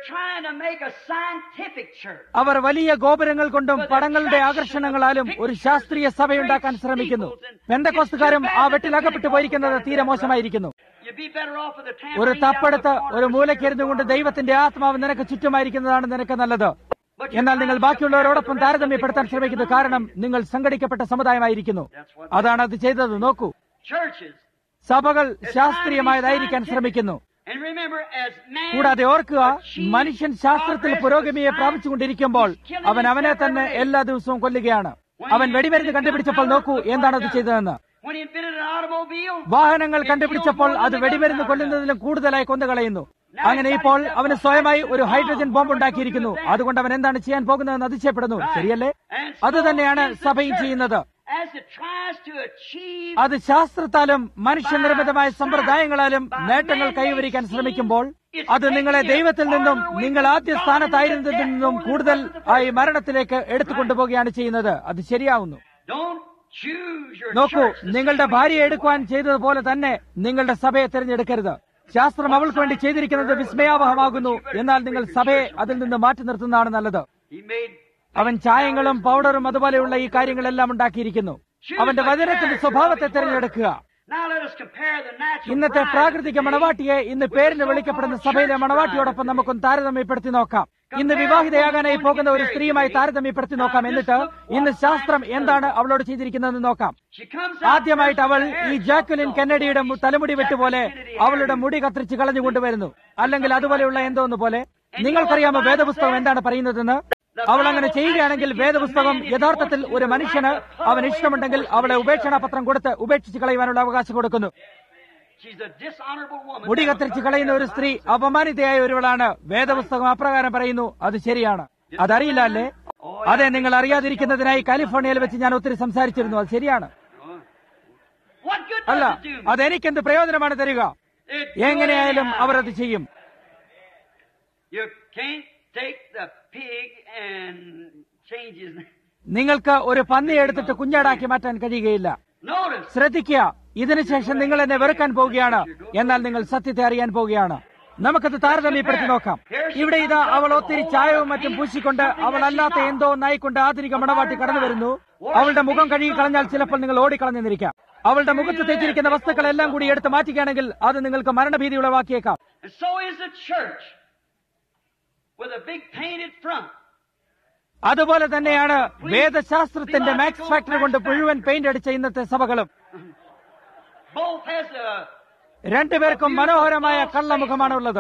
S1: അവർ വലിയ ഗോപുരങ്ങൾ കൊണ്ടും പടങ്ങളുടെ ആകർഷണങ്ങളാലും ഒരു ശാസ്ത്രീയ സഭയുണ്ടാക്കാൻ ശ്രമിക്കുന്നു. പെന്തക്കോസ്തുകാരും ആ വെട്ടിലകപ്പെട്ടു പോയിരിക്കുന്നത് തീരെ മോശമായിരിക്കുന്നു. ഒരു തപ്പെടുത്ത് ഒരു മൂലക്കിരുന്നുകൊണ്ട് ദൈവത്തിന്റെ ആത്മാവ് നിനക്ക് ചുറ്റുമായിരിക്കുന്നതാണ് നിനക്ക് നല്ലത്. എന്നാൽ നിങ്ങൾ ബാക്കിയുള്ളവരോടൊപ്പം താരതമ്യപ്പെടുത്താൻ ശ്രമിക്കുന്നു. കാരണം നിങ്ങൾ സംഘടിക്കപ്പെട്ട സമുദായമായിരിക്കുന്നു. അതാണ് അത് ചെയ്തത്. നോക്കൂ,
S2: churches.
S1: സഭകൾ ശാസ്ത്രീയമായതായിരിക്കാൻ ശ്രമിക്കുന്നു. കൂടാതെ ഓർക്കുക, മനുഷ്യൻ ശാസ്ത്രത്തിൽ പുരോഗതിയെ പ്രാപിച്ചുകൊണ്ടിരിക്കുമ്പോൾ അവൻ അവനെ തന്നെ എല്ലാ ദിവസവും കൊല്ലുകയാണ്. അവൻ വെടിമരുന്ന് കണ്ടുപിടിച്ചപ്പോൾ നോക്കൂ എന്താണത് ചെയ്തതെന്ന്. വാഹനങ്ങൾ കണ്ടുപിടിച്ചപ്പോൾ അത് വെടിമരുന്ന് കൊല്ലുന്നതിലും കൂടുതലായി കൊന്നുകളയുന്നു. അങ്ങനെ ഇപ്പോൾ അവന് സ്വയമായി ഒരു ഹൈഡ്രജൻ ബോംബ് ഉണ്ടാക്കിയിരിക്കുന്നു. അതുകൊണ്ട് അവൻ എന്താണ് ചെയ്യാൻ പോകുന്നതെന്ന് അതിശയപ്പെടുന്നു. ശരിയല്ലേ? അതുതന്നെയാണ് സഭയും ചെയ്യുന്നത്. അത് ശാസ്ത്രത്താലും മനുഷ്യനിർമ്മിതമായ സമ്പ്രദായങ്ങളാലും നേട്ടങ്ങൾ കൈവരിക്കാൻ ശ്രമിക്കുമ്പോൾ അത് നിങ്ങളെ ദൈവത്തിൽ നിന്നും നിങ്ങൾ ആദ്യ സ്ഥാനത്തായിരുന്നതിൽ നിന്നും കൂടുതൽ ആയി മരണത്തിലേക്ക് എടുത്തുകൊണ്ടുപോവുകയാണ് ചെയ്യുന്നത്. അത് ശരിയാവുന്നു. നോക്കൂ, നിങ്ങളുടെ ഭാര്യയെ എടുക്കുവാൻ ചെയ്തതുപോലെ തന്നെ നിങ്ങളുടെ സഭയെ തിരഞ്ഞെടുക്കരുത്. ശാസ്ത്രം അവൾക്ക് വേണ്ടി ചെയ്തിരിക്കുന്നത് വിസ്മയാവഹമാകുന്നു. എന്നാൽ നിങ്ങൾ സഭയെ അതിൽ നിന്ന് മാറ്റി നിർത്തുന്നതാണ് നല്ലത്. അവൻ ചായങ്ങളും പൗഡറും അതുപോലെയുള്ള ഈ കാര്യങ്ങളെല്ലാം ഉണ്ടാക്കിയിരിക്കുന്നു. അവന്റെ വചനത്തിന്റെ സ്വഭാവത്തെ തിരഞ്ഞെടുക്കുക. ഇന്നത്തെ പ്രാകൃതിക മണവാട്ടിയെ ഇന്ന് പേരിന് വിളിക്കപ്പെടുന്ന സഭയിലെ മണവാട്ടിയോടൊപ്പം നമുക്കൊന്ന് താരതമ്യപ്പെടുത്തി നോക്കാം. ഇന്ന് വിവാഹിതയാകാനായി പോകുന്ന ഒരു സ്ത്രീയുമായി താരതമ്യപ്പെടുത്തി നോക്കാം. എന്നിട്ട് ഇന്ന് ശാസ്ത്രം എന്താണ് അവളോട് ചെയ്തിരിക്കുന്നതെന്ന് നോക്കാം. ആദ്യമായിട്ട് അവൾ ഈ ജാക്വലിൻ കെന്നഡിയുടെ തലമുടി വെട്ടുപോലെ അവളുടെ മുടി കത്തിരിച്ച് കളഞ്ഞുകൊണ്ടുവരുന്നു. അല്ലെങ്കിൽ അതുപോലെയുള്ള എന്തോ ഒന്ന് പോലെ. നിങ്ങൾക്കറിയാമോ വേദപുസ്തകം എന്താണ് പറയുന്നതെന്ന്? അവൾ അങ്ങനെ ചെയ്യുകയാണെങ്കിൽ വേദപുസ്തകം യഥാർത്ഥത്തിൽ ഒരു മനുഷ്യന് അവൻ ഇഷ്ടമുണ്ടെങ്കിൽ അവളെ ഉപേക്ഷണ പത്രം കൊടുത്ത് ഉപേക്ഷിച്ച് കളയുവാനുള്ള അവകാശം കൊടുക്കുന്നു. മുടി കത്തിരിച്ച് കളയുന്ന ഒരു സ്ത്രീ അപമാനിതയായ ഒരുവളാണ്. വേദപുസ്തകം അപ്രകാരം പറയുന്നു. അത് ശരിയാണ്. അതറിയില്ല അല്ലേ? അതെ, നിങ്ങൾ അറിയാതിരിക്കുന്നതിനായി കാലിഫോർണിയയിൽ വെച്ച് ഞാൻ ഒത്തിരി സംസാരിച്ചിരുന്നു. അത് ശരിയാണ്. അല്ല, അതെനിക്കെന്ത് പ്രയോജനമാണ് തരിക? എങ്ങനെയായാലും അവർ അത് ചെയ്യും. നിങ്ങൾക്ക് ഒരു പന്നിയെ എടുത്തിട്ട് കുഞ്ഞാടാക്കി മാറ്റാൻ കഴിയുകയില്ല. ശ്രദ്ധിക്കുക, ഇതിനുശേഷം നിങ്ങൾ എന്നെ വെറുക്കാൻ പോവുകയാണ്, എന്നാൽ നിങ്ങൾ സത്യത്തെ അറിയാൻ പോവുകയാണ്. നമുക്കത് താരതമ്യപ്പെടുത്തി നോക്കാം. ഇവിടെ ഇതാ അവൾ ഒത്തിരി ചായവും മറ്റും പൂശിക്കൊണ്ട് അവൾ അല്ലാത്ത എന്തോ ഒന്നായിക്കൊണ്ട് ആധുനിക മണവാട്ടി കടന്നു വരുന്നു. അവളുടെ മുഖം കഴുകി കളഞ്ഞാൽ ചിലപ്പോൾ നിങ്ങൾ ഓടിക്കളഞ്ഞെന്നിരിക്കാം. അവളുടെ മുഖത്ത് തെറ്റിരിക്കുന്ന വസ്തുക്കളെല്ലാം കൂടി എടുത്ത് മാറ്റുകയാണെങ്കിൽ അത് നിങ്ങൾക്ക് മരണഭീതി ഉളവാക്കിയേക്കാം. അതുപോലെ തന്നെയാണ് വേദശാസ്ത്രത്തിന്റെ മാക്സ് ഫാക്ടറി കൊണ്ട് മുഴുവൻ പെയിന്റ് അടിച്ച ഇന്നത്തെ സഭകളും. രണ്ടുപേർക്കും മനോഹരമായ കള്ളമുഖമാണുള്ളത്.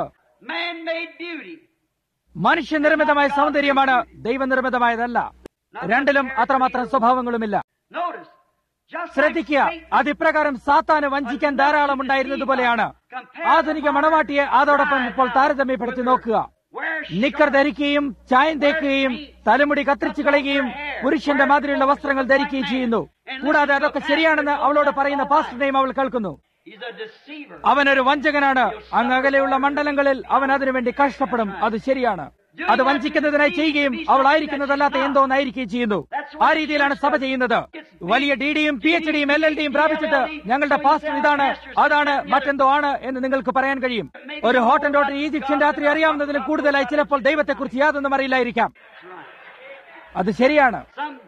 S1: മനുഷ്യനിർമ്മിതമായ സൗന്ദര്യമാണ്, ദൈവനിർമ്മിതമായതല്ല. രണ്ടിലും അത്രമാത്രം സ്വഭാവങ്ങളുമില്ല. ശ്രദ്ധിക്കുക, അതിപ്രകാരം സാത്താന് വഞ്ചിക്കാൻ ധാരാളം ഉണ്ടായിരുന്നതുപോലെയാണ്. ആധുനിക മണവാട്ടിയെ അതോടൊപ്പം ഇപ്പോൾ താരതമ്യപ്പെടുത്തി നോക്കുക. നിക്കർ ധരിക്കുകയും ചായം തേക്കുകയും തലമുടി കത്തിരിച്ചു കളയുകയും പുരുഷന്റെ മാതിരിയുള്ള വസ്ത്രങ്ങൾ ധരിക്കുകയും ചെയ്യുന്നു. കൂടാതെ അതൊക്കെ ശരിയാണെന്ന് അവളോട് പറയുന്ന പാസ്റ്ററിനെയും അവൾ കേൾക്കുന്നു. അവനൊരു വഞ്ചകനാണ്. അങ്ങ് അകലെയുള്ള മണ്ഡലങ്ങളിൽ അവൻ അതിനുവേണ്ടി കഷ്ടപ്പെടും. അത് ശരിയാണ്. അത് വഞ്ചിക്കുന്നതിനായി ചെയ്യുകയും അവളായിരിക്കുന്നതല്ലാത്ത എന്തോ ഒന്നായിരിക്കുകയും ചെയ്യുന്നു. ആ രീതിയിലാണ് സഭ ചെയ്യുന്നത്. വലിയ ഡി ഡിയും പി എച്ച് ഡിയും എൽ എൽ ഡിയും പ്രാപിച്ചിട്ട് ഞങ്ങളുടെ പാസ്റ്റർ ഇതാണ് അതാണ് മറ്റെന്തോ ആണ് എന്ന് നിങ്ങൾക്ക് പറയാൻ കഴിയും. ഒരു ഹോട്ടൻ ഡോട്ടർ ഈജിപ്ഷ്യൻ രാത്രി അറിയാവുന്നതിലും കൂടുതലായി ചിലപ്പോൾ ദൈവത്തെക്കുറിച്ച് യാതൊന്നും അറിയില്ലായിരിക്കാം. അത് ശരിയാണ്.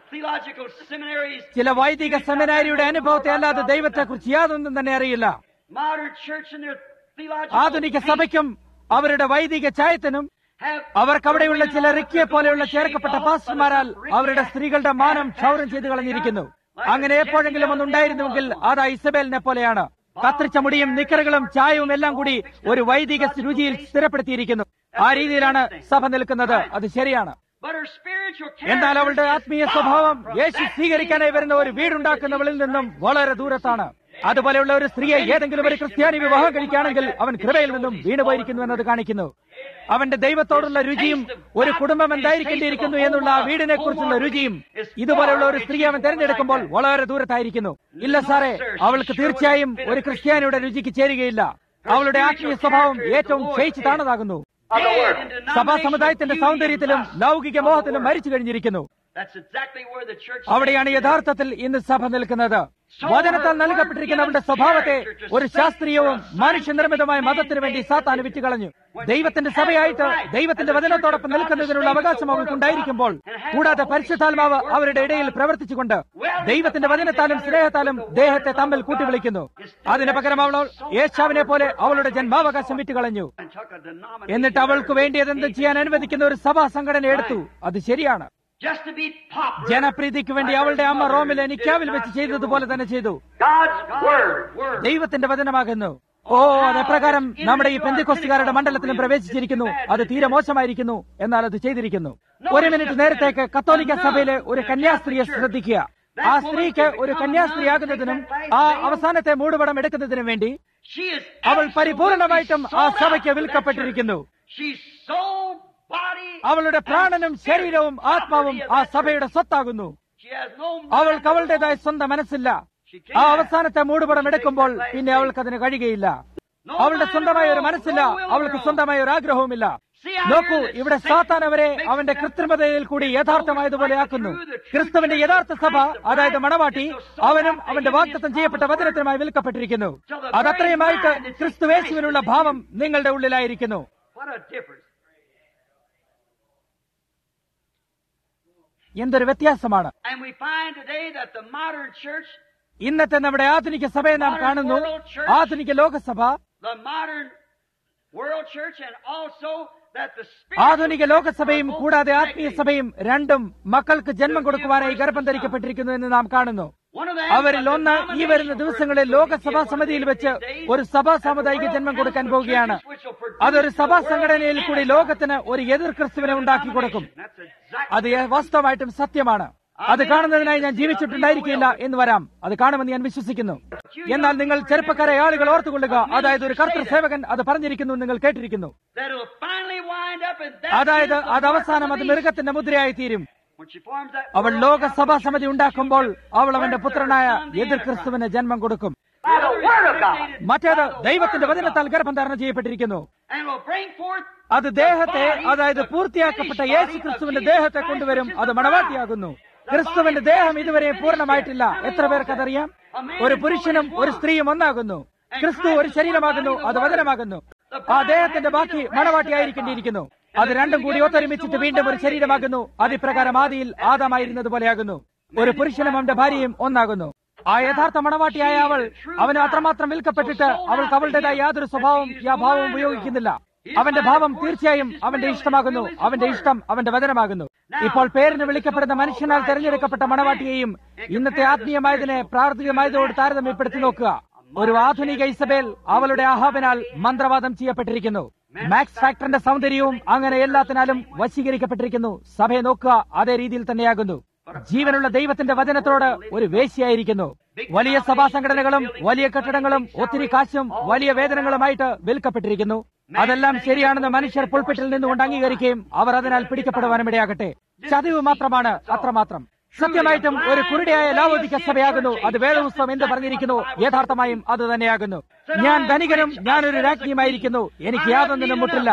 S1: ചില വൈദിക സെമിനാരിയുടെ അനുഭവത്തെ അല്ലാതെ ദൈവത്തെക്കുറിച്ച് യാതൊന്നും തന്നെ അറിയില്ല. ആധുനിക സഭയ്ക്കും അവരുടെ വൈദിക ചായത്തിനും അവർക്കവിടെയുള്ള ചില റിക്കിയെ പോലെയുള്ള ചേർക്കപ്പെട്ട പാസ്റ്റർമാരാൽ അവരുടെ സ്ത്രീകളുടെ മാനം ക്ഷൗരം ചെയ്തു കളഞ്ഞിരിക്കുന്നു. അങ്ങനെ എപ്പോഴെങ്കിലും ഒന്നുണ്ടായിരുന്നുവെങ്കിൽ അത് ഇസബേലിനെ പോലെയാണ്. കത്തിരിച്ച മുടിയും നിക്കറുകളും ചായവും എല്ലാം കൂടി ഒരു വൈദിക രുചിയിൽ സ്ഥിരപ്പെടുത്തിയിരിക്കുന്നു. ആ രീതിയിലാണ് സഭ നിൽക്കുന്നത്. അത് ശരിയാണ്. എന്നാൽ അവളുടെ ആത്മീയ സ്വഭാവം യേശു സ്വീകരിക്കാനായി വരുന്ന ഒരു വീടുണ്ടാക്കുന്നവളിൽ നിന്നും വളരെ ദൂരത്താണ്. അതുപോലെയുള്ള ഒരു സ്ത്രീയെ ഏതെങ്കിലും ഒരു ക്രിസ്ത്യാനി വിവാഹം കഴിക്കുകയാണെങ്കിൽ അവൻ കൃപയിൽ നിന്നും വീണുപോയിരിക്കുന്നു എന്നത് കാണിക്കുന്നു. അവന്റെ ദൈവത്തോടുള്ള രുചിയും ഒരു കുടുംബം എന്തായിരിക്കേണ്ടിയിരിക്കുന്നു എന്നുള്ള ആ വീടിനെ കുറിച്ചുള്ള രുചിയും ഇതുപോലെയുള്ള ഒരു സ്ത്രീ അവൻ തിരഞ്ഞെടുക്കുമ്പോൾ വളരെ ദൂരത്തായിരിക്കുന്നു. ഇല്ല സാറേ, അവൾക്ക് തീർച്ചയായും ഒരു ക്രിസ്ത്യാനിയുടെ രുചിക്ക് ചേരുകയില്ല. അവളുടെ ആത്മീയ സ്വഭാവം ഏറ്റവും ക്ഷയിച്ചു താണതാകുന്നു. സഭാ സമുദായത്തിന്റെ സൗന്ദര്യത്തിലും ലൗകിക മോഹത്തിലും മരിച്ചു കഴിഞ്ഞിരിക്കുന്നു. അവിടെയാണ് യഥാർത്ഥത്തിൽ ഇന്ന് സഭ നിൽക്കുന്നത്. വചനത്താൽ നൽകപ്പെട്ടിരിക്കുന്ന അവരുടെ സ്വഭാവത്തെ ഒരു ശാസ്ത്രീയവും മനുഷ്യനിർമ്മിതമായ മതത്തിനു വേണ്ടി സാത്താൻ വിറ്റുകളഞ്ഞു. ദൈവത്തിന്റെ സഭയായിട്ട് ദൈവത്തിന്റെ വചനത്തോടൊപ്പം നിൽക്കുന്നതിനുള്ള അവകാശം അവർക്കുണ്ടായിരിക്കുമ്പോൾ, കൂടാതെ പരിശുദ്ധാത്മാവ് അവരുടെ ഇടയിൽ പ്രവർത്തിച്ചുകൊണ്ട് ദൈവത്തിന്റെ വചനത്താലും സ്നേഹത്താലും ദേഹത്തെ തമ്മിൽ കൂട്ടിവിളിക്കുന്നു. അതിന് പകരം അവൾ യേശാവിനെ പോലെ അവളുടെ ജന്മാവകാശം വിറ്റുകളഞ്ഞു. എന്നിട്ട് അവൾക്ക് വേണ്ടിയതെന്തും ചെയ്യാൻ അനുവദിക്കുന്ന ഒരു സഭാ സംഘടന എടുത്തു. അത് ശരിയാണ്.
S2: just to be popular.
S1: ജനപ്രീതിക്ക് വേണ്ടി അവളുടെ അമ്മ റോമിലെ നിക്കാവിൽ വെച്ച് ചെയ്തതുപോലെ തന്നെ ചെയ്തു.
S2: God's word, word.
S1: ദൈവത്തിന്റെ വചനമാകുന്നു. ഓ, അതെപ്രകാരം നമ്മുടെ ഈ പെന്തക്കോസ്തുകാരുടെ മണ്ഡലത്തിലും പ്രവേശിച്ചിരിക്കുന്നു. അത് തീരെ മോശമായിരിക്കുന്നു, എന്നാൽ അത് ചെയ്തിരിക്കുന്നു. ഒരു മിനിറ്റ് നേരത്തേക്ക് കത്തോലിക്ക സഭയിലെ ഒരു കന്യാസ്ത്രീയെ ശ്രദ്ധിക്കുക. ആ സ്ത്രീക്ക് ഒരു കന്യാസ്ത്രീയാകുന്നതിനും ആ അവസാനത്തെ മൂടുപടം എടുക്കുന്നതിനും വേണ്ടി അവൾ പരിപൂർണമായിട്ടും ആ സഭയ്ക്ക് വിൽക്കപ്പെട്ടിരിക്കുന്നു. അവളുടെ പ്രാണനും ശരീരവും ആത്മാവും ആ സഭയുടെ സ്വത്താകുന്നു. അവൾക്ക് അവളുടേതായ സ്വന്തം മനസ്സില്ല. ആ അവസാനത്തെ മൂടുപടം എടുക്കുമ്പോൾ പിന്നെ അവൾക്ക് അതിന് കഴിയുകയില്ല. അവളുടെ സ്വന്തമായ ഒരു മനസ്സില്ല, അവൾക്ക് സ്വന്തമായ ഒരു ആഗ്രഹവുമില്ല. നോക്കൂ, ഇവിടെ സാത്താൻ അവരെ അവന്റെ കൃത്രിമതയിൽ കൂടി യഥാർത്ഥമായതുപോലെ ആക്കുന്നു. ക്രിസ്തുവിന്റെ യഥാർത്ഥ സഭ, അതായത് മണവാട്ടി, അവനും അവന്റെ വാഗ്ദത്തം ചെയ്യപ്പെട്ട വചനത്തിനുമായി വിൽക്കപ്പെട്ടിരിക്കുന്നു. അതത്രയുമായിട്ട് ക്രിസ്തുവേശുവിനുള്ള ഭാവം നിങ്ങളുടെ ഉള്ളിലായിരിക്കുന്നു. എന്തൊരു വ്യത്യാസമാണ്! ഇന്നത്തെ നമ്മുടെ ആധുനിക സഭയെ നാം കാണുന്നു. ആധുനിക ലോകസഭ, ആധുനിക ലോകസഭയും കൂടാതെ ആത്മീയ സഭയും രണ്ടും മക്കൾക്ക് ജന്മം കൊടുക്കുവാനായി ഗർഭം ധരിക്കപ്പെട്ടിരിക്കുന്നു എന്ന് നാം കാണുന്നു. അവരിൽ ഒന്ന് ഈ വരുന്ന ദിവസങ്ങളിൽ ലോകസഭാ സമിതിയിൽ വെച്ച് ഒരു സഭാ സാമുദായിക ജന്മം കൊടുക്കാൻ പോവുകയാണ്. അതൊരു സഭാ സംഘടനയിൽ കൂടി ലോകത്തിന് ഒരു എതിർ ക്രിസ്തുവിനെ ഉണ്ടാക്കി കൊടുക്കും. അത് വാസ്തവമായിട്ടും സത്യമാണ്. അത് കാണുന്നതിനായി ഞാൻ ജീവിച്ചിട്ടുണ്ടായിരിക്കില്ല എന്ന് വരാം. അത് കാണുമെന്ന് ഞാൻ വിശ്വസിക്കുന്നു. എന്നാൽ നിങ്ങൾ ചെറുപ്പക്കാരെ ആളുകൾ ഓർത്തുകൊള്ളുക, അതായത് ഒരു കർത്തൃ സേവകൻ അത് പറഞ്ഞിരിക്കുന്നു, നിങ്ങൾ കേട്ടിരിക്കുന്നു. അതായത് അത് അവസാനം അത് മൃഗത്തിന്റെ മുദ്രയായി തീരും. അവൾ ലോകസഭാ സമിതി ഉണ്ടാക്കുമ്പോൾ അവൾ അവന്റെ പുത്രനായ എതിർ ക്രിസ്തുവിന് ജന്മം കൊടുക്കും. മറ്റേത് ദൈവത്തിന്റെ വചനത്താൽ ഗർഭധാരണം ചെയ്യപ്പെട്ടിരിക്കുന്നു. അത് ദേഹത്തെ, അതായത് പൂർത്തിയാക്കപ്പെട്ട യേശു ക്രിസ്തുവിന്റെ ദേഹത്തെ കൊണ്ടുവരും. അത് മണവാട്ടിയാകുന്നു. ക്രിസ്തുവിന്റെ ദേഹം ഇതുവരെ പൂർണ്ണമായിട്ടില്ല. എത്ര പേർക്ക് അതറിയാം? ഒരു പുരുഷനും ഒരു സ്ത്രീയും ഒന്നാകുന്നു. ക്രിസ്തു ഒരു ശരീരമാകുന്നു, അത് വചനമാകുന്നു. ആ ദേഹത്തിന്റെ ബാക്കി മണവാട്ടിയായിരിക്കേണ്ടിയിരിക്കുന്നു. അത് രണ്ടും കൂടി ഒത്തൊരുമിച്ചിട്ട് വീണ്ടും ഒരു ശരീരമാകുന്നു. അതിപ്രകാരം ആദിയിൽ ആദാമായിരുന്നത് പോലെയാകുന്നു. ഒരു പുരുഷനും അവന്റെ ഭാര്യയും ഒന്നാകുന്നു. ആ യഥാർത്ഥ മണവാട്ടിയായ അവൾ അവന് അത്രമാത്രം വിൽക്കപ്പെട്ടിട്ട് അവൾക്ക് അവളുടേതായ യാതൊരു സ്വഭാവവും യാ ഭാവവും ഉപയോഗിക്കുന്നില്ല. അവന്റെ ഭാവം തീർച്ചയായും അവന്റെ ഇഷ്ടമാകുന്നു. അവന്റെ ഇഷ്ടം അവന്റെ വചനമാകുന്നു. ഇപ്പോൾ പേരിന് വിളിക്കപ്പെടുന്ന മനുഷ്യനാൽ തെരഞ്ഞെടുക്കപ്പെട്ട മണവാട്ടിയെയും ഇന്നത്തെ ആത്മീയമായതിനെ പ്രാർത്ഥികമായതോട് താരതമ്യപ്പെടുത്തി നോക്കുക. ഒരു ആധുനിക ഇസബേൽ അവളുടെ ആഹാബിനാൽ മന്ത്രവാദം ചെയ്യപ്പെട്ടിരിക്കുന്നു. മാക്സ് ഫാക്ടറിന്റെ സൗന്ദര്യവും അങ്ങനെ എല്ലാത്തിനാലും വശീകരിക്കപ്പെട്ടിരിക്കുന്നു. സഭയെ നോക്കുക, അതേ രീതിയിൽ തന്നെയാകുന്നു. ജീവനുള്ള ദൈവത്തിന്റെ വചനത്തോട് ഒരു വേശ്യയായിരിക്കുന്നു. വലിയ സഭാ സംഘടനകളും വലിയ കെട്ടിടങ്ങളും ഒത്തിരി കാശും വലിയ വേതനങ്ങളുമായിട്ട് വിൽക്കപ്പെട്ടിരിക്കുന്നു. അതെല്ലാം ശരിയാണെന്ന് മനുഷ്യർ പുൾപിറ്റിൽ നിന്നുകൊണ്ട് അംഗീകരിക്കുകയും അവർ അതിനാൽ പിടിക്കപ്പെടുവാനും ഇടയാകട്ടെ. ചതിവ് മാത്രമാണ്, അത്രമാത്രം. സത്യമായിട്ടും ഒരു കുരുടയായ ലാവോദിക്ക സഭയാകുന്നു. അത് വേദപുസ്തകം എന്ത് പറഞ്ഞിരിക്കുന്നു, യഥാർത്ഥമായും അത് തന്നെയാകുന്നു. ഞാൻ ധനികനും ഞാനൊരു രാജ്ഞിയുമായിരിക്കുന്നു, എനിക്ക് യാതൊന്നിനും മുട്ടില്ല.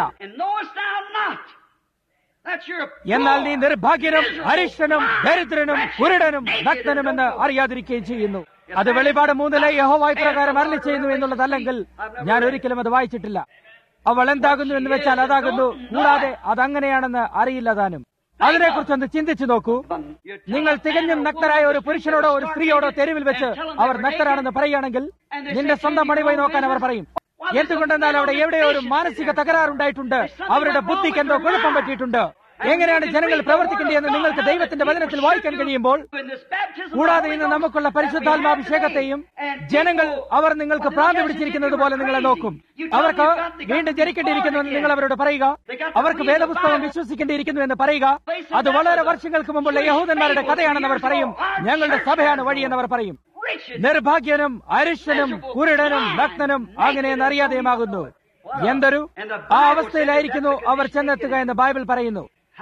S1: എന്നാൽ നീ നിർഭാഗ്യനും അരിഷ്ടനും ദരിദ്രനും കുരുടനും നഗ്നനുമെന്ന് അറിയാതിരിക്കുകയും ചെയ്യുന്നു. അത് വെളിപാട് മൂന്നിലെ യഹോവ പ്രകാരം അരുളി ചെയ്യുന്നു എന്നുള്ളതല്ലെങ്കിൽ ഞാൻ ഒരിക്കലും അത് വായിച്ചിട്ടില്ല. അവൾ എന്താകുന്നു എന്ന് വെച്ചാൽ അതാകുന്നു, കൂടാതെ അതങ്ങനെയാണെന്ന് അറിയില്ല താനും. അതിനെക്കുറിച്ചൊന്ന് ചിന്തിച്ചു നോക്കൂ. നിങ്ങൾ തികഞ്ഞും നഗ്നരായ ഒരു പുരുഷനോടോ ഒരു സ്ത്രീയോടോ തെരുവിൽ വെച്ച് അവർ നഗ്നരാണെന്ന് പറയുകയാണെങ്കിൽ നിന്റെ സ്വന്തം മണിപോയി നോക്കാൻ അവർ പറയും. എന്തുകൊണ്ടെന്നാൽ അവിടെ എവിടെയോ ഒരു മാനസിക തകരാറുണ്ടായിട്ടുണ്ട്. അവരുടെ ബുദ്ധിക്ക് എന്തോ കുഴപ്പം പറ്റിയിട്ടുണ്ട്. എങ്ങനെയാണ് ജനങ്ങൾ പ്രവർത്തിക്കേണ്ടതെന്ന് നിങ്ങൾക്ക് ദൈവത്തിന്റെ വചനത്തിൽ വായിക്കാൻ കഴിയുമ്പോൾ, കൂടാതെ ഇന്ന് നമുക്കുള്ള പരിശുദ്ധാത്മാഭിഷേകത്തെയും ജനങ്ങൾ അവർ നിങ്ങൾക്ക് ഭ്രാന്ത് പിടിച്ചിരിക്കുന്നത് പോലെ നിങ്ങളെ നോക്കും. അവർക്ക് വീണ്ടും ജനിക്കേണ്ടിയിരിക്കുന്നു എന്ന് നിങ്ങൾ അവരോട് പറയുക. അവർക്ക് വേദപുസ്തകം വിശ്വസിക്കേണ്ടിയിരിക്കുന്നു എന്ന് പറയുക. അത് വളരെ വർഷങ്ങൾക്ക് മുമ്പുള്ള യഹൂദന്മാരുടെ കഥയാണെന്ന് അവർ പറയും. ഞങ്ങളുടെ സഭയാണ് വഴിയെന്നവർ പറയും. നിർഭാഗ്യനും അരിഷ്ടനും കുരുടനും നഗ്നനും അങ്ങനെയെന്നറിയാതെയുമാകുന്നു. എന്തൊരു ആ അവസ്ഥയിലായിരിക്കുന്നു അവർ ചെന്നെത്തുക എന്ന് ബൈബിൾ പറയുന്നു.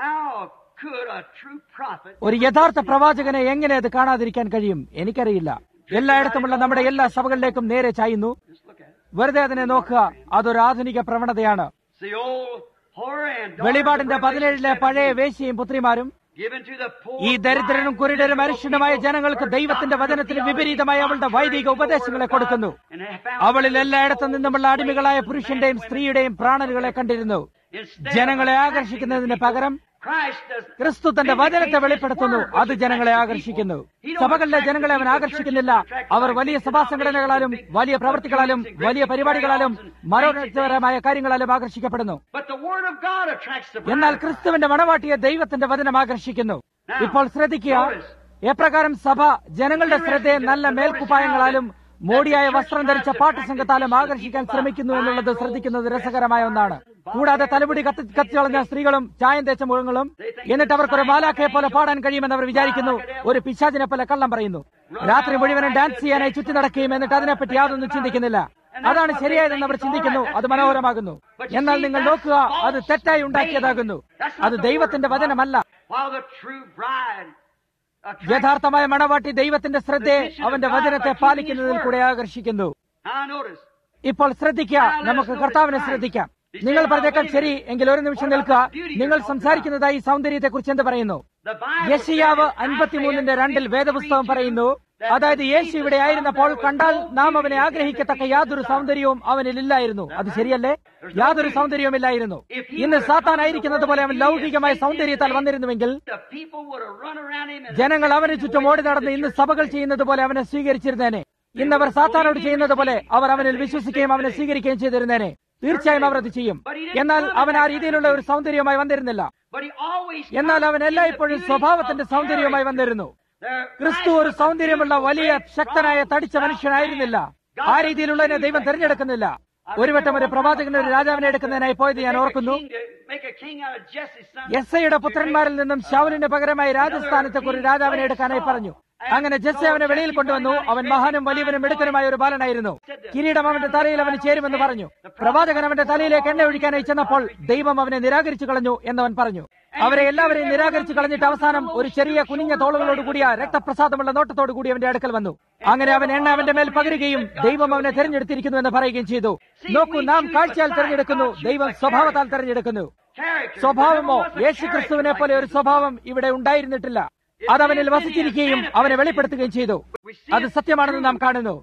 S1: ഒരു യഥാർത്ഥ പ്രവാചകനെ എങ്ങനെ അത് കാണാതിരിക്കാൻ കഴിയും? എനിക്കറിയില്ല. എല്ലായിടത്തുമുള്ള നമ്മുടെ എല്ലാ സഭകളിലേക്കും നേരെ ചായുന്നു. വെറുതെ അതിനെ നോക്കുക. അതൊരു ആധുനിക പ്രവണതയാണ്. വെളിപാടിന്റെ പതിനേഴിലെ പഴയ വേശ്യയും പുത്രിമാരും ഈ ദരിദ്രനും കുരുടരും അരിഷ്ടനുമായ ജനങ്ങൾക്ക് ദൈവത്തിന്റെ വചനത്തിന് വിപരീതമായ അവളുടെ വൈദിക ഉപദേശങ്ങളെ കൊടുക്കുന്നു. അവളിൽ എല്ലായിടത്തു നിന്നുമുള്ള അടിമകളായ പുരുഷന്റെയും സ്ത്രീയുടെയും പ്രാണനുകളെ കണ്ടിരുന്നു. ജനങ്ങളെ ആകർഷിക്കുന്നതിന് പകരം ക്രിസ്തു തന്റെ വചനത്തെ വെളിപ്പെടുത്തുന്നു. അത് ജനങ്ങളെ ആകർഷിക്കുന്നു. സഭകളിലെ ജനങ്ങളെ അവൻ ആകർഷിക്കുന്നില്ല. അവർ വലിയ സഭാ സംഘടനകളാലും വലിയ പ്രവൃത്തികളാലും വലിയ പരിപാടികളാലും മനോരഞ്ജനപരമായ കാര്യങ്ങളാലും ആകർഷിക്കപ്പെടുന്നു. എന്നാൽ ക്രിസ്തുവിന്റെ മണവാട്ടിയെ ദൈവത്തിന്റെ വചനം ആകർഷിക്കുന്നു. ഇപ്പോൾ ശ്രദ്ധിക്കുക, എപ്രകാരം സഭ ജനങ്ങളുടെ ശ്രദ്ധയെ നല്ല മേൽക്കുപ്പായങ്ങളാലും മോടിയായ വസ്ത്രം ധരിച്ച പാട്ടുസംഘത്താലും ആകർഷിക്കാൻ ശ്രമിക്കുന്നു എന്നുള്ളത് ശ്രദ്ധിക്കുന്നത് രസകരമായ ഒന്നാണ്. കൂടാതെ തലമുടി കത്തി കത്തിളഞ്ഞ സ്ത്രീകളും ചായം തേച്ച മുഖങ്ങളും, എന്നിട്ട് അവർക്കൊരു മാലാഖയെ പോലെ പാടാൻ കഴിയുമെന്ന് അവർ വിചാരിക്കുന്നു. ഒരു പിശാചിനെ പോലെ കള്ളം പറയുന്നു. രാത്രി മുഴുവനും ഡാൻസ് ചെയ്യാനായി ചുറ്റി നടക്കുകയും എന്നിട്ട് അതിനെപ്പറ്റി യാതൊന്നും ചിന്തിക്കുന്നില്ല. അതാണ് ശരിയായതെന്ന് അവർ ചിന്തിക്കുന്നു. അത് മനോഹരമാകുന്നു. എന്നാൽ നിങ്ങൾ നോക്കുക, അത് തെറ്റായി ഉണ്ടാക്കിയതാകുന്നു. അത് ദൈവത്തിന്റെ വചനമല്ല. യഥാർത്ഥമായ മണവാട്ടി ദൈവത്തിന്റെ ശ്രദ്ധയെ അവന്റെ വചനത്തെ പാലിക്കുന്നതിൽ കൂടെ ആകർഷിക്കുന്നു. ഇപ്പോൾ ശ്രദ്ധിക്കുക, നമുക്ക് കർത്താവിനെ ശ്രദ്ധിക്കാം. നിങ്ങൾ പറഞ്ഞേക്കാൻ ശരി എങ്കിൽ ഒരു നിമിഷം നിൽക്കുക. നിങ്ങൾ സംസാരിക്കുന്നതായി സൗന്ദര്യത്തെ കുറിച്ച് എന്ത് പറയുന്നു? യെശയ്യാവ് അൻപത്തിമൂന്നിന്റെ രണ്ടിൽ വേദപുസ്തകം പറയുന്നു, അതായത് യേശു ഇവിടെ ആയിരുന്നപ്പോൾ കണ്ടാൽ നാം അവനെ ആഗ്രഹിക്കത്തക്ക യാതൊരു സൗന്ദര്യവും അവനിലില്ലായിരുന്നു. അത് ശരിയല്ലേ? യാതൊരു സൗന്ദര്യവും ഇല്ലായിരുന്നു. ഇന്ന് സാത്താൻ ആയിരിക്കുന്നത് പോലെ അവൻ ലൗകികമായ സൗന്ദര്യത്താൽ വന്നിരുന്നുവെങ്കിൽ ജനങ്ങൾ അവന് ചുറ്റും ഓടി നടന്ന് ഇന്ന് സഭകൾ ചെയ്യുന്നത് പോലെ അവനെ സ്വീകരിച്ചിരുന്നേനെ. ഇന്നവർ സാത്താനോട് ചെയ്യുന്നത് പോലെ അവർ അവനിൽ വിശ്വസിക്കുകയും അവനെ സ്വീകരിക്കുകയും ചെയ്തിരുന്നേനെ. തീർച്ചയായും അവർ അത് ചെയ്യും. എന്നാൽ അവൻ ആ രീതിയിലുള്ള ഒരു സൗന്ദര്യവുമായി വന്നിരുന്നില്ല. എന്നാൽ അവൻ എല്ലായ്പ്പോഴും സ്വഭാവത്തിന്റെ സൗന്ദര്യവുമായി വന്നിരുന്നു. ക്രിസ്തു ഒരു സൗന്ദര്യമുള്ള വലിയ ശക്തനായ തടിച്ച മനുഷ്യനായിരുന്നില്ല. ആ രീതിയിലുള്ളതിനെ ദൈവം തിരഞ്ഞെടുക്കുന്നില്ല. ഒരു വട്ടം ഒരു പ്രവാചകൻ ഒരു രാജാവിനെ എടുക്കുന്നതിനായി പോയത് ഞാൻ ഓർക്കുന്നു. യെസ്സയുടെ പുത്രന്മാരിൽ നിന്നും ശൗലിന് പകരമായി രാജസ്ഥാനത്തേക്ക് ഒരു രാജാവിനെ എടുക്കാനായി പറഞ്ഞു. അങ്ങനെ ജെസ്സെ അവനെ വെളിയിൽ കൊണ്ടുവന്നു. അവൻ മഹാനും വലിയവനും മിടുക്കനുമായ ഒരു ബാലനായിരുന്നു. കിരീടം അവന്റെ തലയിൽ അവന് ചേരുമെന്ന് പറഞ്ഞു. പ്രവാചകൻ അവന്റെ തലയിലേക്ക് എണ്ണ ഒഴിക്കാനായി ചെന്നപ്പോൾ ദൈവം അവനെ നിരാകരിച്ചു കളഞ്ഞു എന്നവൻ പറഞ്ഞു. അവരെ എല്ലാവരെയും നിരാകരിച്ചു കളഞ്ഞിട്ട് അവസാനം ഒരു ചെറിയ കുനിഞ്ഞ തോളുകളോട് കൂടിയ രക്തപ്രസാദമുള്ള നോട്ടത്തോടു കൂടി അവന്റെ അടുക്കൽ വന്നു. അങ്ങനെ അവൻ എണ്ണ അവന്റെ മേൽ പകരുകയും ദൈവം അവനെ തെരഞ്ഞെടുത്തിരിക്കുന്നു എന്ന് പറയുകയും ചെയ്തു. നോക്കൂ, നാം കാഴ്ചയാൽ തെരഞ്ഞെടുക്കുന്നു, ദൈവം സ്വഭാവത്താൽ തെരഞ്ഞെടുക്കുന്നു. സ്വഭാവമോ യേശുക്രിസ്തുവിനെ പോലെ ഒരു സ്വഭാവം ഇവിടെ ഉണ്ടായിരുന്നിട്ടില്ല. അതവനിൽ വസിച്ചിരിക്കുകയും അവനെ വെളിപ്പെടുത്തുകയും ചെയ്തു. അത് സത്യമാണെന്ന് നാം കാണുന്നു.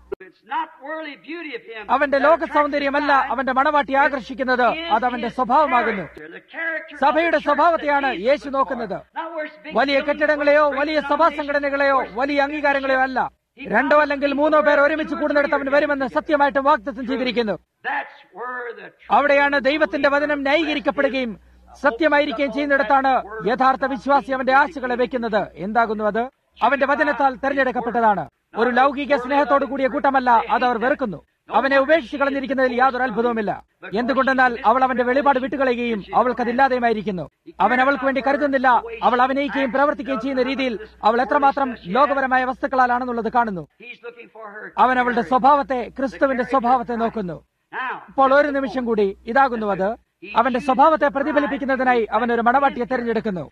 S1: അവന്റെ ലോക സൗന്ദര്യമല്ല അവന്റെ മണവാട്ടി ആകർഷിക്കുന്നത്, അത് അവന്റെ സ്വഭാവമാകുന്നു. സഭയുടെ സ്വഭാവത്തെയാണ് യേശു നോക്കുന്നത്. വലിയ കെട്ടിടങ്ങളെയോ വലിയ സഭാ സംഘടനകളെയോ വലിയ അംഗീകാരങ്ങളെയോ അല്ല. രണ്ടോ അല്ലെങ്കിൽ മൂന്നോ പേർ ഒരുമിച്ച് കൂടുന്നിടത്ത് അവൻ വരുമെന്ന് സത്യമായിട്ട് വാഗ്ദത്തം ചെയ്തിരിക്കുന്നു. അവിടെയാണ് ദൈവത്തിന്റെ വചനം ന്യായീകരിക്കപ്പെടുകയും സത്യമായിരിക്കുകയും ചെയ്യുന്നിടത്താണ് യഥാർത്ഥ വിശ്വാസി അവന്റെ ആശകളെ വെക്കുന്നത്. എന്താകുന്നു അത്? അവന്റെ വചനത്താൽ തെരഞ്ഞെടുക്കപ്പെട്ടതാണ്. ഒരു ലൗകിക സ്നേഹത്തോടു കൂടിയ കൂട്ടമല്ല, അത് അവർ വെറുക്കുന്നു. അവനെ ഉപേക്ഷിച്ച് കളഞ്ഞിരിക്കുന്നതിൽ യാതൊരു അത്ഭുതവുമില്ല. എന്തുകൊണ്ടെന്നാൽ അവൾ അവന്റെ വെളിപാട് വിട്ടുകളയുകയും അവൾക്കതില്ലാതെയുമായിരിക്കുന്നു. അവൻ അവൾക്ക് വേണ്ടി കരുതുന്നില്ല. അവൾ അഭിനയിക്കുകയും പ്രവർത്തിക്കുകയും ചെയ്യുന്ന രീതിയിൽ അവൾ എത്രമാത്രം ലോകപരമായ വസ്തുക്കളാലാണെന്നുള്ളത് കാണുന്നു. അവൻ അവളുടെ സ്വഭാവത്തെ, ക്രിസ്തുവിന്റെ സ്വഭാവത്തെ നോക്കുന്നു. ഇപ്പോൾ ഒരു നിമിഷം കൂടി, ഇതാകുന്നു അത്. അവന്റെ സ്വഭാവത്തെ പ്രതിഫലിപ്പിക്കുന്നതിനായി അവൻ ഒരു മണവാട്ടിയെ തെരഞ്ഞെടുക്കുന്നു.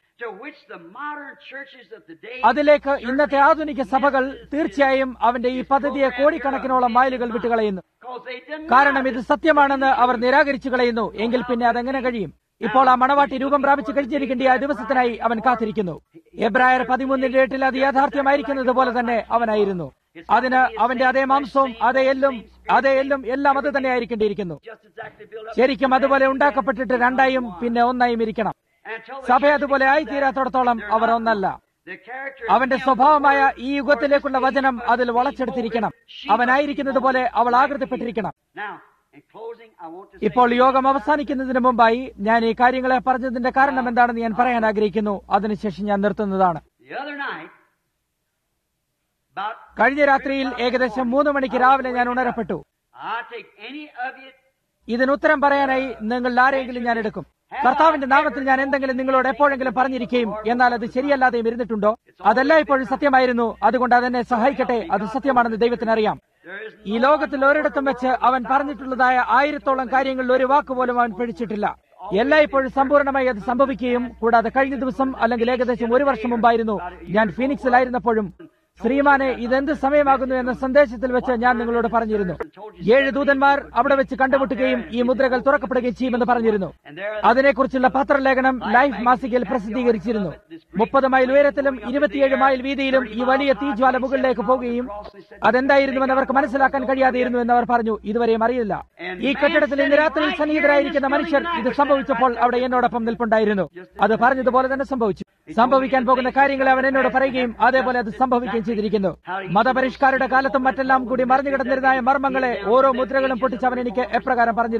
S1: അതിലേക്ക് ഇന്നത്തെ ആധുനിക സഭകൾ തീർച്ചയായും അവന്റെ ഈ പദ്ധതിയെ കോടിക്കണക്കിനോളം മൈലുകൾ വിട്ടുകളയുന്നു. കാരണം ഇത് സത്യമാണെന്ന് അവർ നിരാകരിച്ചു കളയുന്നു. എങ്കിൽ പിന്നെ അതെങ്ങനെ കഴിയും? ഇപ്പോൾ ആ മണവാട്ടി രൂപം പ്രാപിച്ച് കഴിഞ്ഞിരിക്കേണ്ട ആ ദിവസത്തിനായി അവൻ കാത്തിരിക്കുന്നു. എബ്രായർ പതിമൂന്നിന്റെ എട്ടിൽ അത് യാഥാർത്ഥ്യമായിരിക്കുന്നത് പോലെ തന്നെ അവനായിരുന്നു. അതിന് അവന്റെ അതേ മാംസവും അതേ എല്ലും അതേ എല്ലും എല്ലാം അത് തന്നെ ആയിരിക്കേണ്ടിയിരിക്കുന്നു. ശരിക്കും അതുപോലെ ഉണ്ടാക്കപ്പെട്ടിട്ട് രണ്ടായും പിന്നെ ഒന്നായും ഇരിക്കണം. സഭ അതുപോലെ ആയിത്തീരാത്തോടത്തോളം അവർ ഒന്നല്ല. അവന്റെ സ്വഭാവമായ ഈ യുഗത്തിലേക്കുള്ള വചനം അതിൽ വളച്ചെടുത്തിരിക്കണം. അവനായിരിക്കുന്നത് പോലെ അവൾ ആകൃതിപ്പെട്ടിരിക്കണം. ഇപ്പോൾ യോഗം അവസാനിക്കുന്നതിന് മുമ്പായി ഞാൻ ഈ കാര്യങ്ങളെ പറഞ്ഞതിന്റെ കാരണം എന്താണെന്ന് ഞാൻ പറയാൻ ആഗ്രഹിക്കുന്നു. അതിനുശേഷം ഞാൻ നിർത്തുന്നതാണ്. കഴിഞ്ഞ രാത്രിയിൽ ഏകദേശം മൂന്ന് മണിക്ക് രാവിലെ ഞാൻ ഉണരപ്പെട്ടു. ഇതിനുത്തരം പറയാനായി നിങ്ങൾ ആരെങ്കിലും ഞാൻ എടുക്കും. കർത്താവിന്റെ നാമത്തിൽ ഞാൻ എന്തെങ്കിലും നിങ്ങളോട് എപ്പോഴെങ്കിലും പറഞ്ഞിരിക്കുകയും എന്നാൽ അത് ശരിയല്ലാതെയും ഇരുന്നിട്ടുണ്ടോ? അതെല്ലാം ഇപ്പോഴും സത്യമായിരുന്നു. അതുകൊണ്ട് അതെന്നെ സഹായിക്കട്ടെ. അത് സത്യമാണെന്ന് ദൈവത്തിനറിയാം. ഈ ലോകത്തിൽ ഒരിടത്തും വെച്ച് അവൻ പറഞ്ഞിട്ടുള്ളതായ ആയിരത്തോളം കാര്യങ്ങളിൽ ഒരു വാക്കുപോലും അവൻ പിടിച്ചിട്ടില്ല. എല്ലായ്പ്പോഴും സമ്പൂർണ്ണമായി അത് സംഭവിക്കുകയും കൂടാതെ കഴിഞ്ഞ ദിവസം അല്ലെങ്കിൽ ഏകദേശം ഒരു വർഷം മുമ്പായിരുന്നു ഞാൻ ഫീനിക്സിലായിരുന്നപ്പോഴും ശ്രീമാനെ ഇതെന്ത് സമയമാകുന്നു എന്ന സന്ദേശത്തിൽ വെച്ച് ഞാൻ നിങ്ങളോട് പറഞ്ഞിരുന്നു. ഏഴ് ദൂതന്മാർ അവിടെ വെച്ച് കണ്ടുമുട്ടുകയും ഈ മുദ്രകൾ തുറക്കപ്പെടുകയും ചെയ്യുമെന്ന് പറഞ്ഞിരുന്നു. അതിനെക്കുറിച്ചുള്ള പത്രലേഖനം ലൈഫ് മാസികയിൽ പ്രസിദ്ധീകരിച്ചിരുന്നു. മുപ്പത് മൈൽ ഉയരത്തിലും ഇരുപത്തിയേഴ് മൈൽ വീതിയിലും ഈ വലിയ തീജ്വാല മുകളിലേക്ക് പോകുകയും അതെന്തായിരുന്നുവെന്ന് അവർക്ക് മനസ്സിലാക്കാൻ കഴിയാതെയിരുന്നു എന്ന് അവർ പറഞ്ഞു. ഇതുവരെയും അറിയില്ല. ഈ കെട്ടിടത്തിൽ ഇന്ന് രാത്രിയിൽ സന്നിഹിതരായിരിക്കുന്ന മനുഷ്യർ ഇത് സംഭവിച്ചപ്പോൾ അവിടെ എന്നോടൊപ്പം നിൽപ്പുണ്ടായിരുന്നു. അത് പറഞ്ഞതുപോലെ തന്നെ സംഭവിച്ചു. സംഭവിക്കാൻ പോകുന്ന കാര്യങ്ങളെ അവൻ എന്നോട് പറയുകയും അതേപോലെ അത് സംഭവിക്കുകയും ചെയ്തിരിക്കുന്നു. മതപരിഷ്കാരുടെ കാലത്തും മറ്റെല്ലാം കൂടി മറിഞ്ഞു കിടന്നിരുന്ന മർമ്മങ്ങളെ ഓരോ മുദ്രകളും പൊട്ടിച്ച് അവൻ എനിക്ക് എപ്രകാരം പറഞ്ഞിരുന്നു.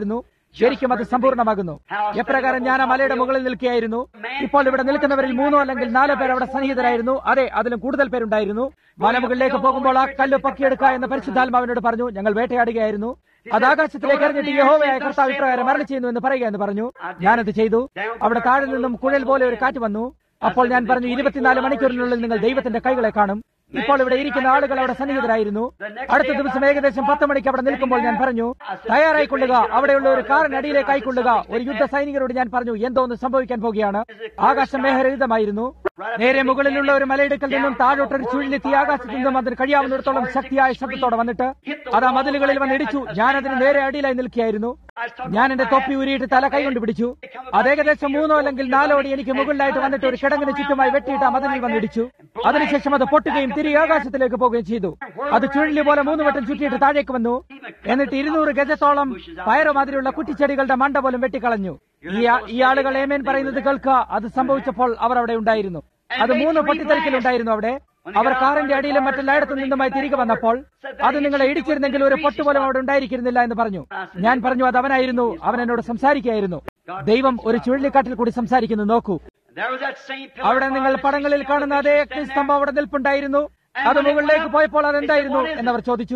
S1: ശരിക്കും അത് സമ്പൂർണ്ണമാകുന്നു. എപ്രകാരം ഞാൻ ആ മലയുടെ മുകളിൽ നിൽക്കുകയായിരുന്നു. ഇപ്പോൾ ഇവിടെ നിൽക്കുന്നവരിൽ മൂന്നോ അല്ലെങ്കിൽ നാലോ പേർ അവിടെ സന്നിഹിതരായിരുന്നു. അതെ, അതിലും കൂടുതൽ പേരുണ്ടായിരുന്നു. മലമുകളിലേക്ക് പോകുമ്പോൾ ആ കല്ല് പൊക്കിയെടുക്കുക എന്ന് പരിശുദ്ധാത്മാവിനോട് പറഞ്ഞു. ഞങ്ങൾ വേട്ടയാടുകയായിരുന്നു. അത് ആകാശത്തിലേക്ക് എറിഞ്ഞിട്ട് യഹോവയായ കർത്താവ് ഇപ്രകാരം അരുളി ചെയ്യുന്നു എന്ന് പറയുക എന്ന് പറഞ്ഞു. ഞാനത് ചെയ്തു. അവിടെ താഴെ നിന്നും കുഴൽ പോലെ ഒരു കാറ്റ് വന്നു. അപ്പോൾ ഞാൻ പറഞ്ഞു, ഇരുപത്തിനാല് മണിക്കൂറിനുള്ളിൽ നിങ്ങൾ ദൈവത്തിന്റെ കൈകളെ കാണും. ഇപ്പോൾ ഇവിടെ ഇരിക്കുന്ന ആളുകൾ അവിടെ സന്നിഹിതരായിരുന്നു. അടുത്ത ദിവസം ഏകദേശം പത്ത് മണിക്ക് അവിടെ നിൽക്കുമ്പോൾ ഞാൻ പറഞ്ഞു, തയ്യാറായിക്കൊള്ളുക, അവിടെയുള്ള ഒരു കാറിനടിയിലേക്ക് ആയിക്കൊള്ളുക. ഒരു യുദ്ധ സൈനികരോട് ഞാൻ പറഞ്ഞു, എന്തോ ഒന്ന് സംഭവിക്കാൻ പോകുകയാണ്. ആകാശം മേഘരഹിതമായിരുന്നു. നേരെ മുകളിലുള്ള ഒരു മലയിടുക്കൽ നിന്നും താഴോട്ടൊരു ചുഴലിത്തി ആകാശത്തു നിന്നും അതിന് കഴിയാവുന്നിടത്തോളം ശക്തിയായ ശബ്ദത്തോടെ വന്നിട്ട് അത് ആ മതിലുകളിൽ വന്ന് ഇടിച്ചു. ഞാനതിന് നേരെ അടിയിലായി നിൽക്കുകയായിരുന്നു. ഞാൻ എന്റെ തൊപ്പി ഊരിയിട്ട് തല കൈകൊണ്ട് പിടിച്ചു. അത് ഏകദേശം മൂന്നോ അല്ലെങ്കിൽ നാലോ അടി എനിക്ക് മുകളിലായിട്ട് വന്നിട്ട് ഒരു കിടങ്ങിന് ചുറ്റുമായി വെട്ടിയിട്ട് ആ മതിലിൽ വന്നിടിച്ചു. അതിനുശേഷം അത് പൊട്ടുകയും തിരികെ ആകാശത്തിലേക്ക് പോവുകയും ചെയ്തു. അത് ചുഴലി പോലെ മൂന്ന് വട്ടം ചുറ്റിയിട്ട് താഴേക്ക് വന്നു. എന്നിട്ട് ഇരുന്നൂറ് ഗജത്തോളം പയറ് മാതിരിയുള്ള കുറ്റിച്ചെടികളുടെ മണ്ട പോലും വെട്ടിക്കളഞ്ഞു. ഈ ഈ ആളുകൾ ഏമേൻ പറയുന്നത് കേൾക്കുക. അത് സംഭവിച്ചപ്പോൾ അവർ അവിടെ ഉണ്ടായിരുന്നു. അത് മൂന്ന് പൊട്ടിത്തെറിക്കലുണ്ടായിരുന്നു അവിടെ. അവർ കാറിന്റെ അടിയിലും മറ്റെല്ലായിടത്തു നിന്നുമായി തിരികെ വന്നപ്പോൾ അത് നിങ്ങളെ ഇടിച്ചിരുന്നെങ്കിൽ ഒരു പൊട്ടുപോലും അവിടെ ഉണ്ടായിരിക്കുന്നില്ല എന്ന് പറഞ്ഞു. ഞാൻ പറഞ്ഞു, അത് അവനായിരുന്നു. അവൻ എന്നോട് സംസാരിക്കുകയായിരുന്നു. ദൈവം ഒരു ചുഴലിക്കാറ്റിൽ കൂടി സംസാരിക്കുന്നു. നോക്കൂ, അവിടെ നിങ്ങൾ പടങ്ങളിൽ കാണുന്ന അതേ അഗ്നിസ്തംഭം അവിടെ നിൽപ്പുണ്ടായിരുന്നു. അത് മുകളിലേക്ക് പോയപ്പോൾ അതെന്തായിരുന്നു എന്നവർ ചോദിച്ചു.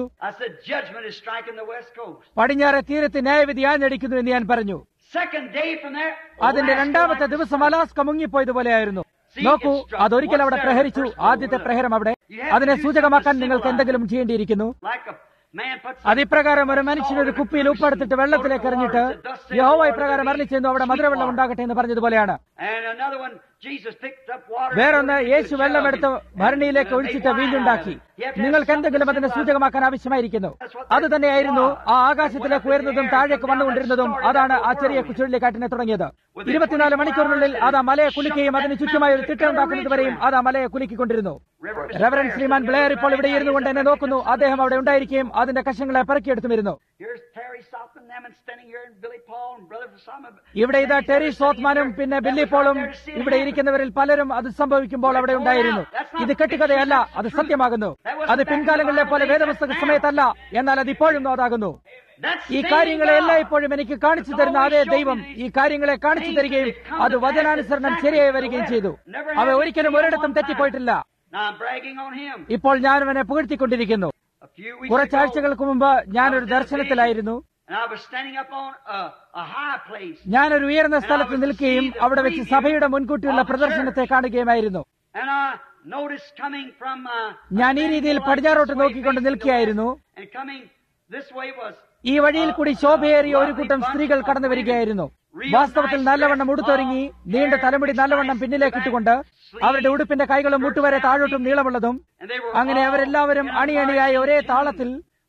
S1: പടിഞ്ഞാറെ തീരത്ത് ന്യായവിധി ആഞ്ഞടിക്കുന്നു എന്ന് ഞാൻ പറഞ്ഞു. അതിന്റെ രണ്ടാമത്തെ ദിവസം അലാസ്ക മുങ്ങിപ്പോയതുപോലെയായിരുന്നു. നോക്കൂ, അതൊരിക്കൽ അവിടെ പ്രഹരിച്ചു. ആദ്യത്തെ പ്രഹരം അവിടെ. അതിനെ സൂചകമാക്കാൻ നിങ്ങൾക്ക് എന്തെങ്കിലും ചെയ്യേണ്ടിയിരിക്കുന്നു. അതിപ്രകാരം ഒരു മനുഷ്യൻ ഒരു കുപ്പിയിൽ ഉപ്പെടുത്തിട്ട് വെള്ളത്തിലേക്ക് എറിഞ്ഞിട്ട് യഹോവ ഇപ്രകാരം അരുളി ചെയ്യുന്നു, അവിടെ മധുരവെള്ളം ഉണ്ടാകട്ടെ എന്ന് പറഞ്ഞതുപോലെയാണ്. വേറൊന്ന്, യേശു വെള്ളമെടുത്ത് ഭരണിയിലേക്ക് ഒഴിച്ചിട്ട് വീണ്ടുണ്ടാക്കി. നിങ്ങൾക്ക് എന്തെങ്കിലും അതിനെ സൂചകമാക്കാൻ ആവശ്യമായിരിക്കുന്നു. അത് തന്നെയായിരുന്നു ആ ആകാശത്തിലേക്ക് ഉയർന്നതും താഴേക്ക് വന്നുകൊണ്ടിരുന്നതും. അതാണ് ആ ചെറിയ ചുഴലിക്കാറ്റിനെ തുടങ്ങിയത്. ഇരുപത്തിനാല് മണിക്കൂറിനുള്ളിൽ അത് ആ മലയെ കുലുക്കുകയും അതിന് ചുറ്റുമായി ഒരു തിട്ടമുണ്ടാക്കുന്നതുവരെയും അത് ആ മലയെ കുലുക്കിക്കൊണ്ടിരുന്നു. റെവറൻഡ് ശ്രീമാൻ ബ്ലെയർ ഇപ്പോൾ ഇവിടെ ഇരുന്നു കൊണ്ട് എന്നെ നോക്കുന്നു. അദ്ദേഹം അവിടെ ഉണ്ടായിരിക്കുകയും അതിന്റെ കഷങ്ങളെ പെറുക്കിയെടുത്തുമിരുന്നു. ഇവിടെ ഇതാ ടെറി സോത്മാനും പിന്നെ ബില്ലി പോളും ഇവിടെ ഇരിക്കുന്നവരിൽ പലരും അത് സംഭവിക്കുമ്പോൾ അവിടെ ഉണ്ടായിരുന്നു. ഇത് കെട്ടുകഥയല്ല, അത് സത്യമാകുന്നു. അത് പിൻകാലങ്ങളിലെ പോലെ വേദപുസ്തക സമയത്തല്ല, എന്നാൽ അത് ഇപ്പോഴും അതാകുന്നു. ഈ കാര്യങ്ങളെ എല്ലാം ഇപ്പോഴും എനിക്ക് കാണിച്ചു തരുന്ന അതേ ദൈവം ഈ കാര്യങ്ങളെ കാണിച്ചു തരികയും അത് വചനാനുസരണം ശരിയായി വരികയും ചെയ്തു. അവ ഒരിക്കലും ഒരിടത്തും തെറ്റിപ്പോയിട്ടില്ല. ഇപ്പോൾ ഞാൻ അവനെ പുകഴ്ത്തിക്കൊണ്ടിരിക്കുന്നു. കുറച്ചാഴ്ചകൾക്ക് മുമ്പ് ഞാനൊരു ദർശനത്തിലായിരുന്നു. ഞാനൊരു ഉയർന്ന സ്ഥലത്ത് നിൽക്കുകയും അവിടെ വെച്ച് സഭയുടെ മുൻകൂട്ടിയുള്ള പ്രദർശനത്തെ കാണുകയുമായിരുന്നു. ഞാൻ ഈ രീതിയിൽ പടിഞ്ഞാറോട്ട് നോക്കിക്കൊണ്ട് നിൽക്കുകയായിരുന്നു. ഈ വഴിയിൽ കൂടി ശോഭയേറിയ ഒരു കൂട്ടം സ്ത്രീകൾ കടന്നു വരികയായിരുന്നു. വാസ്തവത്തിൽ നല്ലവണ്ണം ഉടുത്തൊരുങ്ങി നീണ്ട തലമുടി നല്ലവണ്ണം പിന്നിലേക്ക് ഇട്ടുകൊണ്ട് അവരുടെ ഉടുപ്പിന്റെ കൈകളും മുട്ടുവരെ താഴോട്ടും നീളമുള്ളതും. അങ്ങനെ അവരെല്ലാവരും അണിയണിയായ ഒരേ താളത്തിൽ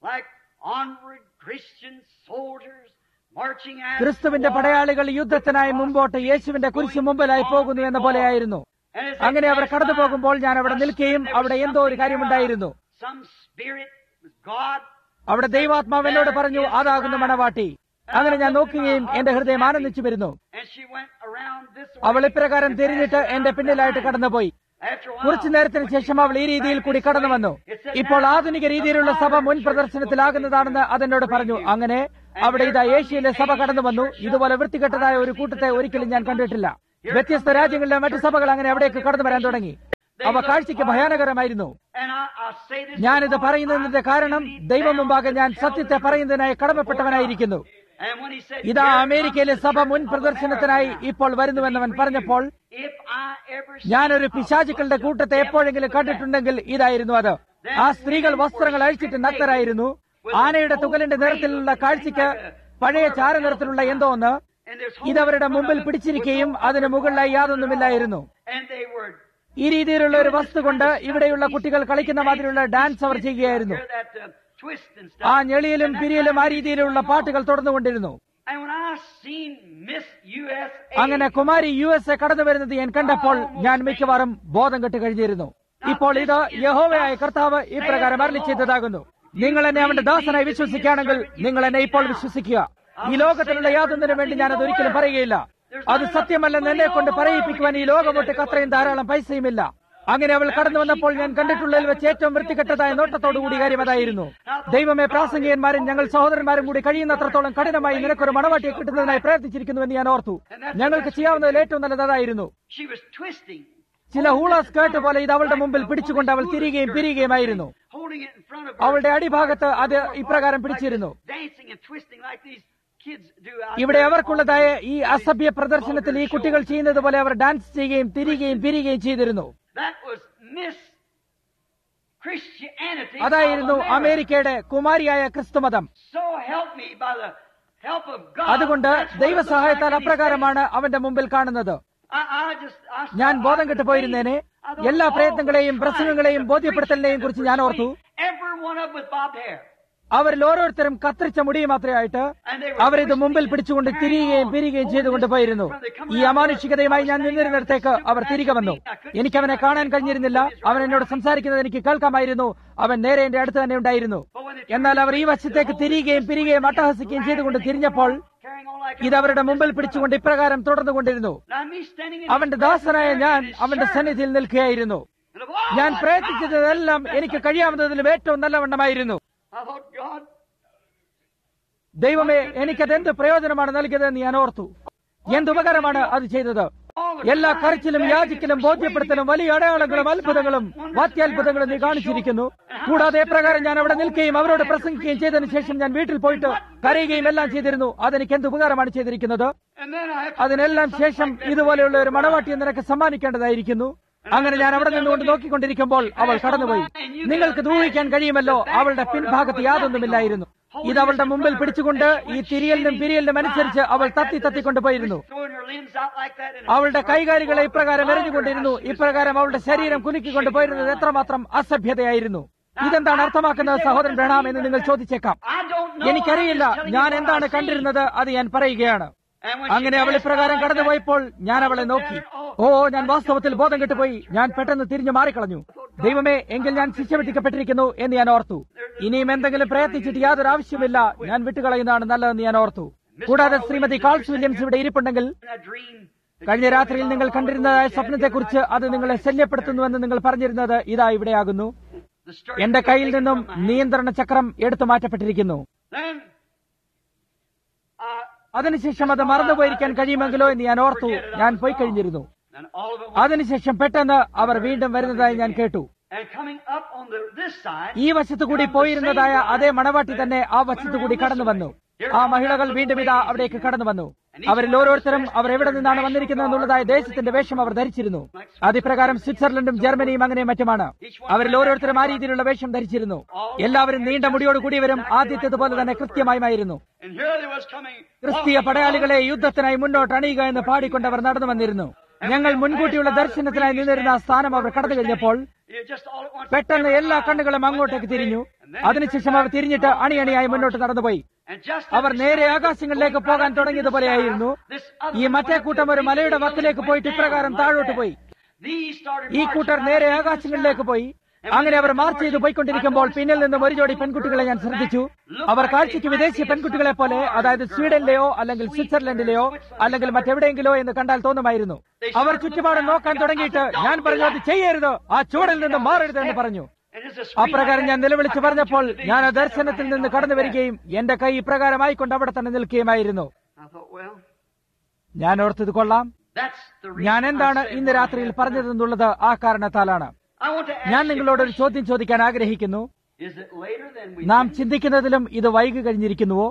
S1: ക്രിസ്തുവിന്റെ പടയാളികൾ യുദ്ധത്തിനായി മുമ്പോട്ട് യേശുവിന്റെ കുരിശ് മുമ്പിലായി പോകുന്നു എന്ന പോലെയായിരുന്നു. അങ്ങനെ അവർ കടന്നു പോകുമ്പോൾ ഞാൻ അവിടെ നിൽക്കുകയും അവിടെ എന്തോ ഒരു കാര്യമുണ്ടായിരുന്നു. അവിടെ ദൈവാത്മാവ് എന്നോട് പറഞ്ഞു, അതാകുന്നു മണവാട്ടി. അങ്ങനെ ഞാൻ നോക്കുകയും എന്റെ ഹൃദയം ആനന്ദിച്ചു വരുന്നു. അവൾ ഇപ്രകാരം തിരിഞ്ഞിട്ട് എന്റെ പിന്നിലായിട്ട് കടന്നുപോയി. കുറച്ചു നേരത്തിന് ശേഷം അവൾ ഈ രീതിയിൽ കൂടി കടന്നു വന്നു. ഇപ്പോൾ ആധുനിക രീതിയിലുള്ള സഭ മുൻ പ്രദർശനത്തിലാകുന്നതാണെന്ന് അതെന്നോട് പറഞ്ഞു. അങ്ങനെ അവിടെ ഇതാ ഏഷ്യയിലെ സഭ കടന്നു വന്നു. ഇതുപോലെ വൃത്തികെട്ടതായ ഒരു കൂട്ടത്തെ ഒരിക്കലും ഞാൻ കണ്ടിട്ടില്ല. വ്യത്യസ്ത രാജ്യങ്ങളിലെ മറ്റു സഭകൾ അങ്ങനെ അവിടേക്ക് കടന്നു വരാൻ തുടങ്ങി. അവ കാഴ്ചയ്ക്ക് ഭയാനകരമായിരുന്നു. ഞാനിത് പറയുന്നതിന്റെ കാരണം ദൈവം മുമ്പാകെ ഞാൻ സത്യത്തെ പറയുന്നതിനായി കടമപ്പെട്ടവനായിരിക്കുന്നു. ഇതാ അമേരിക്കയിലെ സഭ മുൻ പ്രദർശനത്തിനായി ഇപ്പോൾ വരുന്നുവെന്നവൻ പറഞ്ഞപ്പോൾ ഞാനൊരു പിശാചുക്കളുടെ കൂട്ടത്തെ എപ്പോഴെങ്കിലും കണ്ടിട്ടുണ്ടെങ്കിൽ ഇതായിരുന്നു അത്. ആ സ്ത്രീകൾ വസ്ത്രങ്ങൾ അഴിച്ചിട്ട് നഗ്നരായിരുന്നു. ആനയുടെ തുകലിന്റെ നിറത്തിലുള്ള കാഴ്ചയ്ക്ക് പഴയ ചാരനിറത്തിലുള്ള എന്തോ ഒന്ന് ഇതവരുടെ മുമ്പിൽ പിടിച്ചിരിക്കുകയും അതിന് മുകളിലായി യാതൊന്നുമില്ലായിരുന്നു. ഈ രീതിയിലുള്ള ഒരു വസ്തു കൊണ്ട് ഇവിടെയുള്ള കുട്ടികൾ കളിക്കുന്ന മാതിരിയുള്ള ഡാൻസ് അവർ ചെയ്യുകയായിരുന്നു. ആ ഞെളിയിലും പിരിയിലും ആ രീതിയിലുള്ള പാട്ടുകൾ തുടർന്നുകൊണ്ടിരുന്നു. അങ്ങനെ കുമാരി യു എസ് എ കടന്നു വരുന്നത് ഞാൻ കണ്ടപ്പോൾ ഞാൻ മിക്കവാറും ബോധം കെട്ട് കഴിഞ്ഞിരുന്നു. ഇപ്പോൾ ഇത് യഹോവയായ കർത്താവ് ഇപ്രകാരം അരുളി ചെയ്തതാകുന്നു. നിങ്ങൾ എന്നെ അവന്റെ ദാസനായി വിശ്വസിക്കുകയാണെങ്കിൽ നിങ്ങൾ എന്നെ ഇപ്പോൾ വിശ്വസിക്കുക. ഈ ലോകത്തിലുള്ള യാതൊന്നിനു വേണ്ടി ഞാനത് ഒരിക്കലും പറയുകയില്ല. അത് സത്യമല്ലെന്ന് എന്നെ കൊണ്ട് പറയിപ്പിക്കുവാൻ ഈ ലോകമൊട്ടുക്ക് അത്രയും ധാരാളം പൈസയുമില്ല. അങ്ങനെ അവൾ കടന്നു വന്നപ്പോൾ ഞാൻ കണ്ടിട്ടുള്ളതിൽ വെച്ച് ഏറ്റവും വൃത്തികെട്ടതായ നോട്ടത്തോടുകൂടി കാര്യം അതായിരുന്നു. ദൈവമേ, പ്രാസംഗികന്മാരും ഞങ്ങൾ സഹോദരന്മാരും കൂടി കഴിയുന്നത്രത്തോളം കഠിനമായി നിനക്കൊരു മണവാട്ടിയെ കിട്ടുന്നതിനായി പ്രയത്നിച്ചിരിക്കുന്നുവെന്ന് ഞാൻ ഓർത്തു. ഞങ്ങൾക്ക് ചെയ്യാവുന്നതിൽ ഏറ്റവും നല്ലത് അതായിരുന്നു. ചില ഹൂള സ്കേർട്ട് പോലെ ഇത് അവളുടെ മുമ്പിൽ പിടിച്ചുകൊണ്ട് അവൾ തിരികെയും പിരിയുകയുമായിരുന്നു. അവളുടെ അടിഭാഗത്ത് അത് ഇപ്രകാരം പിടിച്ചിരുന്നു. ഇവിടെ അവർക്കുള്ളതായ ഈ അസഭ്യ പ്രദർശനത്തിൽ ഈ കുട്ടികൾ ചെയ്യുന്നത് പോലെ അവർ ഡാൻസ് ചെയ്യുകയും തിരികെയും പിരിയുകയും ചെയ്തിരുന്നു. അതായിരുന്നു അമേരിക്കയുടെ കുമാരിയായ ക്രിസ്തുമതം. അതുകൊണ്ട് ദൈവസഹായത്താൽ അപ്രകാരമാണ് അവന്റെ മുമ്പിൽ കാണുന്നത്. ഞാൻ ബോധം കെട്ടുപോയിരുന്നേനെ. എല്ലാ പ്രയത്നങ്ങളെയും പ്രസംഗങ്ങളെയും ബോധ്യപ്പെടുത്തലിനെയും കുറിച്ച് ഞാൻ ഓർത്തു. അവരിൽ ഓരോരുത്തരും കത്തിരിച്ച മുടി മാത്രമായിട്ട് അവരിത് മുമ്പിൽ പിടിച്ചുകൊണ്ട് തിരിയുകയും പിരിയുകയും ചെയ്തുകൊണ്ട് പോയിരുന്നു. ഈ അമാനുഷികതയുമായി ഞാൻ നിന്നിരുന്നിടത്തേക്ക് അവർ തിരികെ വന്നു. എനിക്കവനെ കാണാൻ കഴിഞ്ഞിരുന്നില്ല. അവൻ എന്നോട് സംസാരിക്കുന്നത് എനിക്ക് കേൾക്കാമായിരുന്നു. അവൻ നേരെ എന്റെ അടുത്ത് തന്നെ ഉണ്ടായിരുന്നു. എന്നാൽ അവർ ഈ വശത്തേക്ക് തിരിയുകയും പിരിയുകയും അട്ടഹസിക്കുകയും ചെയ്തുകൊണ്ട് തിരിഞ്ഞപ്പോൾ ഇത് അവരുടെ മുമ്പിൽ പിടിച്ചുകൊണ്ട് ഇപ്രകാരം തുടർന്നുകൊണ്ടിരുന്നു. അവന്റെ ദാസനായ ഞാൻ അവന്റെ സന്നിധിയിൽ നിൽക്കുകയായിരുന്നു. ഞാൻ പ്രയത്നിച്ചതെല്ലാം എനിക്ക് കഴിയാവുന്നതിലും ഏറ്റവും നല്ലവണ്ണമായിരുന്നു. ദൈവമേ, എനിക്കതെന്ത് പ്രയോജനമാണ് നൽകിയതെന്ന് ഞാൻ ഓർത്തു. എന്തുപകാരമാണ് അത് ചെയ്തത്? എല്ലാ കരച്ചിലും യാചിക്കലും ബോധ്യപ്പെടുത്തലും വലിയ അടയാളങ്ങളും അത്ഭുതങ്ങളും വാത്യാത്ഭുതങ്ങളും നീ കാണിച്ചിരിക്കുന്നു. കൂടാതെ പ്രകാരം ഞാൻ അവിടെ നിൽക്കുകയും അവരോട് പ്രസംഗിക്കുകയും ചെയ്തതിനു ശേഷം ഞാൻ വീട്ടിൽ പോയിട്ട് കരയുകയും എല്ലാം ചെയ്തിരുന്നു. അതെനിക്ക് എന്ത് ഉപകാരമാണ് ചെയ്തിരിക്കുന്നത്? അതിനെല്ലാം ശേഷം ഇതുപോലെയുള്ള ഒരു മണവാട്ടിയെ നിനക്ക് സമ്മാനിക്കേണ്ടതായിരിക്കുന്നു. അങ്ങനെ ഞാൻ അവിടെ നിന്നുകൊണ്ട് നോക്കിക്കൊണ്ടിരിക്കുമ്പോൾ അവൾ കടന്നുപോയി. നിങ്ങൾക്ക് ഊഹിക്കാൻ കഴിയുമല്ലോ, അവളുടെ പിൻഭാഗത്ത് യാതൊന്നുമില്ലായിരുന്നു. ഇത് അവളുടെ മുമ്പിൽ പിടിച്ചുകൊണ്ട് ഈ തിരിയലിനും പിരിയലിനും അനുസരിച്ച് അവൾ തത്തി തത്തിക്കൊണ്ടുപോയിരുന്നു. അവളുടെ കൈകാലികളെ ഇപ്രകാരം എറിഞ്ഞുകൊണ്ടിരുന്നു. ഇപ്രകാരം അവളുടെ ശരീരം കുലുക്കിക്കൊണ്ട് പോയിരുന്നത് എത്രമാത്രം അസഭ്യതയായിരുന്നു. ഇതെന്താണ് അർത്ഥമാക്കുന്നത് സഹോദരൻ ബ്രഹാം എന്ന് നിങ്ങൾ ചോദിച്ചേക്കാം. എനിക്കറിയില്ല. ഞാൻ എന്താണ് കണ്ടിരുന്നത് അത് ഞാൻ പറയുകയാണ്. അങ്ങനെ അവൾ ഇപ്രകാരം കടന്നുപോയപ്പോൾ ഞാൻ അവളെ നോക്കി. ഓ, ഞാൻ വാസ്തവത്തിൽ ബോധം കെട്ടുപോയി. ഞാൻ പെട്ടെന്ന് തിരിഞ്ഞു മാറിക്കളഞ്ഞു. ദൈവമേ, എങ്കിൽ ഞാൻ ശിക്ഷ വിധിക്കപ്പെട്ടിരിക്കുന്നു എന്ന് ഞാൻ ഓർത്തു. ഇനിയും എന്തെങ്കിലും പ്രയത്നിച്ചിട്ട് യാതൊരു ആവശ്യമില്ല. ഞാൻ വിട്ടുകളയുന്നതാണ് നല്ലതെന്ന് ഞാൻ ഓർത്തു. കൂടാതെ ശ്രീമതി കാൾസ് വില്യംസ് ഇവിടെ ഇരിപ്പുണ്ടെങ്കിൽ കഴിഞ്ഞ രാത്രിയിൽ നിങ്ങൾ കണ്ടിരുന്നതായ സ്വപ്നത്തെക്കുറിച്ച് അത് നിങ്ങളെ ശല്യപ്പെടുത്തുന്നുവെന്ന് നിങ്ങൾ പറഞ്ഞിരുന്നത് ഇതാ ഇവിടെയാകുന്നു. എന്റെ കയ്യിൽ നിന്നും നിയന്ത്രണ ചക്രം എടുത്തു മാറ്റപ്പെട്ടിരിക്കുന്നു. അതിനുശേഷം അത് മറന്നുപോയിരിക്കാൻ കഴിയുമെങ്കിലോ എന്ന് ഞാൻ ഓർത്തു. ഞാൻ പോയി കഴിഞ്ഞിരുന്നു. അതിനുശേഷം പെട്ടെന്ന് അവർ വീണ്ടും വരുന്നതായി ഞാൻ കേട്ടു. ഈ വശത്തുകൂടി പോയിരുന്നതായ അതേ മണവാട്ടി തന്നെ ആ വശത്തുകൂടി കടന്നു വന്നു. ആ മഹിളകൾ വീണ്ടും ഇതാ അവിടേക്ക് കടന്നു വന്നു. അവരിൽ ഓരോരുത്തരും അവർ എവിടെ നിന്നാണ് വന്നിരിക്കുന്നത് എന്നുള്ളതായ ദേശത്തിന്റെ വേഷം അവർ ധരിച്ചിരുന്നു. അതിപ്രകാരം സ്വിറ്റ്സർലൻഡും ജർമ്മനിയും അങ്ങനെ മറ്റുമാണ്. അവരിൽ ഓരോരുത്തരും ആ രീതിയിലുള്ള വേഷം ധരിച്ചിരുന്നു. എല്ലാവരും നീണ്ട മുടിയോട് കൂടിയവരും ആദ്യത്തേതുപോലെ തന്നെ കൃത്യമായിരുന്നു. ക്രിസ്തീയ പടയാളികളെ യുദ്ധത്തിനായി മുന്നോട്ട് അണിയുക എന്ന് പാടിക്കൊണ്ടവർ നടന്നു വന്നിരുന്നു. ഞങ്ങൾ മുൻകൂട്ടിയുള്ള ദർശനത്തിനായി നിന്നിരുന്ന ആ സ്ഥാനം അവർ കടന്നു കഴിഞ്ഞപ്പോൾ പെട്ടെന്ന് എല്ലാ കണ്ണുകളും അങ്ങോട്ടേക്ക് തിരിഞ്ഞു. അതിനുശേഷം അവർ തിരിഞ്ഞിട്ട് അണിയണിയായി മുന്നോട്ട് നടന്നുപോയി. അവർ നേരെ ആകാശങ്ങളിലേക്ക് പോകാൻ തുടങ്ങിയതുപോലെയായിരുന്നു. ഈ മറ്റേ കൂട്ടം ഒരു മലയുടെ വക്കിലേക്ക് പോയിട്ട് ഇപ്രകാരം താഴോട്ട് പോയി. ഈ കൂട്ടർ നേരെ ആകാശങ്ങളിലേക്ക് പോയി. അങ്ങനെ അവർ മാർച്ച് ചെയ്ത് പോയിക്കൊണ്ടിരിക്കുമ്പോൾ പിന്നിൽ നിന്നും ഒരു ജോഡി പെൺകുട്ടികളെ ഞാൻ ശ്രദ്ധിച്ചു. അവർ കാഴ്ചയ്ക്ക് വിദേശീയ പെൺകുട്ടികളെ പോലെ, അതായത് സ്വീഡനിലെയോ അല്ലെങ്കിൽ സ്വിറ്റ്സർലൻഡിലെയോ അല്ലെങ്കിൽ മറ്റെവിടെയെങ്കിലോ എന്ന് കണ്ടാൽ തോന്നുമായിരുന്നു. അവർ ചുറ്റുപാടും നോക്കാൻ തുടങ്ങിയിട്ട് ഞാൻ പറഞ്ഞു, അത് ചെയ്യരുത്, ആ ചൂടിൽ നിന്ന് മാറരുത് എന്ന് പറഞ്ഞു. അപ്രകാരം ഞാൻ നിലവിളിച്ചു പറഞ്ഞപ്പോൾ ഞാൻ ആ ദർശനത്തിൽ നിന്ന് കടന്നു വരികയും എന്റെ കൈ ഇപ്രകാരമായിക്കൊണ്ട് അവിടെ തന്നെ നിൽക്കുകയുമായിരുന്നു. ഞാൻ ഓർത്തത് കൊള്ളാം, ഞാൻ എന്താണ് ഇന്ന് രാത്രിയിൽ പറഞ്ഞതെന്നുള്ളത് ആ കാരണത്താലാണ്. ഞാൻ നിങ്ങളോടൊരു ചോദ്യം ചോദിക്കാൻ ആഗ്രഹിക്കുന്നു. നാം ചിന്തിക്കുന്നതിലും ഇത് വൈകി കഴിഞ്ഞിരിക്കുന്നുവോ?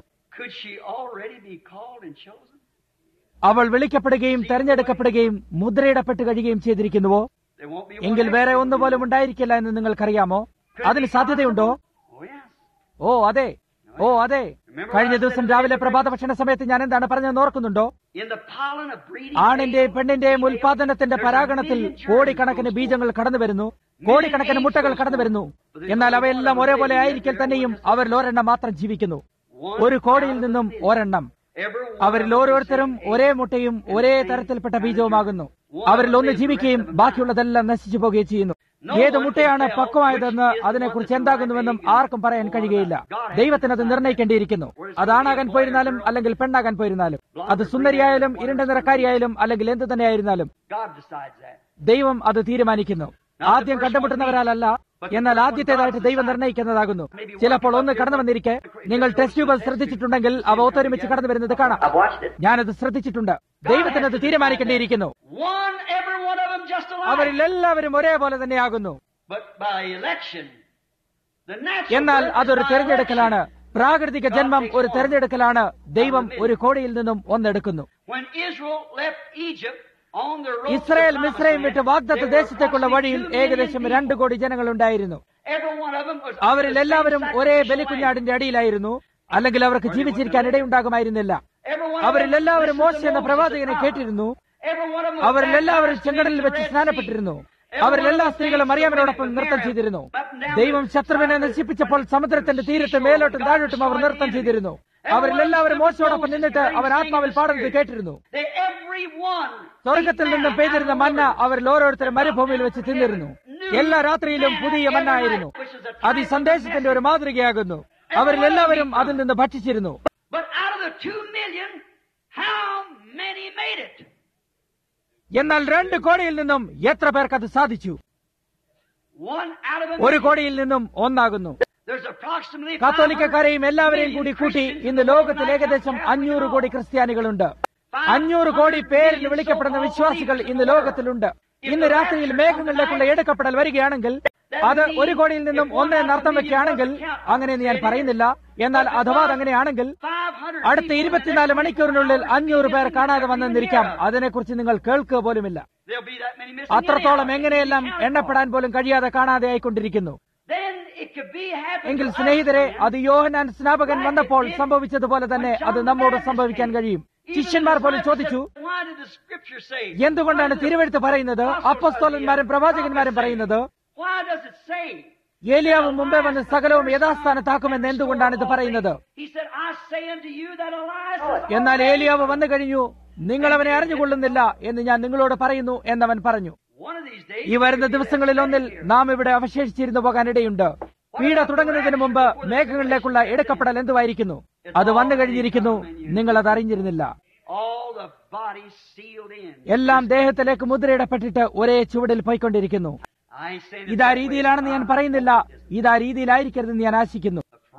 S1: അവൾ വിളിക്കപ്പെടുകയും തെരഞ്ഞെടുക്കപ്പെടുകയും മുദ്രയിടപ്പെട്ട് കഴിയുകയും ചെയ്തിരിക്കുന്നുവോ? എങ്കിൽ വേറെ ഒന്നുപോലും ഉണ്ടായിരിക്കില്ല എന്ന് നിങ്ങൾക്കറിയാമോ? അതിന് സാധ്യതയുണ്ടോ? ഓ അതെ, ഓ അതെ. കഴിഞ്ഞ ദിവസം രാവിലെ പ്രഭാത ഭക്ഷണ സമയത്ത് ഞാൻ എന്താണ് പറഞ്ഞതെന്ന് ഓർക്കുന്നുണ്ടോ? ആണിന്റെയും പെണ്ണിന്റെയും ഉൽപാദനത്തിന്റെ പരാഗണത്തിൽ കോടിക്കണക്കിന് ബീജങ്ങൾ കടന്നു വരുന്നു, കോടിക്കണക്കിന് മുട്ടകൾ കടന്നു വരുന്നു. എന്നാൽ അവയെല്ലാം ഒരേപോലെ ആയിരിക്കൽ തന്നെയും അവരിൽ ഒരെണ്ണം മാത്രം ജീവിക്കുന്നു. ഒരു കോടിയിൽ നിന്നും ഒരെണ്ണം. അവരിൽ ഓരോരുത്തരും ഒരേ മുട്ടയും ഒരേ തരത്തിൽപ്പെട്ട ബീജവുമാകുന്നു. അവരിൽ ഒന്ന് ജീവിക്കുകയും ബാക്കിയുള്ളതെല്ലാം നശിച്ചു പോകുകയും ചെയ്യുന്നു. ഏത് മുട്ടയാണ് പക്വമായതെന്ന് അതിനെക്കുറിച്ച് എന്താകുന്നുവെന്നും ആർക്കും പറയാൻ കഴിയുകയില്ല. ദൈവത്തിനത് നിർണ്ണയിക്കേണ്ടിയിരിക്കുന്നു. അതാണാകാൻ പോയിരുന്നാലും അല്ലെങ്കിൽ പെണ്ണാകാൻ പോയിരുന്നാലും, അത് സുന്ദരിയായാലും ഇരുണ്ട നിറക്കാരിയായാലും അല്ലെങ്കിൽ എന്തു തന്നെയായിരുന്നാലും ദൈവം അത് തീരുമാനിക്കുന്നു. ആദ്യം കണ്ടുമുട്ടുന്നവരാലല്ല, എന്നാൽ ആദ്യത്തേതായിട്ട് ദൈവം നിർണ്ണയിക്കുന്നതാകുന്നു. ചിലപ്പോൾ ഒന്ന് കടന്നു വന്നിരിക്കെ നിങ്ങൾ ടെസ്റ്റ് ട്യൂബ് ശ്രദ്ധിച്ചിട്ടുണ്ടെങ്കിൽ അവ ഒത്തൊരുമിച്ച് കടന്നു വരുന്നത് കാണാം. ഞാനത് ശ്രദ്ധിച്ചിട്ടുണ്ട്. ദൈവത്തിനത് തീരുമാനിക്കേണ്ടിയിരിക്കുന്നു. അവരിൽ എല്ലാവരും ഒരേപോലെ തന്നെയാകുന്നു. എന്നാൽ അതൊരു തെരഞ്ഞെടുക്കലാണ്. പ്രാകൃതിക ജന്മം ഒരു തെരഞ്ഞെടുക്കലാണ്. ദൈവം ഒരു കോടിയിൽ നിന്നും ഒന്നെടുക്കുന്നു. ഇസ്രായേൽ മിസ്രൈം വിട്ട് വാഗ്ദത്ത ദേശത്തേക്കുള്ള വഴിയിൽ ഏകദേശം രണ്ടു കോടി ജനങ്ങളുണ്ടായിരുന്നു. അവരിൽ എല്ലാവരും ഒരേ ബലിക്കുഞ്ഞാടിന്റെ അടിയിലായിരുന്നു, അല്ലെങ്കിൽ അവർക്ക് ജീവിച്ചിരിക്കാൻ ഇടയുണ്ടാകുമായിരുന്നില്ല. അവരിൽ എല്ലാവരും മോശ എന്ന പ്രവാചകനെ കേട്ടിരുന്നു. അവരിൽ എല്ലാവരും ചെങ്കടലിൽ വെച്ച് സ്നാനപ്പെട്ടിരുന്നു. അവരിൽ എല്ലാ സ്ത്രീകളും മറിയാമിനോടൊപ്പം നൃത്തം ചെയ്തിരുന്നു. ദൈവം ശത്രുവിനെ നശിപ്പിച്ചപ്പോൾ സമുദ്രത്തിന്റെ തീരത്ത് മേലോട്ടും താഴോട്ടും അവർ നൃത്തം ചെയ്തിരുന്നു. അവരിൽ എല്ലാവരും മോശയോടൊപ്പം നിന്നിട്ട് അവർ ആത്മാവിൽ പാടുന്നത് കേട്ടിരുന്നു. സ്വർഗത്തിൽ നിന്നും പെയ്തിരുന്ന മന്ന അവരിൽ ഓരോരുത്തരും മരുഭൂമിയിൽ വെച്ച് തിന്നിരുന്നു. എല്ലാ രാത്രിയിലും പുതിയ മന്ന ആയിരുന്നു. അത് ഈ സന്ദേശത്തിന്റെ ഒരു മാതൃകയാകുന്നു. അവരിൽ എല്ലാവരും അതിൽ നിന്ന് ഭക്ഷിച്ചിരുന്നു. എന്നാൽ രണ്ട് കോടിയിൽ നിന്നും എത്ര പേർക്ക് അത് സാധിച്ചു? ഒരു കോടിയിൽ നിന്നും ഒന്നാകുന്നു. കത്തോലിക്കക്കാരെയും എല്ലാവരെയും കൂടി കൂട്ടി ഇന്ന് ലോകത്തിൽ ഏകദേശം അഞ്ഞൂറ് കോടി ക്രിസ്ത്യാനികളുണ്ട്. അഞ്ഞൂറ് കോടി പേരിൽ വിളിക്കപ്പെടുന്ന വിശ്വാസികൾ ഇന്ന് ലോകത്തിലുണ്ട്. ഇന്ന് രാത്രിയിൽ മേഘങ്ങളിലേക്കുള്ള എടുക്കപ്പെടൽ വരികയാണെങ്കിൽ അത് ഒരു കോടിയിൽ നിന്നും ഒന്നേ നർത്തം വെക്കുകയാണെങ്കിൽ, അങ്ങനെയെന്ന് ഞാൻ പറയുന്നില്ല, എന്നാൽ അഥവാ അങ്ങനെയാണെങ്കിൽ അടുത്ത ഇരുപത്തിനാല് മണിക്കൂറിനുള്ളിൽ അഞ്ഞൂറ് പേർ കാണാതെ വന്നെന്നിരിക്കാം. അതിനെക്കുറിച്ച് നിങ്ങൾ കേൾക്കുക പോലുമില്ല. അത്രത്തോളം എങ്ങനെയെല്ലാം എണ്ണപ്പെടാൻ പോലും കഴിയാതെ കാണാതെ ആയിക്കൊണ്ടിരിക്കുന്നു. എങ്കിൽ സ്നേഹിതരെ, അത് യോഹന്നാൻ സ്നാപകൻ വന്നപ്പോൾ സംഭവിച്ചതുപോലെ തന്നെ അത് നമ്മോട് സംഭവിക്കാൻ കഴിയും. ശിഷ്യന്മാർ പോലും ചോദിച്ചു, എന്തുകൊണ്ടാണ് തിരുവെഴുത്ത് പറയുന്നത്, അപ്പോസ്തലന്മാരും പ്രവാചകന്മാരും പറയുന്നത്, ഏലിയാവ് മുമ്പേ വന്ന് സകലവും യഥാസ്ഥാനത്താക്കുമെന്ന് എന്തുകൊണ്ടാണ് ഇത് പറയുന്നത്? എന്നാൽ ഏലിയാവ് വന്നു കഴിഞ്ഞു, നിങ്ങൾ അവനെ അറിഞ്ഞുകൊള്ളുന്നില്ല എന്ന് ഞാൻ നിങ്ങളോട് പറയുന്നു എന്നവൻ പറഞ്ഞു. ഈ വരുന്ന ദിവസങ്ങളിൽ ഒന്നിൽ നാം ഇവിടെ അവശേഷിച്ചിരുന്നു പോകാനിടയുണ്ട്. പീഡ തുടങ്ങുന്നതിന് മുമ്പ് മേഘങ്ങളിലേക്കുള്ള എടുക്കപ്പെടൽ എന്തുവായിരിക്കുന്നു? അത് വന്നു കഴിഞ്ഞിരിക്കുന്നു. നിങ്ങൾ അത് അറിഞ്ഞിരുന്നില്ല. എല്ലാം ദേഹത്തിലേക്ക് മുദ്രയിടപ്പെട്ടിട്ട് ഒരേ ചുവടിൽ പോയിക്കൊണ്ടിരിക്കുന്നു. ഇതാ രീതിയിലാണെന്ന് ഞാൻ പറയുന്നില്ല, ഇതാ രീതിയിലായിരിക്കരുതെന്ന് ഞാൻ ആശിക്കുന്നു.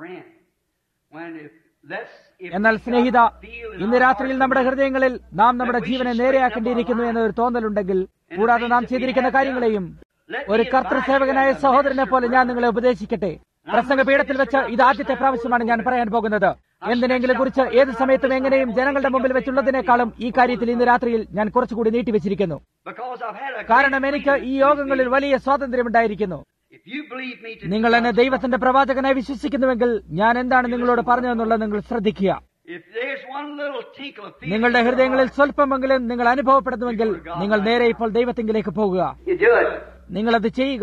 S1: എന്നാൽ സ്നേഹിത, ഇന്ന് രാത്രിയിൽ നമ്മുടെ ഹൃദയങ്ങളിൽ നാം നമ്മുടെ ജീവനെ നേരെയാക്കേണ്ടിയിരിക്കുന്നു എന്നൊരു തോന്നലുണ്ടെങ്കിൽ, കൂടാതെ നാം ചെയ്തിരിക്കുന്ന കാര്യങ്ങളെയും ഒരു കർത്തൃസേവകനായ സഹോദരനെ പോലെ ഞാൻ നിങ്ങളെ ഉപദേശിക്കട്ടെ. പ്രസംഗപീഠത്തിൽ വെച്ച് ഇത് ആദ്യത്തെ പ്രാവശ്യമാണ് ഞാൻ പറയാൻ പോകുന്നത്. എന്തിനെങ്കിലും കുറിച്ച് ഏത് സമയത്തും എങ്ങനെയും ജനങ്ങളുടെ മുമ്പിൽ വെച്ചുള്ളതിനേക്കാളും ഈ കാര്യത്തിൽ ഇന്ന് രാത്രിയിൽ ഞാൻ കുറച്ചുകൂടി നീട്ടിവെച്ചിരിക്കുന്നു. കാരണം എനിക്ക് ഈ യോഗങ്ങളിൽ വലിയ സ്വാതന്ത്ര്യമുണ്ടായിരിക്കുന്നു. നിങ്ങൾ എന്നെ ദൈവത്തിന്റെ പ്രവാചകനായി വിശ്വസിക്കുന്നുവെങ്കിൽ ഞാൻ എന്താണ് നിങ്ങളോട് പറഞ്ഞതെന്നുള്ളത് നിങ്ങൾ ശ്രദ്ധിക്കുക. നിങ്ങളുടെ ഹൃദയങ്ങളിൽ സ്വല്പമെങ്കിലും നിങ്ങൾ അനുഭവപ്പെടുന്നുവെങ്കിൽ നിങ്ങൾ നേരെ ഇപ്പോൾ ദൈവത്തിങ്കിലേക്ക് പോകുക. നിങ്ങളത് ചെയ്യുക.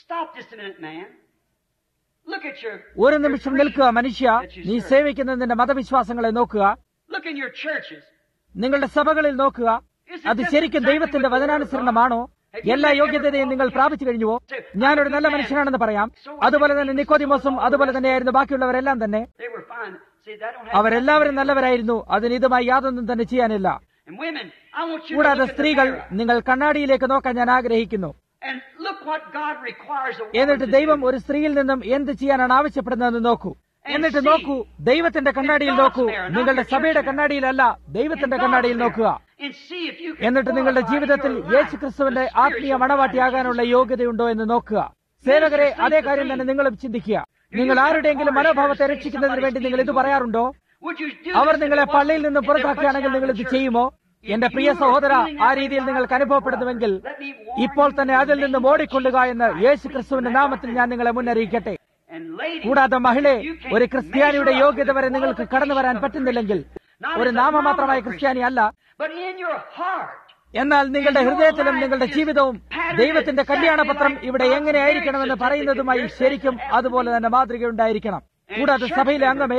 S1: ഒരു നിമിഷം നിൽക്കുക. മനുഷ്യ, നീ സേവിക്കുന്ന നിന്റെ മതവിശ്വാസങ്ങളെ നോക്കുക. നിങ്ങളുടെ സഭകളിൽ നോക്കുക. അത് ശരിക്കും ദൈവത്തിന്റെ വചനാനുസരണമാണോ? എല്ലാ യോഗ്യതയും നിങ്ങൾ പ്രാപിച്ചു കഴിഞ്ഞുവോ? ഞാനൊരു നല്ല മനുഷ്യനാണെന്ന് പറയാം. അതുപോലെ തന്നെ നിക്കോദിമോസും അതുപോലെ തന്നെയായിരുന്നു ബാക്കിയുള്ളവരെല്ലാം തന്നെ. അവരെല്ലാവരും നല്ലവരായിരുന്നു. അതിന് ഇതുമായി യാതൊന്നും തന്നെ ചെയ്യാനില്ല. കൂടാതെ സ്ത്രീകൾ, നിങ്ങൾ കണ്ണാടിയിലേക്ക് നോക്കാൻ ഞാൻ ആഗ്രഹിക്കുന്നു. എന്നിട്ട് ദൈവം ഒരു സ്ത്രീയിൽ നിന്നും എന്ത് ചെയ്യാനാണ് ആവശ്യപ്പെടുന്നതെന്ന് നോക്കൂ. എന്നിട്ട് നോക്കൂ, ദൈവത്തിന്റെ കണ്ണാടിയിൽ നോക്കൂ. നിങ്ങളുടെ സഭയുടെ കണ്ണാടിയിലല്ല, ദൈവത്തിന്റെ കണ്ണാടിയിൽ നോക്കുക. എന്നിട്ട് നിങ്ങളുടെ ജീവിതത്തിൽ യേശു ക്രിസ്തുവിന്റെ ആത്മീയ മണവാട്ടിയാകാനുള്ള യോഗ്യതയുണ്ടോ എന്ന് നോക്കുക. സേവകരെ, അതേ കാര്യം തന്നെ നിങ്ങളും ചിന്തിക്കുക. നിങ്ങൾ ആരുടെയെങ്കിലും മനോഭാവത്തെ രക്ഷിക്കുന്നതിന് വേണ്ടി നിങ്ങൾ ഇത് പറയാറുണ്ടോ? അവർ നിങ്ങളെ പള്ളിയിൽ നിന്ന് പുറത്താക്കുകയാണെങ്കിൽ നിങ്ങൾ ഇത് ചെയ്യുമോ? എന്റെ പ്രിയ സഹോദര, ആ രീതിയിൽ നിങ്ങൾക്ക് അനുഭവപ്പെടുന്നുവെങ്കിൽ ഇപ്പോൾ തന്നെ അതിൽ നിന്ന് ഓടിക്കൊള്ളുക എന്ന് യേശു ക്രിസ്തുവിന്റെ നാമത്തിൽ ഞാൻ നിങ്ങളെ മുന്നറിയിക്കട്ടെ. കൂടാതെ മഹിളെ, ഒരു ക്രിസ്ത്യാനിയുടെ യോഗ്യത വരെ നിങ്ങൾക്ക് കടന്നു വരാൻ പറ്റുന്നില്ലെങ്കിൽ, ഒരു നാമമാത്രമായ ക്രിസ്ത്യാനി അല്ല, എന്നാൽ നിങ്ങളുടെ ഹൃദയത്തിലും നിങ്ങളുടെ ജീവിതവും ദൈവത്തിന്റെ കല്യാണപത്രം ഇവിടെ എങ്ങനെയായിരിക്കണമെന്ന് പറയുന്നതുമായി ശരിക്കും അതുപോലെ തന്നെ മാതൃകയുണ്ടായിരിക്കണം. കൂടാതെ സഭയിലെ അംഗമേ,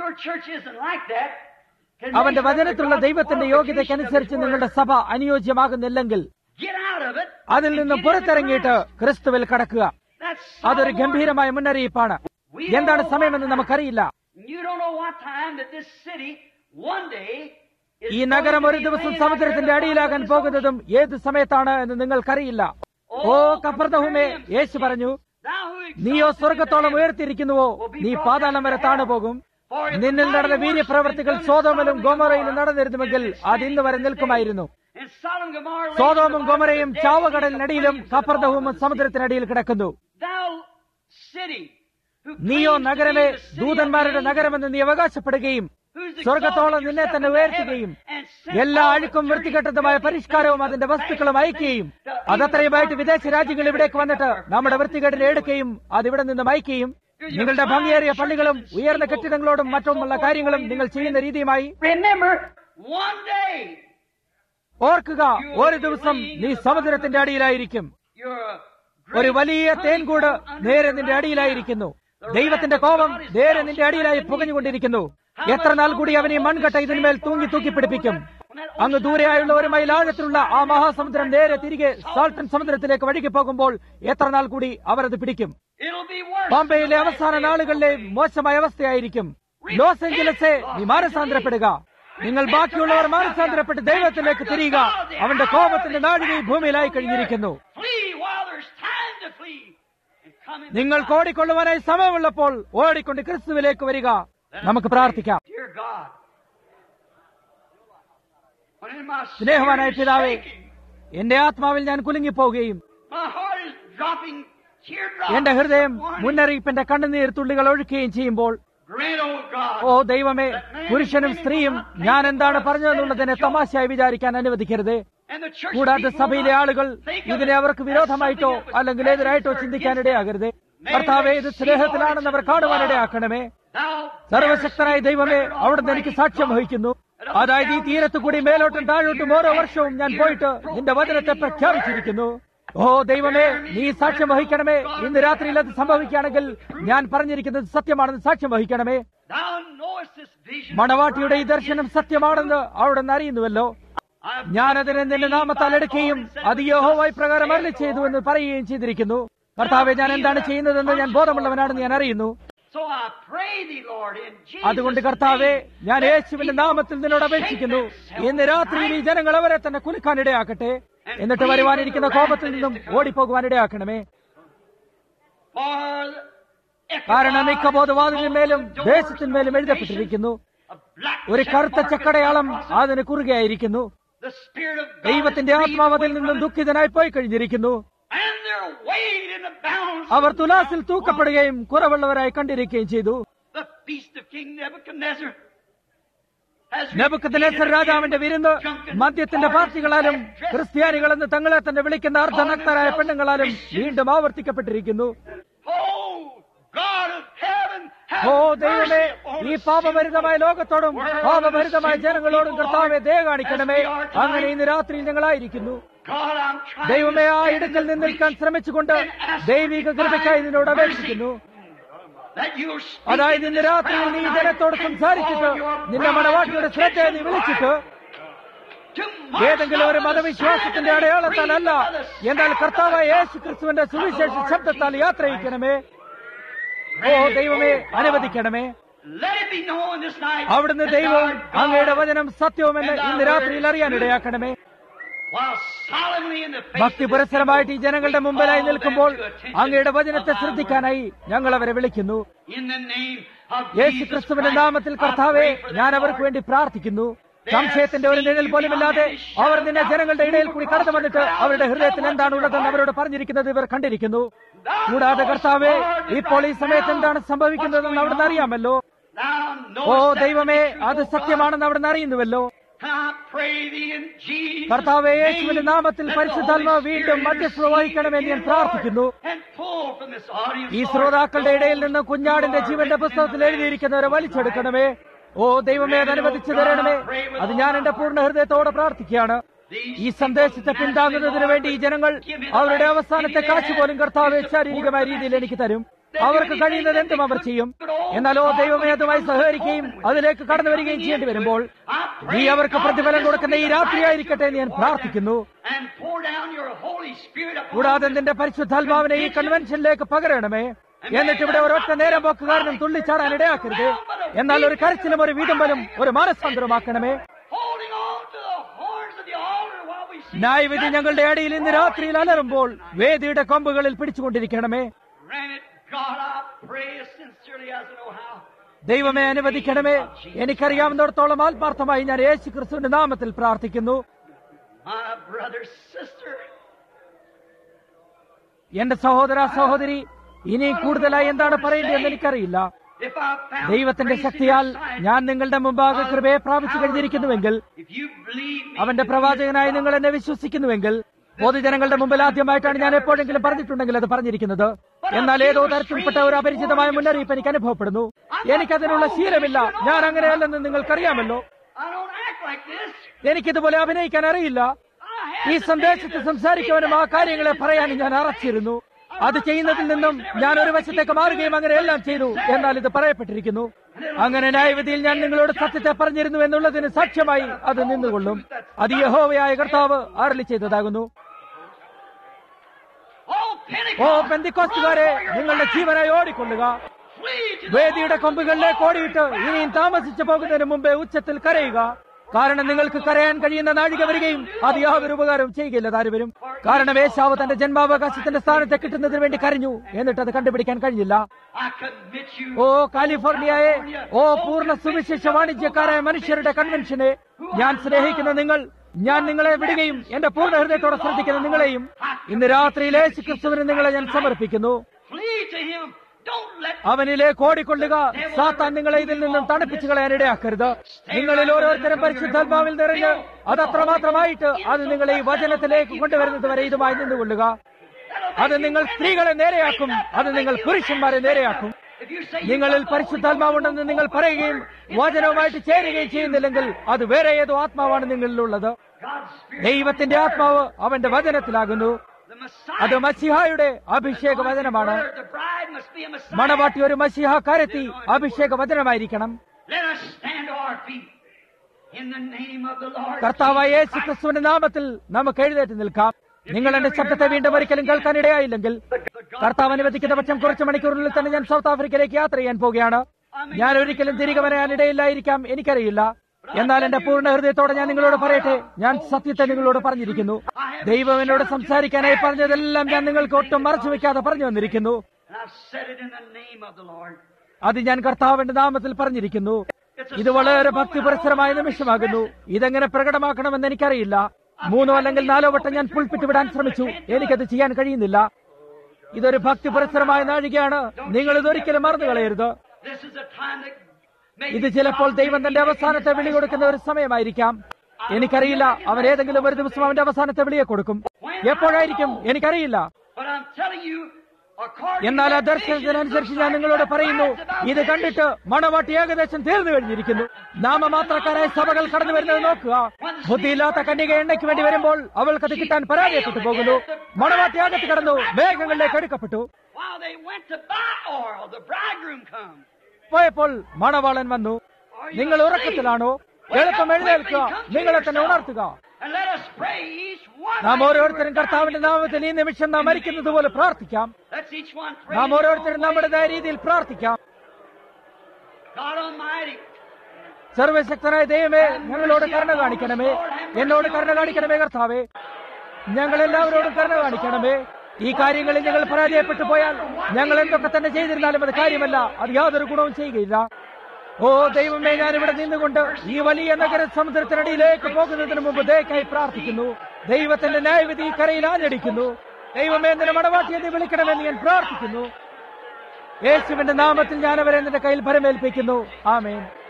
S1: അവന്റെ വചനത്തിലുള്ള ദൈവത്തിന്റെ യോഗ്യതയ്ക്കനുസരിച്ച് നിങ്ങളുടെ സഭ അനുയോജ്യമാകുന്നില്ലെങ്കിൽ അതിൽ നിന്നും പുറത്തിറങ്ങിയിട്ട് ക്രിസ്തുവിൽ കടക്കുക. അതൊരു ഗംഭീരമായ മുന്നറിയിപ്പാണ്. എന്താണ് സമയമെന്ന് നമുക്കറിയില്ല. ഈ നഗരം ഒരു ദിവസം സമുദ്രത്തിന്റെ അടിയിലാകാൻ പോകുന്നതും ഏത് സമയത്താണ് എന്ന് നിങ്ങൾക്കറിയില്ല. ഓ കഫർനഹൂമേ, യേശു പറഞ്ഞു, നീയോ സ്വർഗത്തോളം ഉയർത്തിയിരിക്കുന്നുവോ, നീ പാതാളം വരെ താണുപോകും. നിന്നിൽ നടന്ന വീര്യപ്രവർത്തികൾ സോതോമിലും ഗൊമോറയിലും നടന്നിരുന്നുവെങ്കിൽ അത് ഇന്ന് വരെ നിൽക്കുമായിരുന്നു. സോതോമും ഗൊമോറയും ചാവകടലിനടിയിലും കഫർനഹൂമും സമുദ്രത്തിനടിയിൽ കിടക്കുന്നു. നീയോ നഗരമേ, ദൂതന്മാരുടെ നഗരമെന്ന് നീ അവകാശപ്പെടുകയും സ്വർഗത്തോളം നിന്നെ തന്നെ ഉയർത്തുകയും എല്ലാ അഴുക്കും വൃത്തികെട്ടതുമായ പരിഷ്കാരവും അതിന്റെ വസ്തുക്കളും അയക്കുകയും അതത്രയുമായിട്ട് വിദേശ രാജ്യങ്ങൾ ഇവിടേക്ക് വന്നിട്ട് നമ്മുടെ വൃത്തികേടിനെ എടുക്കുകയും അതിവിടെ നിന്ന് അയക്കുകയും നിങ്ങളുടെ ഭംഗിയേറിയ പള്ളികളും ഉയർന്ന കെട്ടിടങ്ങളോടും മറ്റുമുള്ള കാര്യങ്ങളും നിങ്ങൾ ചെയ്യുന്ന രീതിയുമായി ഓർക്കുക, ഒരു ദിവസം നീ സമുദ്രത്തിന്റെ അടിയിലായിരിക്കും. ഒരു വലിയ തേൻകൂട് നേരെ നിന്റെ അടിയിലായിരിക്കുന്നു. ദൈവത്തിന്റെ കോപം നേരെ നിന്റെ അടിയിലായി പുകഞ്ഞുകൊണ്ടിരിക്കുന്നു. എത്ര നാൾ കൂടി അവനെ മൺകട്ട ഇതിന്മേൽ തൂങ്ങി തൂക്കി പിടിപ്പിക്കും? അങ്ങ് ദൂരെയായുള്ള ഒരു മൈൽ ആഴത്തിലുള്ള ആ മഹാസമുദ്രം നേരെ തിരികെ സാൾട്ടൻ സമുദ്രത്തിലേക്ക് വഴുകി പോകുമ്പോൾ എത്ര നാൾ കൂടി അവർ അത് പിടിക്കും? ബോംബെയിലെ അവസാന നാളുകളിലെ മോശമായ അവസ്ഥയായിരിക്കും. ലോസ് ഏഞ്ചലസെ, നീ മാനസാന്തരപ്പെടുക. നിങ്ങൾ ബാക്കിയുള്ളവർ മാനസാന്തരപ്പെട്ട് ദൈവത്തിലേക്ക് തിരിയുക. അവന്റെ കോപത്തിന്റെ നാഴിക ഈ ഭൂമിയിലായി കഴിഞ്ഞിരിക്കുന്നു. നിങ്ങൾ ഓടിക്കൊള്ളുവാനായി സമയമുള്ളപ്പോൾ ഓടിക്കൊണ്ട് ക്രിസ്തുവിലേക്ക് വരിക. നമുക്ക് പ്രാർത്ഥിക്കാം. സ്നേഹവാനായ പിതാവേ, എന്റെ ആത്മാവിൽ ഞാൻ കുലുങ്ങിപ്പോവുകയും എന്റെ ഹൃദയം മുന്നറിയിപ്പിന്റെ കണ്ണുനീർ തുള്ളികൾ ഒഴുക്കുകയും ചെയ്യുമ്പോൾ, ഓ ദൈവമേ, പുരുഷനും സ്ത്രീയും ഞാൻ എന്താണ് പറഞ്ഞതെന്നുള്ളതിനെ തമാശയായി വിചാരിക്കാൻ അനുവദിക്കരുത്. കൂടാതെ സഭയിലെ ആളുകൾ ഇതിനെ അവർക്ക് വിരോധമായിട്ടോ അല്ലെങ്കിൽ എതിരായിട്ടോ ചിന്തിക്കാനിടയാകരുത്. കർത്താവേ, ഇത് സ്നേഹത്തിലാണെന്ന് അവർ കാണുവാനിടയാക്കണമേ. സർവശക്തനായ ദൈവമേ, അവിടുന്ന് എനിക്ക് സാക്ഷ്യം വഹിക്കുന്നു. അതായത് ഈ തീരത്തു കൂടി മേലോട്ടും താഴോട്ടും ഓരോ വർഷവും ഞാൻ പോയിട്ട് നിന്റെ വചനത്തെ പ്രഖ്യാപിച്ചിരിക്കുന്നു. ഓ ദൈവമേ, നീ സാക്ഷ്യം വഹിക്കണമേ. ഇന്ന് രാത്രിയിൽ അത് സംഭവിക്കുകയാണെങ്കിൽ ഞാൻ പറഞ്ഞിരിക്കുന്നത് സത്യമാണെന്ന് സാക്ഷ്യം വഹിക്കണമേ. മണവാട്ടിയുടെ ഈ ദർശനം സത്യമാണെന്ന് അവിടുന്ന് അറിയുന്നുവല്ലോ. ഞാനതിനെ നിന്റെ നാമത്താൽ എടുക്കുകയും അത് യഹോവയായി പ്രകാരം അരുളി ചെയ്തു എന്ന് പറയുകയും ചെയ്തിരിക്കുന്നു. കർത്താവേ, ഞാൻ എന്താണ് ചെയ്യുന്നതെന്ന് ഞാൻ ബോധമുള്ളവനാണെന്ന് ഞാൻ അറിയുന്നു. അതുകൊണ്ട് കർത്താവേ, ഞാൻ യേശുവിന്റെ നാമത്തിൽ നിന്നോട് അപേക്ഷിക്കുന്നു, ഇന്ന് രാത്രിയിൽ ഈ ജനങ്ങൾ അവരെ തന്നെ കുലുക്കാനിടയാക്കട്ടെ. എന്നിട്ട് വരുവാനിരിക്കുന്ന കോപത്തിൽ നിന്നും ഓടിപ്പോകുവാനിടയാക്കണമേ. കാരണം ഇക്കബോധവാദിന്മേലും ദേശത്തിന്മേലും എഴുതപ്പെട്ടിരിക്കുന്നു. ഒരു കറുത്ത ചക്കടയാളം അതിന് കുറുകയായിരിക്കുന്നു. ദൈവത്തിന്റെ ആത്മാവ് അതിൽ നിന്നും ദുഃഖിതനായി പോയി കഴിഞ്ഞിരിക്കുന്നു. അവർ തുലാസിൽ തൂക്കപ്പെടുകയും കുറവുള്ളവരായി കണ്ടിരിക്കുകയും ചെയ്തു. നെബൂഖദ്നേസർ രാജാവിന്റെ വിരുന്ന് മദ്യത്തിന്റെ പാർട്ടികളാലും ക്രിസ്ത്യാനികളെന്ന് തങ്ങളെ തന്നെ വിളിക്കുന്ന അർദ്ധനഗ്നരായ പെണ്ണുങ്ങളാലും വീണ്ടും ആവർത്തിക്കപ്പെട്ടിരിക്കുന്നു. ഓ ദൈവമേ, ഈ പാപഭരിതമായ ലോകത്തോടും പാപഭരിതമായ ജനങ്ങളോടും കർത്താവെ ദയ കാണിക്കണമേ. അങ്ങനെ ഇന്ന് രാത്രിയിൽ ഞങ്ങളായിരിക്കുന്നു. ദൈവമേ, ആ ഇടത്തിൽ നിന്ന് നിൽക്കാൻ ശ്രമിച്ചുകൊണ്ട് ദൈവിക കൃപയ്ക്കായി നിന്നോട് അപേക്ഷിക്കുന്നു. അതായത് ഇന്ന് രാത്രിയിൽ നീ ജനത്തോട് സംസാരിച്ചിട്ട് നിന്റെ മണവാട്ടിയുടെ ശ്രദ്ധയെ നീ വിളിച്ചിട്ട് ഏതെങ്കിലും ഒരു മതവിശ്വാസത്തിന്റെ അടയാളത്താൽ അല്ല, എന്നാൽ കർത്താവായ യേശു ക്രിസ്തുവിന്റെ സുവിശേഷ ശബ്ദത്താൽ യാത്രയിക്കണമേ. ഓ ദൈവമേ, അനുവദിക്കണമേ. അവിടുന്ന് ദൈവവും അങ്ങയുടെ വചനം സത്യവുമെന്ന് ഇന്ന് രാത്രിയിൽ അറിയാനിടയാക്കണമേ. ഭക്തിപുരസ്സരമായിട്ട് ഈ ജനങ്ങളുടെ മുമ്പിലായി നിൽക്കുമ്പോൾ അങ്ങയുടെ വചനത്തെ ശ്രദ്ധിക്കാനായി ഞങ്ങൾ അവരെ വിളിക്കുന്നു. യേശു ക്രിസ്തുവിന്റെ നാമത്തിൽ കർത്താവേ, ഞാൻ അവർക്ക് വേണ്ടി പ്രാർത്ഥിക്കുന്നു. സംശയത്തിന്റെ ഒരു നിഴൽ പോലുമില്ലാതെ അവർ നിന്നെ ജനങ്ങളുടെ ഇടയിൽ കൂടി കടന്നു വന്നിട്ട് അവരുടെ ഹൃദയത്തിൽ എന്താണുള്ളതെന്ന് അവരോട് പറഞ്ഞിരിക്കുന്നത് ഇവർ കണ്ടിരിക്കുന്നു. കൂടാതെ കർത്താവേ, ഇപ്പോൾ ഈ സമയത്ത് എന്താണ് സംഭവിക്കുന്നതെന്ന് അവിടുന്ന് അറിയാമല്ലോ. ഓ ദൈവമേ, അത് സത്യമാണെന്ന് അവിടുന്ന് അറിയുന്നുവല്ലോ. കർത്താവേ, യേശുവിന്റെ നാമത്തിൽ പരിശുദ്ധാത്മാവ് വീണ്ടും മധ്യസ്ഥത വഹിക്കണമെന്ന് ഞാൻ പ്രാർത്ഥിക്കുന്നു. ഈ ശ്രോതാക്കളുടെ ഇടയിൽ നിന്ന് കുഞ്ഞാടിന്റെ ജീവന്റെ പുസ്തകത്തിൽ എഴുതിയിരിക്കുന്നവരെ വലിച്ചെടുക്കണമേ. ഓ ദൈവമേ, അത് അനുവദിച്ചു തരണമേ. അത് ഞാൻ എന്റെ പൂർണ്ണ ഹൃദയത്തോടെ പ്രാർത്ഥിക്കുകയാണ്. ഈ സന്ദേശത്തെ പിന്താങ്ങുന്നതിന് വേണ്ടി ഈ ജനങ്ങൾ അവരുടെ അവസാനത്തെ കാശ് പോലും കർത്താവെ ശാരീരികമായ രീതിയിൽ എനിക്ക് തരും. അവർക്ക് കഴിയുന്നത് എന്തും അവർ ചെയ്യും. എന്നാൽ ഓ ദൈവമേ, അതുമായി സഹകരിക്കുകയും അതിലേക്ക് കടന്നു വരികയും ചെയ്യേണ്ടി വരുമ്പോൾ നീ അവർക്ക് പ്രതിഫലം കൊടുക്കുന്ന ഈ രാത്രിയായിരിക്കട്ടെ എന്ന് ഞാൻ പ്രാർത്ഥിക്കുന്നു. കൂടാതെ നിന്റെ പരിശുദ്ധാത്മാവിനെ ഈ കൺവെൻഷനിലേക്ക് പകരണമേ. എന്നിട്ട് ഇവിടെ ഒരൊറ്റ നേരം പോക്കുകാരനും തുള്ളിച്ചാടാൻ ഇടയാക്കരുത്. എന്നാൽ ഒരു കരച്ചിലും ഒരു വീടുമ്പലും ഒരു മാനസാന്തരമാക്കണമേ. ന്യായവിധി ഞങ്ങളുടെ അടിയിൽ ഇന്ന് രാത്രിയിൽ അലറുമ്പോൾ വേദിയുടെ കൊമ്പുകളിൽ പിടിച്ചുകൊണ്ടിരിക്കണമേ. ദൈവമേ അനുവദിക്കണമേ. എനിക്കറിയാവുന്നിടത്തോളം ആത്മാർത്ഥമായി ഞാൻ യേശു ക്രിസ്തുവിന്റെ നാമത്തിൽ പ്രാർത്ഥിക്കുന്നു. എന്റെ സഹോദര സഹോദരി, ഇനി കൂടുതലായി എന്താണ് പറയേണ്ടതെന്ന് എനിക്കറിയില്ല. ദൈവത്തിന്റെ ശക്തിയാൽ ഞാൻ നിങ്ങളുടെ മുമ്പാകെ കൃപയെ പ്രാപിച്ചു കഴിഞ്ഞിരിക്കുന്നുവെങ്കിൽ, അവന്റെ പ്രവാചകനായി നിങ്ങൾ എന്നെ വിശ്വസിക്കുന്നുവെങ്കിൽ, പൊതുജനങ്ങളുടെ മുമ്പിൽ ആദ്യമായിട്ടാണ് ഞാൻ എപ്പോഴെങ്കിലും പറഞ്ഞിട്ടുണ്ടെങ്കിൽ അത് പറഞ്ഞിരിക്കുന്നത്. എന്നാൽ ഏതോ തരത്തിൽപ്പെട്ട ഒരു അപരിചിതമായ മുന്നറിയിപ്പ് എനിക്ക് അനുഭവപ്പെടുന്നു. എനിക്കതിനുള്ള ശീലമില്ല. ഞാൻ അങ്ങനെയല്ലെന്ന് നിങ്ങൾക്കറിയാമല്ലോ. എനിക്കിതുപോലെ അഭിനയിക്കാൻ അറിയില്ല. ഈ സന്ദേശത്തെ സംസാരിക്കുവാനും ആ കാര്യങ്ങളെ പറയാനും ഞാൻ അറച്ചിരുന്നു. അത് ചെയ്യുന്നതിൽ നിന്നും ഞാൻ ഒരു വശത്തേക്ക് മാറുകയും അങ്ങനെ എല്ലാം ചെയ്തു. എന്നാൽ ഇത് പറയപ്പെട്ടിരിക്കുന്നു. അങ്ങനെ ന്യായവിധിയിൽ ഞാൻ നിങ്ങളോട് സത്യത്തെ പറഞ്ഞിരുന്നു എന്നുള്ളതിന് സാക്ഷ്യമായി അത് നിന്നുകൊള്ളും. അത് യഹോവയായ കർത്താവ് അരുളി ചെയ്തതാകുന്നു. ഓ പെന്തിക്കോസ്തുകാരെ, നിങ്ങളുടെ ജീവനായി ഓടിക്കൊള്ളുക. വേദിയുടെ കൊമ്പുകളിലേക്ക് ഓടിയിട്ട് ഇനിയും താമസിച്ചു പോകുന്നതിന് മുമ്പേ ഉച്ചത്തിൽ കരയുക. കാരണം നിങ്ങൾക്ക് കരയാൻ കഴിയുന്ന നാഴിക വരികയും അത് യാതൊരു ഉപകാരവും ചെയ്യുകയില്ല. താരുവരും കാരണം ഏശാവ് തന്റെ ജന്മാവകാശത്തിന്റെ സ്ഥാനത്തെ കിട്ടുന്നതിന് വേണ്ടി കരഞ്ഞു, എന്നിട്ട് അത് കണ്ടുപിടിക്കാൻ കഴിഞ്ഞില്ല. ഓ കാലിഫോർണിയയെ, ഓ പൂർണ്ണ സുവിശേഷ വാണിജ്യക്കാരായ മനുഷ്യരുടെ കൺവെൻഷനെ, ഞാൻ സ്നേഹിക്കുന്ന നിങ്ങൾ, ഞാൻ നിങ്ങളെ വിടുകയും എന്റെ പൂർണ്ണ ഹൃദയത്തോടെ ശ്രദ്ധിക്കുന്ന നിങ്ങളെയും ഇന്ന് രാത്രിയിൽ യേശു ക്രിസ്തുവിന് നിങ്ങളെ ഞാൻ സമർപ്പിക്കുന്നു. അവനിലേക്ക് ഓടിക്കൊള്ളുക. സാത്താൻ നിങ്ങളെ ഇതിൽ നിന്നും തണുപ്പിച്ചു കളയാൻ ഇടയാക്കരുത്. നിങ്ങളിൽ ഓരോരുത്തരും പരിശുദ്ധാത്മാവിൽ നിറഞ്ഞ് അതത്രമാത്രമായിട്ട് അത് നിങ്ങളെ ഈ വചനത്തിലേക്ക് കൊണ്ടുവരുന്നത് വരെ ഇതുമായി നിന്നുകൊള്ളുക. അത് നിങ്ങൾ സ്ത്രീകളെ നേരെയാക്കും, അത് നിങ്ങൾ പുരുഷന്മാരെ നേരെയാക്കും. നിങ്ങളിൽ പരിശുദ്ധാത്മാവുണ്ടെന്ന് നിങ്ങൾ പറയുകയും വചനവുമായിട്ട് ചേരുകയും ചെയ്യുന്നില്ലെങ്കിൽ അത് വേറെ ഏതോ ആത്മാവാണ് നിങ്ങളിലുള്ളത്. ദൈവത്തിന്റെ ആത്മാവ് അവന്റെ വചനത്തിലാകുന്നു. അത് മസിഹായുടെ അഭിഷേക വചനമാണ്. മണവാട്ടി ഒരു മസിഹ കാരത്തി അഭിഷേക വചനമായിരിക്കണം. കർത്താവായ യേശു ക്രിസ്തുവിന്റെ നാമത്തിൽ നമുക്ക് എഴുന്നേറ്റ് നിൽക്കാം. നിങ്ങൾ എന്റെ ശബ്ദത്തെ വീണ്ടും ഒരിക്കലും കേൾക്കാനിടയായില്ലെങ്കിൽ കർത്താവ് അനുവദിക്കുന്ന പക്ഷം കുറച്ച് മണിക്കൂറിനുള്ളിൽ തന്നെ ഞാൻ സൗത്ത് ആഫ്രിക്കയിലേക്ക് യാത്ര ചെയ്യാൻ പോവുകയാണ്. ഞാൻ ഒരിക്കലും തിരികെ വരാനിടയില്ലായിരിക്കാം, എനിക്കറിയില്ല. എന്നാൽ എന്റെ പൂർണ്ണ ഹൃദയത്തോടെ ഞാൻ നിങ്ങളോട് പറയട്ടെ, ഞാൻ സത്യത്തെ നിങ്ങളോട് പറഞ്ഞിരിക്കുന്നു. ദൈവം എന്നോട് സംസാരിക്കാനായി പറഞ്ഞതെല്ലാം ഞാൻ നിങ്ങൾക്ക് ഒട്ടും മറച്ചു വെക്കാതെ പറഞ്ഞു വന്നിരിക്കുന്നു. അത് ഞാൻ കർത്താവിന്റെ നാമത്തിൽ പറഞ്ഞിരിക്കുന്നു. ഇത് വളരെ ഭക്തിപുരസ്സരമായ നിമിഷമാകുന്നു. ഇതെങ്ങനെ പ്രകടമാക്കണമെന്ന് എനിക്കറിയില്ല. മൂന്നോ അല്ലെങ്കിൽ നാലോ വട്ടം ഞാൻ പുൽപ്പിട്ട് വിടാൻ ശ്രമിച്ചു. എനിക്കത് ചെയ്യാൻ കഴിയുന്നില്ല. ഇതൊരു ഭക്തിപുരസ്സരമായ നാഴികയാണ്. നിങ്ങൾ ഇതൊരിക്കലും മറന്നു കളയരുത്. ഇത് ചിലപ്പോൾ ദൈവം തന്റെ അവസാനത്തെ വിളി കൊടുക്കുന്ന ഒരു സമയമായിരിക്കാം. എനിക്കറിയില്ല. അവൻ ഏതെങ്കിലും ഒരു ദിവസം അവന്റെ അവസാനത്തെ വിളിയെ കൊടുക്കും. എപ്പോഴായിരിക്കും എനിക്കറിയില്ല. എന്നാൽ ആ ദർശനത്തിനനുസരിച്ച് ഞാൻ നിങ്ങളോട് പറയുന്നു, ഇത് കണ്ടിട്ട് മണവാട്ടി ഏകദേശം തീർന്നു കഴിഞ്ഞിരിക്കുന്നു. നാമമാത്രക്കാരായ സഭകൾ കടന്നു വരുന്നത് നോക്കുക. ബുദ്ധിയില്ലാത്ത കന്യക എണ്ണയ്ക്ക് വേണ്ടി വരുമ്പോൾ അവൾക്കത് കിട്ടാൻ പരാജയപ്പെട്ടു പോകുന്നു. മണവാട്ടി അകത്ത് കടന്നു മേഘങ്ങളിലേക്ക് എടുക്കപ്പെട്ടു. പോയപ്പോൾ മണവാളൻ വന്നു. നിങ്ങൾ ഉറക്കത്തിലാണോ? എളുപ്പം എഴുന്നേൽക്കുക, നിങ്ങളെ തന്നെ ഉണർത്തുക. നാം ഓരോരുത്തരും കർത്താവിന്റെ നാമത്തിൽ ഈ നിമിഷം നാം മരിക്കുന്നത് പോലെ പ്രാർത്ഥിക്കാം. നാം ഓരോരുത്തരും നമ്മുടേതായ രീതിയിൽ പ്രാർത്ഥിക്കാം. സർവശക്തനായ ദൈവമേ, ഞങ്ങളോട് കരുണ കാണിക്കണമേ. എന്നോട് കരുണ കാണിക്കണമേ കർത്താവേ. ഞങ്ങൾ എല്ലാവരോടും കരുണ കാണിക്കണമേ. ഈ കാര്യങ്ങളിൽ ഞങ്ങൾ പരാജയപ്പെട്ടു പോയാൽ ഞങ്ങൾ എന്തൊക്കെ തന്നെ ചെയ്തിരുന്നാലും അത് കാര്യമല്ല, അത് യാതൊരു ഗുണവും ചെയ്യുകയില്ല. ഓ ദൈവമേ, ഞാനിവിടെ നിന്നുകൊണ്ട് ഈ വലിയ നഗര സമുദ്രത്തിനടിയിലേക്ക് പോകുന്നതിന് മുമ്പ് ദയക്കായി പ്രാർത്ഥിക്കുന്നു. ദൈവത്തിന്റെ ന്യായവിധി കരയിൽ ആഞ്ഞടിക്കുന്നു. ദൈവമേ, നിന്റെ മണവാട്ടിയെ നീ വിളിക്കണമെന്ന് ഞാൻ പ്രാർത്ഥിക്കുന്നു. യേശുവിന്റെ നാമത്തിൽ ഞാൻ അവരെ നിന്റെ കയ്യിൽ ഭരമേൽപ്പിക്കുന്നു. ആമേൻ.